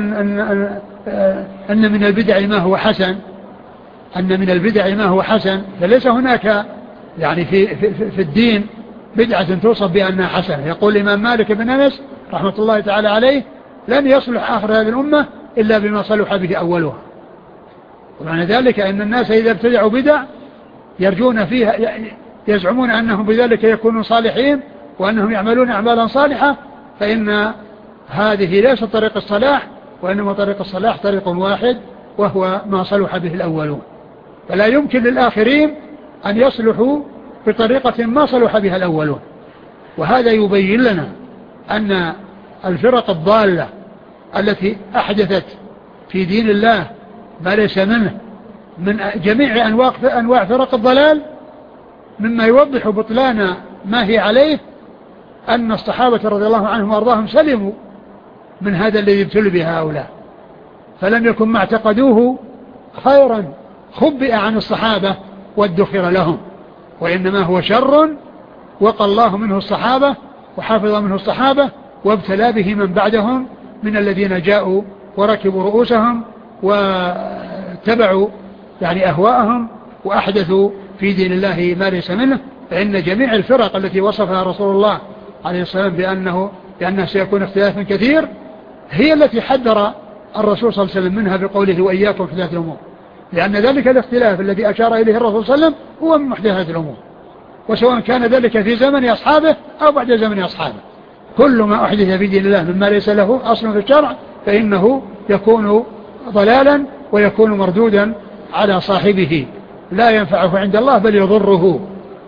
أن من البدع ما هو حسن، أن من البدع ما هو حسن، فليس هناك يعني في الدين بدعة توصف بأنها حسنة. يقول الإمام مالك بن أنس رحمة الله تعالى عليه لن يصلح آخر هذه الأمة إلا بما صلح به أولها. ومعنى ذلك أن الناس إذا ابتدعوا بدع يرجون فيها يزعمون أنهم بذلك يكونوا صالحين وأنهم يعملون أعمالا صالحة، فإن هذه ليس طريق الصلاح، وإنما طريق الصلاح طريق واحد وهو ما صلح به الأولون. فلا يمكن للآخرين أن يصلحوا بطريقة ما صلح بها الأولون. وهذا يبين لنا أن الفرق الضالة التي أحدثت في دين الله ما ليس منه من جميع أنواع فرق الضلال، مما يوضح بطلان ما هي عليه أن الصحابة رضي الله عنهم وأرضاهم سلموا من هذا الذي ابتلوا به هؤلاء، فلم يكن ما اعتقدوه خيرا خبئ عن الصحابة وادخر لهم، وإنما هو شر وقى الله منه الصحابة وحافظ منه الصحابة وابتلى به من بعدهم من الذين جاءوا وركبوا رؤوسهم واتبعوا يعني أهواءهم وأحدثوا في دين الله ما ليس منه. فإن جميع الفرق التي وصفها رسول الله عليه الصلاة والسلام بأنه سيكون اختلاف كثير هي التي حذر الرسول صلى الله عليه وسلم منها بقوله وإياكم محدثات الأمور، لأن ذلك الاختلاف الذي أشار إليه الرسول صلى الله عليه وسلم هو من محدثات الأمور، وسواء كان ذلك في زمن أصحابه أو بعد زمن أصحابه. كل ما أحدث في دين الله مما ليس له أصل في الشرع فإنه يكون ضلالا ويكون مردودا على صاحبه، لا ينفعه عند الله بل يضره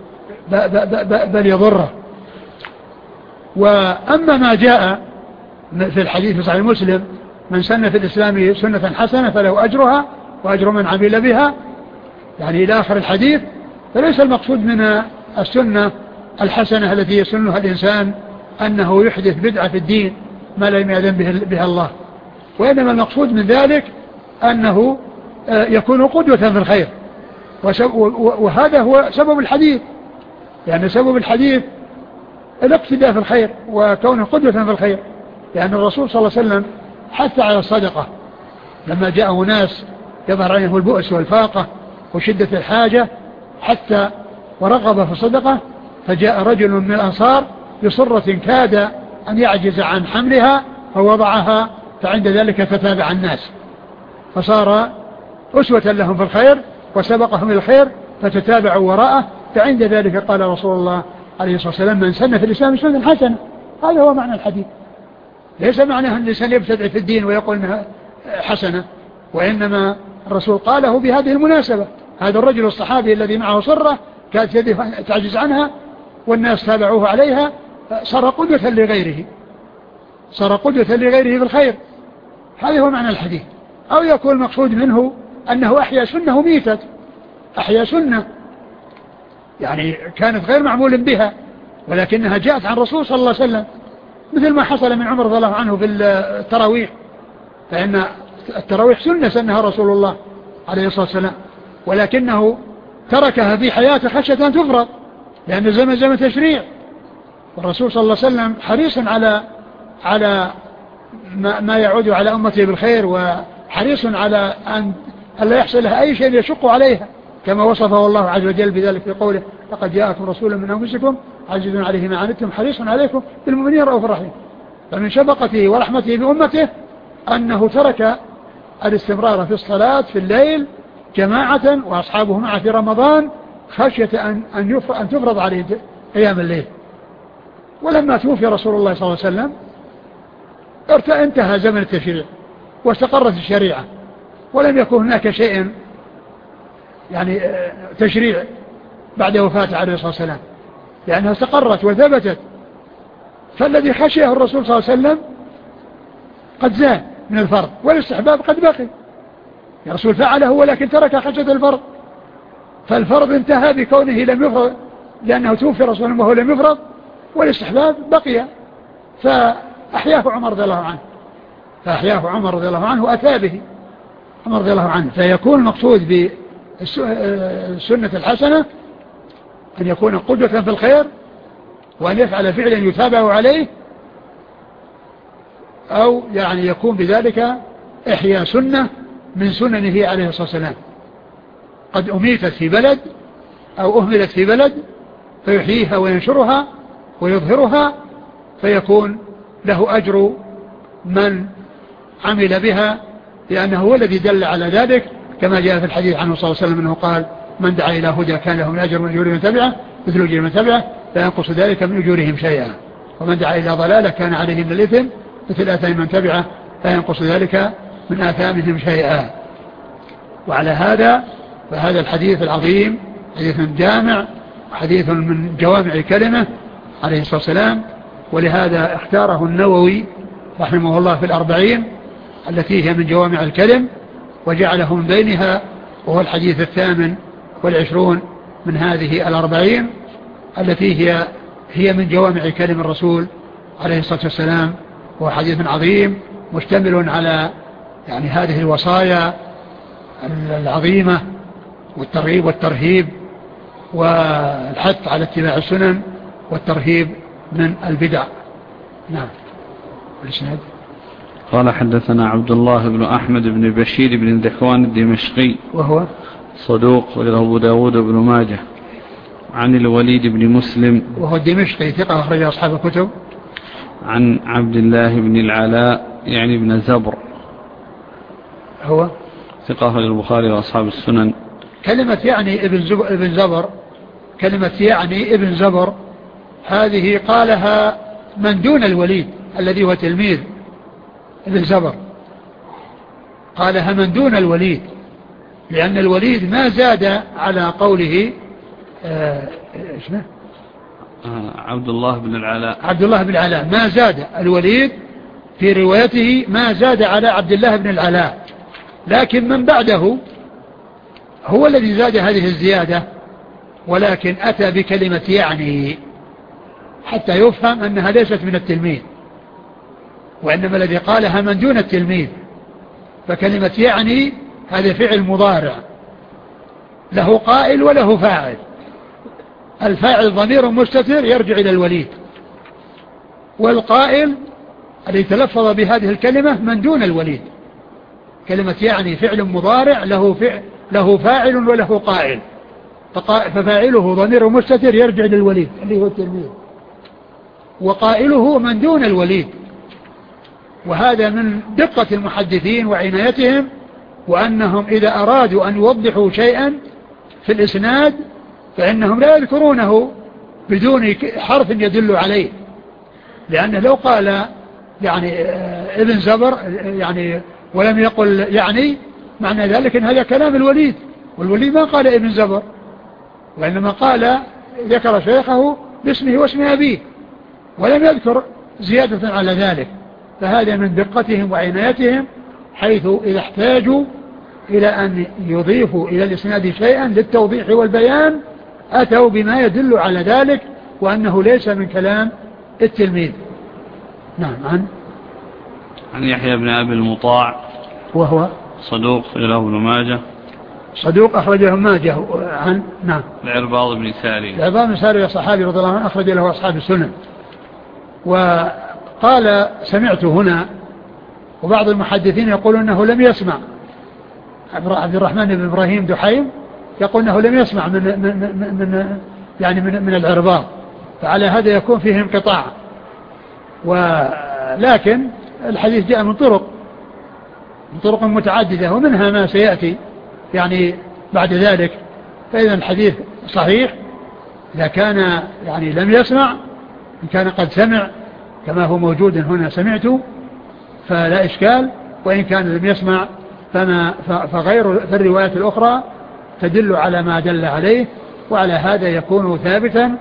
وأما ما جاء في الحديث في صحيح مسلم من سن في الإسلام سنة حسنة فله أجرها وأجر من عمل بها يعني إلى آخر الحديث، فليس المقصود من السنة الحسنة التي يسنها الإنسان أنه يحدث بدعة في الدين ما لم يأذن بها الله، وإنما المقصود من ذلك أنه يكون قدوة في الخير، وهذا هو سبب الحديث، يعني سبب الحديث الاقتداء في الخير وكونه قدوة في الخير، لأن الرسول صلى الله عليه وسلم حث على الصدقة لما جاءه ناس يظهر عليهم البؤس والفاقة وشدة الحاجة حتى ورغب في الصدقة، فجاء رجل من الأنصار بصرة كاد أن يعجز عن حملها فوضعها فعند ذلك تتابع الناس فصار أسوة لهم في الخير وسبقهم الخير فتتابعوا وراءه. فعند ذلك قال رسول الله عليه الصلاة والسلام من سن في الإسلام سنة حسنة. هذا هو معنى الحديث. ليس معناه أن الإنسان يبتدع في الدين ويقول إنها حسنة، وإنما الرسول قاله بهذه المناسبة. هذا الرجل الصحابي الذي معه صرة كانت يده تعجز عنها والناس تابعوه عليها صار قدوة لغيره، صار قدوة لغيره في الخير. هذا هو معنى الحديث. أو يكون المقصود منه أنه أحيا سنة ميتت، أحيا سنة يعني كانت غير معمول بها ولكنها جاءت عن الرسول صلى الله عليه وسلم، مثل ما حصل من عمر رضي الله عنه في التراويح، فإن التراويح سنة سنها رسول الله عليه الصلاة والسلام، ولكنه تركها في حياته خشية أن تفرض، لأن الزمن زمن تشريع، والرسول صلى الله عليه وسلم حريص على ما يعود على أمته بالخير، وحريص على أن لا يحصل لها أي شيء يشق عليها، كما وصفه الله عز وجل بذلك في قوله لقد جاءكم رسول من أنفسكم عزيز عليه ما عنتم حريص عليكم بالمؤمنين رؤوف رحيم. فمن شفقته ورحمته بأمته أنه ترك الاستمرار في الصلاة في الليل جماعة وأصحابه معه في رمضان خشية أن تفرض عليه قيام الليل. ولما توفي رسول الله صلى الله عليه وسلم انتهى زمن التشريع واستقرت الشريعة، ولم يكن هناك شيء يعني تشريع بعد وفاته عليه الصلاة والسلام، لأنها استقرت وثبتت. فالذي خشيه الرسول صلى الله عليه وسلم قد زاد من الفرض، والاستحباب قد بقي. الرسول فعله ولكن ترك خشية الفرض، فالفرض انتهى بكونه لم يفرض لأنه توفي رسول الله وهو لم يفرض، والاستحباب بقي فأحياه عمر رضي الله عنه وأتى به عمر رضي الله عنه. فيكون المقصود بالسنة الحسنة أن يكون قدوة في الخير وأن يفعل فعلا يتابع عليه، أو يعني يكون بذلك إحياء سنة من سننه عليه الصلاة والسلام قد أميتت في بلد أو أهملت في بلد فيحييها وينشرها ويظهرها، فيكون له أجر من عمل بها، لأنه هو الذي دل على ذلك، كما جاء في الحديث عنه صلى الله عليه وسلم أنه قال من دعا إلى هدى كان له من أجر من أجور من تبعه مثل أجر من تبعه لا ينقص ذلك من أجورهم شيئا، ومن دعا إلى ضلالة كان عليه من الإثم مثل آثام من تبعه لا ينقص ذلك من آثامهم شيئا. وعلى هذا فهذا الحديث العظيم حديث جامع وحديث من جوامع كلمة عليه الصلاة والسلام، ولهذا اختاره النووي رحمه الله في الأربعين التي هي من جوامع الكلم، وجعله من بينها وهو الحديث 28 من هذه الأربعين التي هي من جوامع كلم الرسول عليه الصلاة والسلام. وهو حديث عظيم مشتمل على يعني هذه الوصايا العظيمة والترغيب والترهيب والحث على اتباع السنن والترهيب من البدع. نعم. والإسناد قال حدثنا عبد الله بن أحمد بن بشير بن ذكوان الدمشقي وهو صدوق وله أبو داود بن ماجه، عن الوليد بن مسلم وهو الدمشقي ثقة أخرج أصحاب الكتب، عن عبد الله بن العلاء يعني ابن زبر هو ثقة أخرج البخاري وأصحاب السنن. كلمة يعني ابن زبر، كلمة يعني ابن زبر هذه قالها من دون الوليد الذي هو تلميذ ابن زبر، قالها من دون الوليد، لأن الوليد ما زاد على قوله اسمه عبد الله بن العلاء، عبد الله بن العلاء ما زاد الوليد في روايته ما زاد على عبد الله بن العلاء، لكن من بعده هو الذي زاد هذه الزيادة، ولكن أتى بكلمة يعني حتى يفهم أنها ليست من التلميذ، وإنما الذي قالها من دون التلميذ. فكلمة يعني هذا فعل مضارع له قائل وله فاعل، الفاعل ضمير مستتر يرجع إلى الوليد، والقائل الذي تلفظ بهذه الكلمة من دون الوليد. كلمة يعني فعل مضارع له فاعل وله قائل، ففاعله ضمير مستتر يرجع إلى الوليد اللي هو التلميذ، وقائله من دون الوليد وهذا من دقة المحدثين وعنايتهم، وأنهم إذا أرادوا أن يوضحوا شيئا في الإسناد فإنهم لا يذكرونه بدون حرف يدل عليه، لأنه لو قال يعني ابن زبر يعني ولم يقل يعني معنى ذلك أن هذا كلام الوليد، والوليد ما قال ابن زبر، وإنما قال ذكر شيخه باسمه واسم أبيه ولم يذكر زيادة على ذلك. فهذا من دقتهم وعنايتهم، حيث إذا احتاجوا إلى أن يضيفوا إلى الإسناد شيئا للتوضيح والبيان أتوا بما يدل على ذلك، وأنه ليس من كلام التلميذ. نعم. عن يحيى بن أبي المطاع وهو صدوق له ابن ماجه، صدوق أخرجه ماجه عن نعم العرباض بن ساري، العرباض بن ساري صحابي رضي الله عنه أخرج له أصحاب السنن. وقال سمعت هنا، وبعض المحدثين يقول أنه لم يسمع. عبد الرحمن بن إبراهيم دحيم يقول أنه لم يسمع من العرباض، فعلى هذا يكون فيه انقطاع. ولكن الحديث جاء من طرق متعددة، ومنها ما سيأتي يعني بعد ذلك. فإذا الحديث صحيح إذا كان يعني لم يسمع، إن كان قد سمع كما هو موجود هنا سمعت فلا إشكال، وإن كان لم يسمع فغير الروايات الأخرى تدل على ما دل عليه، وعلى هذا يكون ثابتا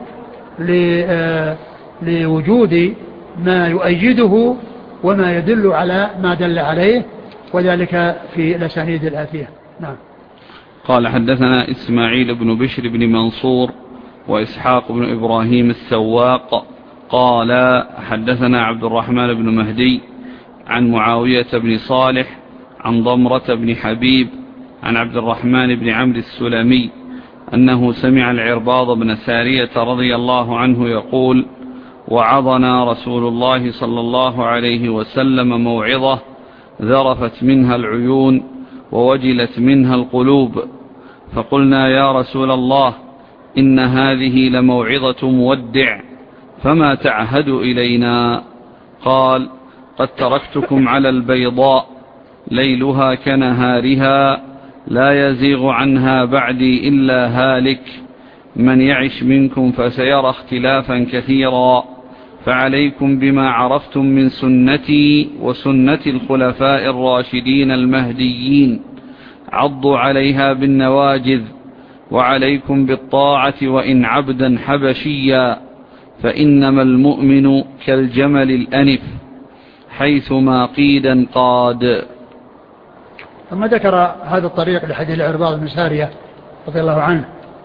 لوجود ما يؤيده وما يدل على ما دل عليه، وذلك في الأسانيد الآتية. نعم. قال حدثنا إسماعيل بن بشر بن منصور وإسحاق بن إبراهيم السواق قال حدثنا عبد الرحمن بن مهدي عن معاوية بن صالح عن ضمرة بن حبيب عن عبد الرحمن بن عمرو السلمي أنه سمع العرباض بن سارية رضي الله عنه يقول: وعظنا رسول الله صلى الله عليه وسلم موعظة ذرفت منها العيون ووجلت منها القلوب، فقلنا يا رسول الله إن هذه لموعظة مودع، فما تعهد إلينا؟ قال: قد تركتكم على البيضاء ليلها كنهارها لا يزيغ عنها بعدي إلا هالك، من يعش منكم فسيرى اختلافا كثيرا، فعليكم بما عرفتم من سنتي وسنة الخلفاء الراشدين المهديين، عضوا عليها بالنواجذ، وعليكم بالطاعة وإن عبدا حبشيا، فإنما المؤمن كالجمل الأنف حيثما قيدا قاد. ثم ذكر هذا الطريق لحديث العرباض بن سارية رضي الله عنه،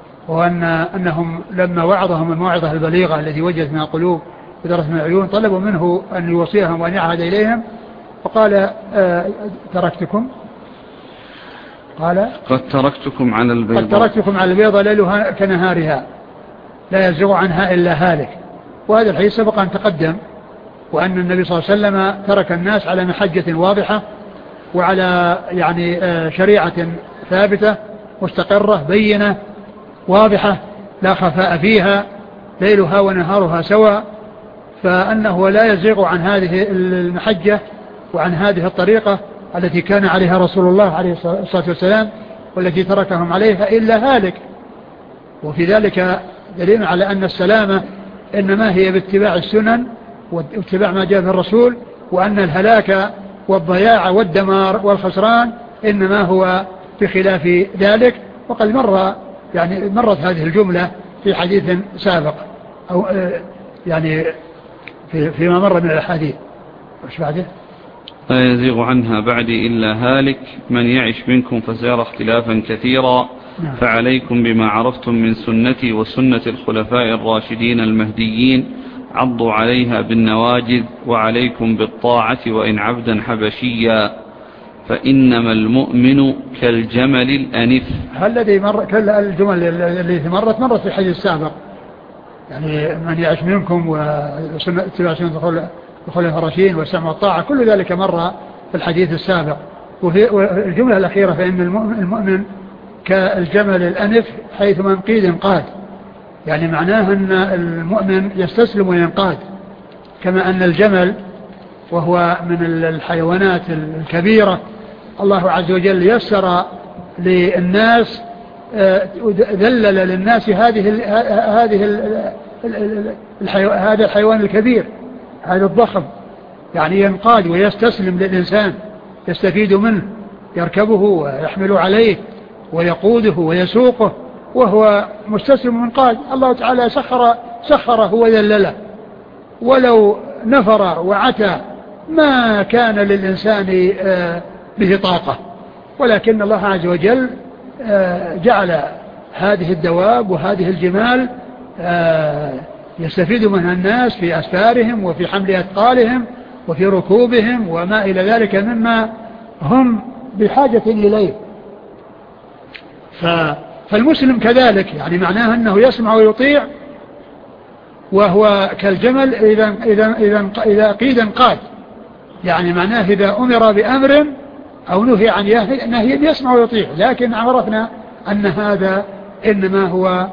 وأنهم لما وعظهم الموعظة البليغة التي وجدت من القلوب ودرت من العيون طلبوا منه أن يوصيهم وأن يعهد إليهم، وقال: تركتكم، قال: قد تركتكم على البيضاء، قد تركتكم على البيضاء ليلها كنهارها لا يزيغ عنها إلا هالك. وهذا الحديث سبق أن تقدم، وأن النبي صلى الله عليه وسلم ترك الناس على محجة واضحة وعلى يعني شريعة ثابتة مستقرة بينة واضحة لا خفاء فيها، ليلها ونهارها سواء، فأنه لا يزيغ عن هذه المحجة وعن هذه الطريقة التي كان عليها رسول الله عليه الصلاة والسلام والتي تركهم عليها إلا هالك. وفي ذلك دليل على أن السلامة إنما هي باتباع السنن واتباع ما جاء في الرسول، وأن الهلاك والضياع والدمار والخسران إنما هو بخلاف ذلك. وقد مرت هذه الجملة في حديث سابق، أو يعني فيما مر من الأحاديث. وش بعده؟ لا يزيغ عنها بعدي إلا هالك، من يعش منكم فسيرى اختلافا كثيرا، فعليكم بما عرفتم من سنتي وسنة الخلفاء الراشدين المهديين، عضوا عليها بالنواجذ، وعليكم بالطاعة وإن عبدا حبشيا، فإنما المؤمن كالجمل الأنف. الذي مر الجمل التي مرت في الحديث السابق، يعني من يعش منكم واتباع سنة الخلفاء الراشدين والسمع والطاعة، كل ذلك مر في الحديث السابق. والجملة الأخيرة فإن المؤمن كالجمل الأنف حيث من قيد قاد، يعني معناه أن المؤمن يستسلم وينقاد، كما أن الجمل وهو من الحيوانات الكبيرة. الله عز وجل يسر للناس، ذلل للناس هذا الحيوان الكبير، هذا الضخم، يعني ينقاد ويستسلم للإنسان، يستفيد منه، يركبه ويحمل عليه ويقوده ويسوقه وهو مستسلم منقاد. الله تعالى سخره وذلله، ولو نفر وعتى ما كان للإنسان به طاقة، ولكن الله عز وجل جعل هذه الدواب وهذه الجمال يستفيد منها الناس في أسفارهم وفي حمل أثقالهم وفي ركوبهم وما إلى ذلك مما هم بحاجة إليه. فالمسلم كذلك، يعني معناه أنه يسمع ويطيع، وهو كالجمل إذا قيد انقاد، يعني معناه إذا أمر بأمر أو نهي عن نهي يسمع ويطيع. لكن عرفنا أن هذا إنما هو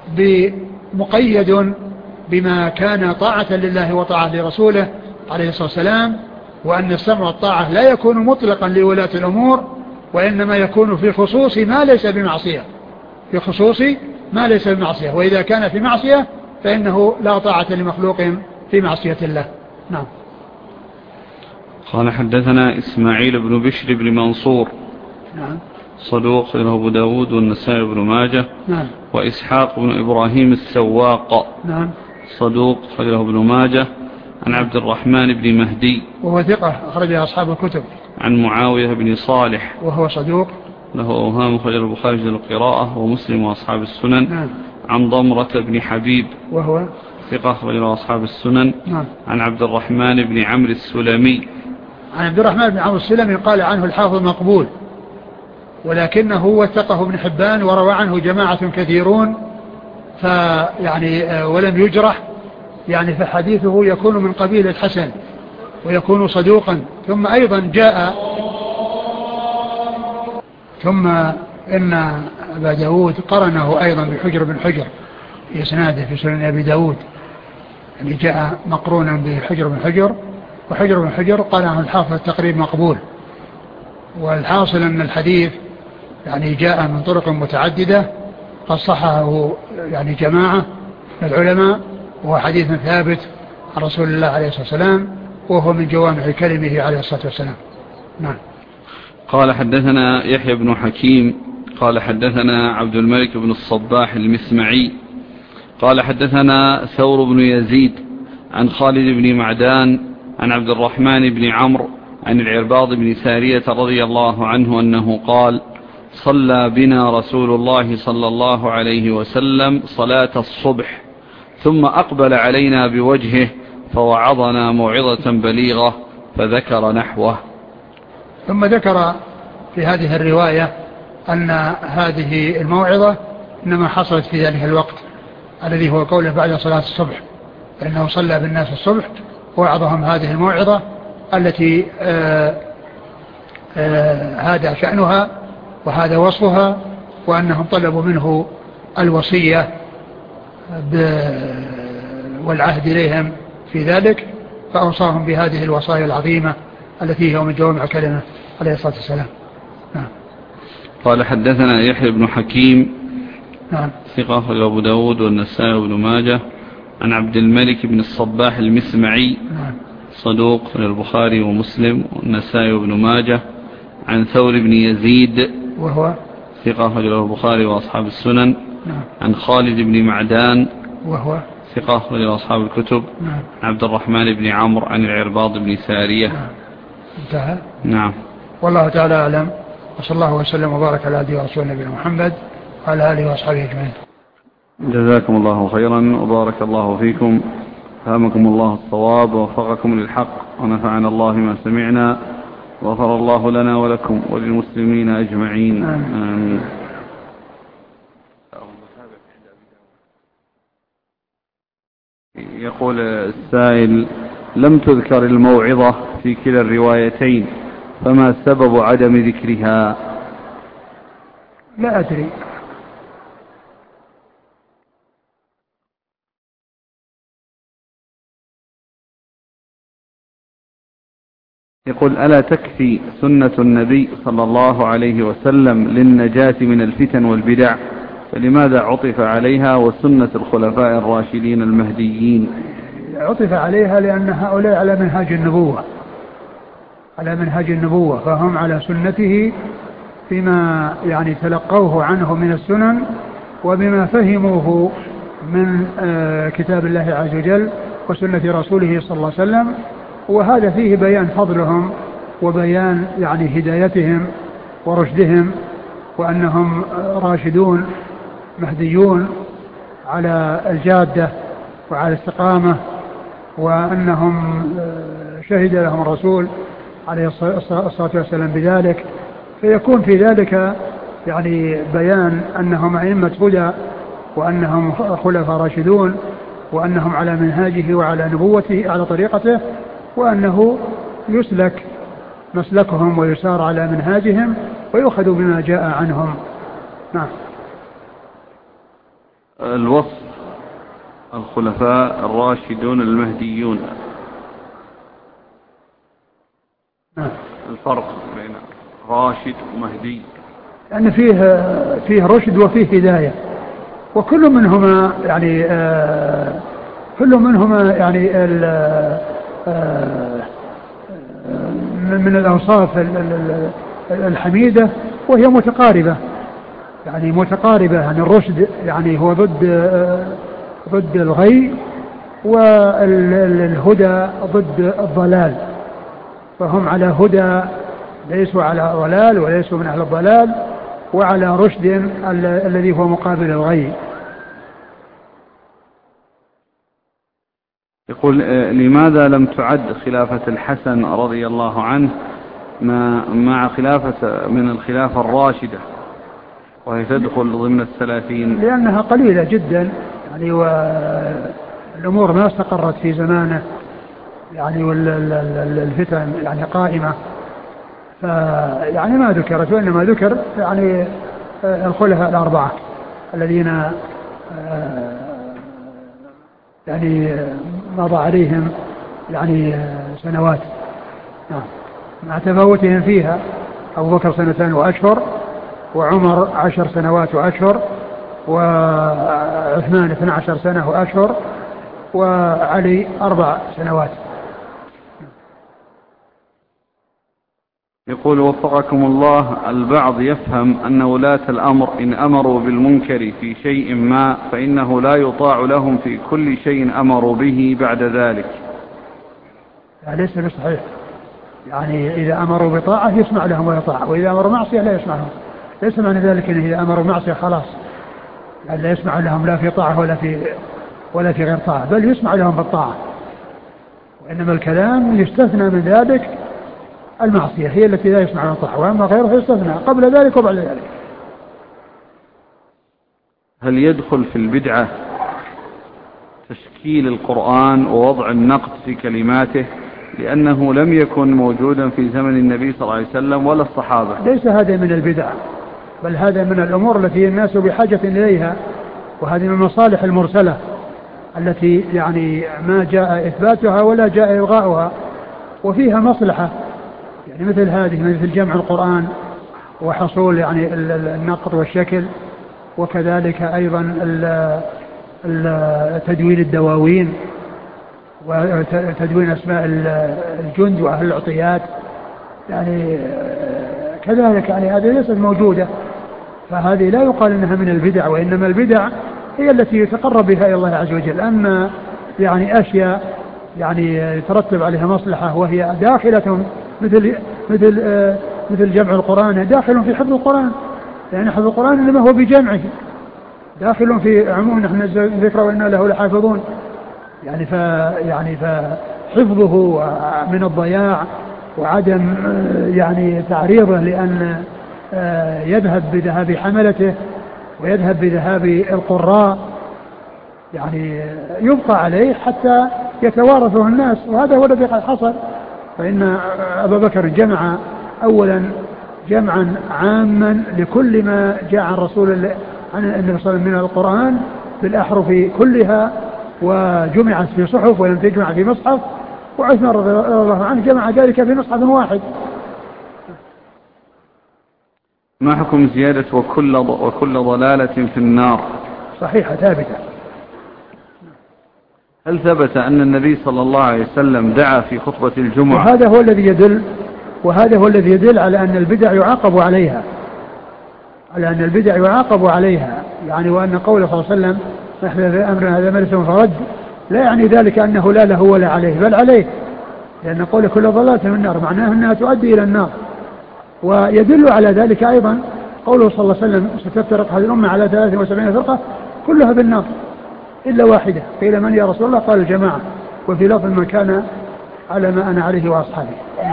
مقيد بما كان طاعة لله وطاعة لرسوله عليه الصلاة والسلام، وأن السمع والطاعة لا يكون مطلقا لولاة الأمور، وإنما يكون في خصوص ما ليس بمعصية، في خصوص ما ليس بمعصية، وإذا كان في معصية فإنه لا طاعة لمخلوق في معصية الله. نعم. قال حدثنا إسماعيل بن بشر بن منصور، نعم، صدوق له أبو داود والنسائي بن ماجه. نعم. وإسحاق بن إبراهيم السواق، نعم، صدوق له ابن ماجه. عن عبد الرحمن بن مهدي وهو ثقة أخرج أصحاب الكتب. عن معاوية بن صالح وهو صدوق له أوهام، أخرج البخاري في القراءة ومسلم وأصحاب السنن. نعم. عن ضمرة بن حبيب وهو ثقة أخرج أصحاب السنن. نعم. عن عبد الرحمن بن عمرو السلمي، عن عبد الرحمن بن عمرو السلمي قال عنه الحافظ مقبول، ولكنه وثقه ابن حبان وروى عنه جماعة كثيرون، فيعني ولم يجرح، يعني فحديثه يكون من قبيل الحسن ويكون صدوقا. ثم أيضا ثم إن أبا داود قرنه أيضا بحجر بن حجر في إسناده في سنن أبي داود، يعني جاء مقرونا بحجر بن حجر، وحجر بن حجر قال عنه الحافظ التقريب مقبول. والحاصل أن الحديث يعني جاء من طرق متعددة قد صححه يعني جماعة من العلماء، وهو حديث ثابت عن رسول الله عليه الصلاة والسلام، وهو من جوامع كلمه عليه الصلاة والسلام. نعم. قال حدثنا يحيى بن حكيم قال حدثنا عبد الملك بن الصباح المسمعي قال حدثنا ثور بن يزيد عن خالد بن معدان عن عبد الرحمن بن عمرو عن العرباض بن سارية رضي الله عنه أنه قال: صلى بنا رسول الله صلى الله عليه وسلم صلاة الصبح، ثم أقبل علينا بوجهه فوعظنا موعظة بليغة فذكر نحوه. ثم ذكر في هذه الرواية أن هذه الموعظة إنما حصلت في ذلك الوقت الذي هو قوله بعد صلاة الصبح، فإنه صلى بالناس الصبح ووعظهم هذه الموعظة التي هذا شأنها وهذا وصفها، وأنهم طلبوا منه الوصية والعهد إليهم في ذلك، فأوصاهم بهذه الوصايا العظيمة التي هي من جوامع كلمة عليه الصلاة والسلام. نعم. قال حدثنا يحيى بن حكيم، نعم، ثقة أبو داود والنسائي بن ماجه. عن عبد الملك بن الصباح المسمعي، نعم، صدوق البخاري ومسلم والنسائي بن ماجه. عن ثور بن يزيد وهو ثقة البخاري وأصحاب السنن. نعم. عن خالد بن معدان وهو ثقة لأصحاب الكتب. نعم. عبد الرحمن بن عمرو عن العرباض بن سارية. نعم. انتهى. نعم. والله تعالى أعلم، وصلى الله وسلم وبارك على عبده ورسوله نبينا محمد وعلى آله وأصحابه أجمعين. جزاكم الله خيرا وبارك الله فيكم، فهمكم الله الصواب ووفقكم للحق، ونفعنا الله ما سمعنا، وغفر الله لنا ولكم وللمسلمين أجمعين. آمين. يقول السائل: لم تذكر الموعظة في كلا الروايتين، فما سبب عدم ذكرها؟ لا أدري. يقول: ألا تكفي سنة النبي صلى الله عليه وسلم للنجاة من الفتن والبدع؟ فلماذا عطف عليها وسنة الخلفاء الراشدين المهديين؟ عطف عليها لأن هؤلاء على منهاج النبوة، فهم على سنته فيما يعني تلقوه عنه من السنن وبما فهموه من كتاب الله عز وجل وسنة رسوله صلى الله عليه وسلم. وهذا فيه بيان فضلهم وبيان يعني هدايتهم ورشدهم، وأنهم راشدون مهديون على الجادة وعلى الاستقامة، وأنهم شهد لهم الرسول عليه الصلاة والسلام بذلك. فيكون في ذلك يعني بيان أنهم أئمة هدى، وأنهم خلفاء راشدون، وأنهم على منهاجه وعلى نبوته على طريقته، وأنه يسلك مسلكهم ويسار على منهاجهم ويؤخذ بما جاء عنهم. نعم. الوصف الخلفاء الراشدون المهديون، نعم. الفرق بين راشد ومهدي؟ لأن فيه رشد وفيه هداية، وكل منهما يعني من الأوصاف الحميدة، وهي متقاربة يعني الرشد يعني هو ضد الغي، والهدى ضد الضلال، فهم على هدى ليسوا على ضلال وليسوا من أهل الضلال، وعلى رشد الذي هو مقابل الغي. يقول: لماذا لم تعد خلافة الحسن رضي الله عنه مع خلافة من الخلافة الراشدة وهي تدخل ضمن 30؟ لأنها قليلة جدا يعني، والأمور ما استقرت في زمانه يعني، والفتن يعني قائمة، فيعني ما ذكرت، وإنما ذكر يعني الخلفاء الأربعة الذين يعني مضى عليهم يعني سنوات، مع تفاوتهم فيها. أبو بكر 2 وأشهر، وعمر 10 سنوات وأشهر، وعثمان 12 سنة وأشهر، وعلي 4 سنوات. يقول: وفقكم الله، البعض يفهم أن ولاة الأمر إن أمروا بالمنكر في شيء ما فإنه لا يطاع لهم في كل شيء أمروا به بعد ذلك. ليس بصحيح، يعني إذا أمروا بطاعة يسمع لهم ويطاع، وإذا أمروا معصية لا يسمع لهم. ليس معنى ذلك إن إذا أمروا معصية خلاص يعني لا يسمع لهم لا في طاعة ولا في غير طاعة، بل يسمع لهم بالطاعة، وإنما الكلام يستثنى من ذلك المعصية هي التي لا يسمع لها طاعة، وأما غيره يستثنى قبل ذلك وبعد ذلك. هل يدخل في البدعة تشكيل القرآن ووضع النقد في كلماته لأنه لم يكن موجودا في زمن النبي صلى الله عليه وسلم ولا الصحابة؟ ليس هذا من البدع، بل هذا من الأمور التي الناس بحاجة إليها، وهذه من المصالح المرسلة التي يعني ما جاء إثباتها ولا جاء إلغاؤها، وفيها مصلحة يعني مثل هذه، مثل جمع القرآن وحصول يعني النقد والشكل، وكذلك أيضا تدوين الدواوين وتدوين أسماء الجند وأهل العطيات يعني كذلك، يعني هذه ليست موجودة، فهذه لا يقال إنها من البدع، وإنما البدع هي التي يتقرب بها إلى الله عز وجل. أما يعني أشياء يعني يترتب عليها مصلحة وهي داخلة مثل جمع القرآن داخل في حفظ القرآن، يعني حفظ القرآن إنما هو بجمعه داخل في عموم نحن ذكر وإنا له لحافظون، يعني فحفظه من الضياع وعدم يعني تعريضه لأن يذهب بذهاب حملته ويذهب بذهاب القراء، يعني يبقى عليه حتى يتوارثه الناس، وهذا هو الذي قد حصل. فإن أبا بكر جمع أولا جمعا عاما لكل ما جاء عن رسول الله عن النبي صلى الله عليه وسلم من القرآن بالأحرف كلها، وجمعت في صحف ولم تجمع في مصحف، وعثمان رضي الله عنه جمع ذلك في مصحف واحد. ما حكم زيادة وكل ضلالة في النار؟ صحيحة ثابتة. هل ثبت أن النبي صلى الله عليه وسلم دعا في خطبة الجمعة؟ وهذا هو الذي يدل على أن البدع يعاقب عليها، يعني وأن قوله صلى الله عليه وسلم نحن في أمرنا هذا ملس فرد، لا يعني ذلك أنه لا له ولا عليه، بل عليه، لأن قوله كل ضلالة في النار معناه أنها تؤدي إلى النار. ويدل على ذلك أيضا قوله صلى الله عليه وسلم ستفترق هذه الأمة على 73 فرقة كلها بالنار إلا واحدة. قيل من يا رسول الله؟ قال الجماعة، وفي لفظ من كان على ما أنا عليه وأصحابي.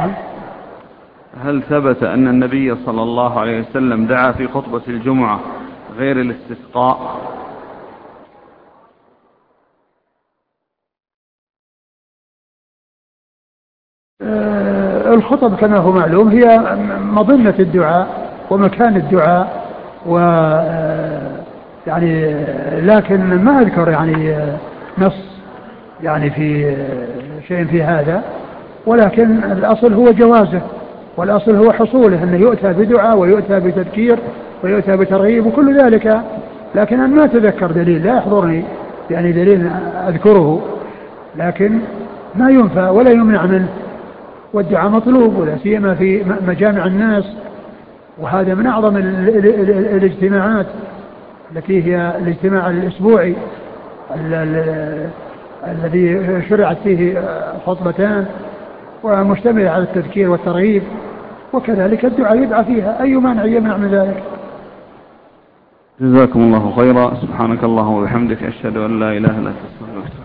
هل ثبت أن النبي صلى الله عليه وسلم دعا في خطبة الجمعة غير الاستسقاء؟ الخطب كما هو معلوم هي مظنة الدعاء ومكان الدعاء، يعني لكن ما أذكر يعني نص يعني في شيء في هذا، ولكن الأصل هو جوازه، والأصل هو حصوله، أنه يؤتى بدعاء ويؤتى بتذكير ويؤتى بترغيب وكل ذلك. لكن أنا ما أتذكر دليل، لا يحضرني يعني دليل أذكره، لكن ما ينفى ولا يمنع منه، والدعاء مطلوب، ولا سيما في مجامع الناس، وهذا من أعظم الاجتماعات التي هي الاجتماع الأسبوعي الذي شرعت فيه خطبتان ومشتمل على التذكير والترغيب، وكذلك الدعاء يدعى فيها، أي مانع يمنع من ذلك. جزاكم الله خيرا. سبحانك اللهم وبحمدك، أشهد أن لا إله إلا أنت، أستغفرك.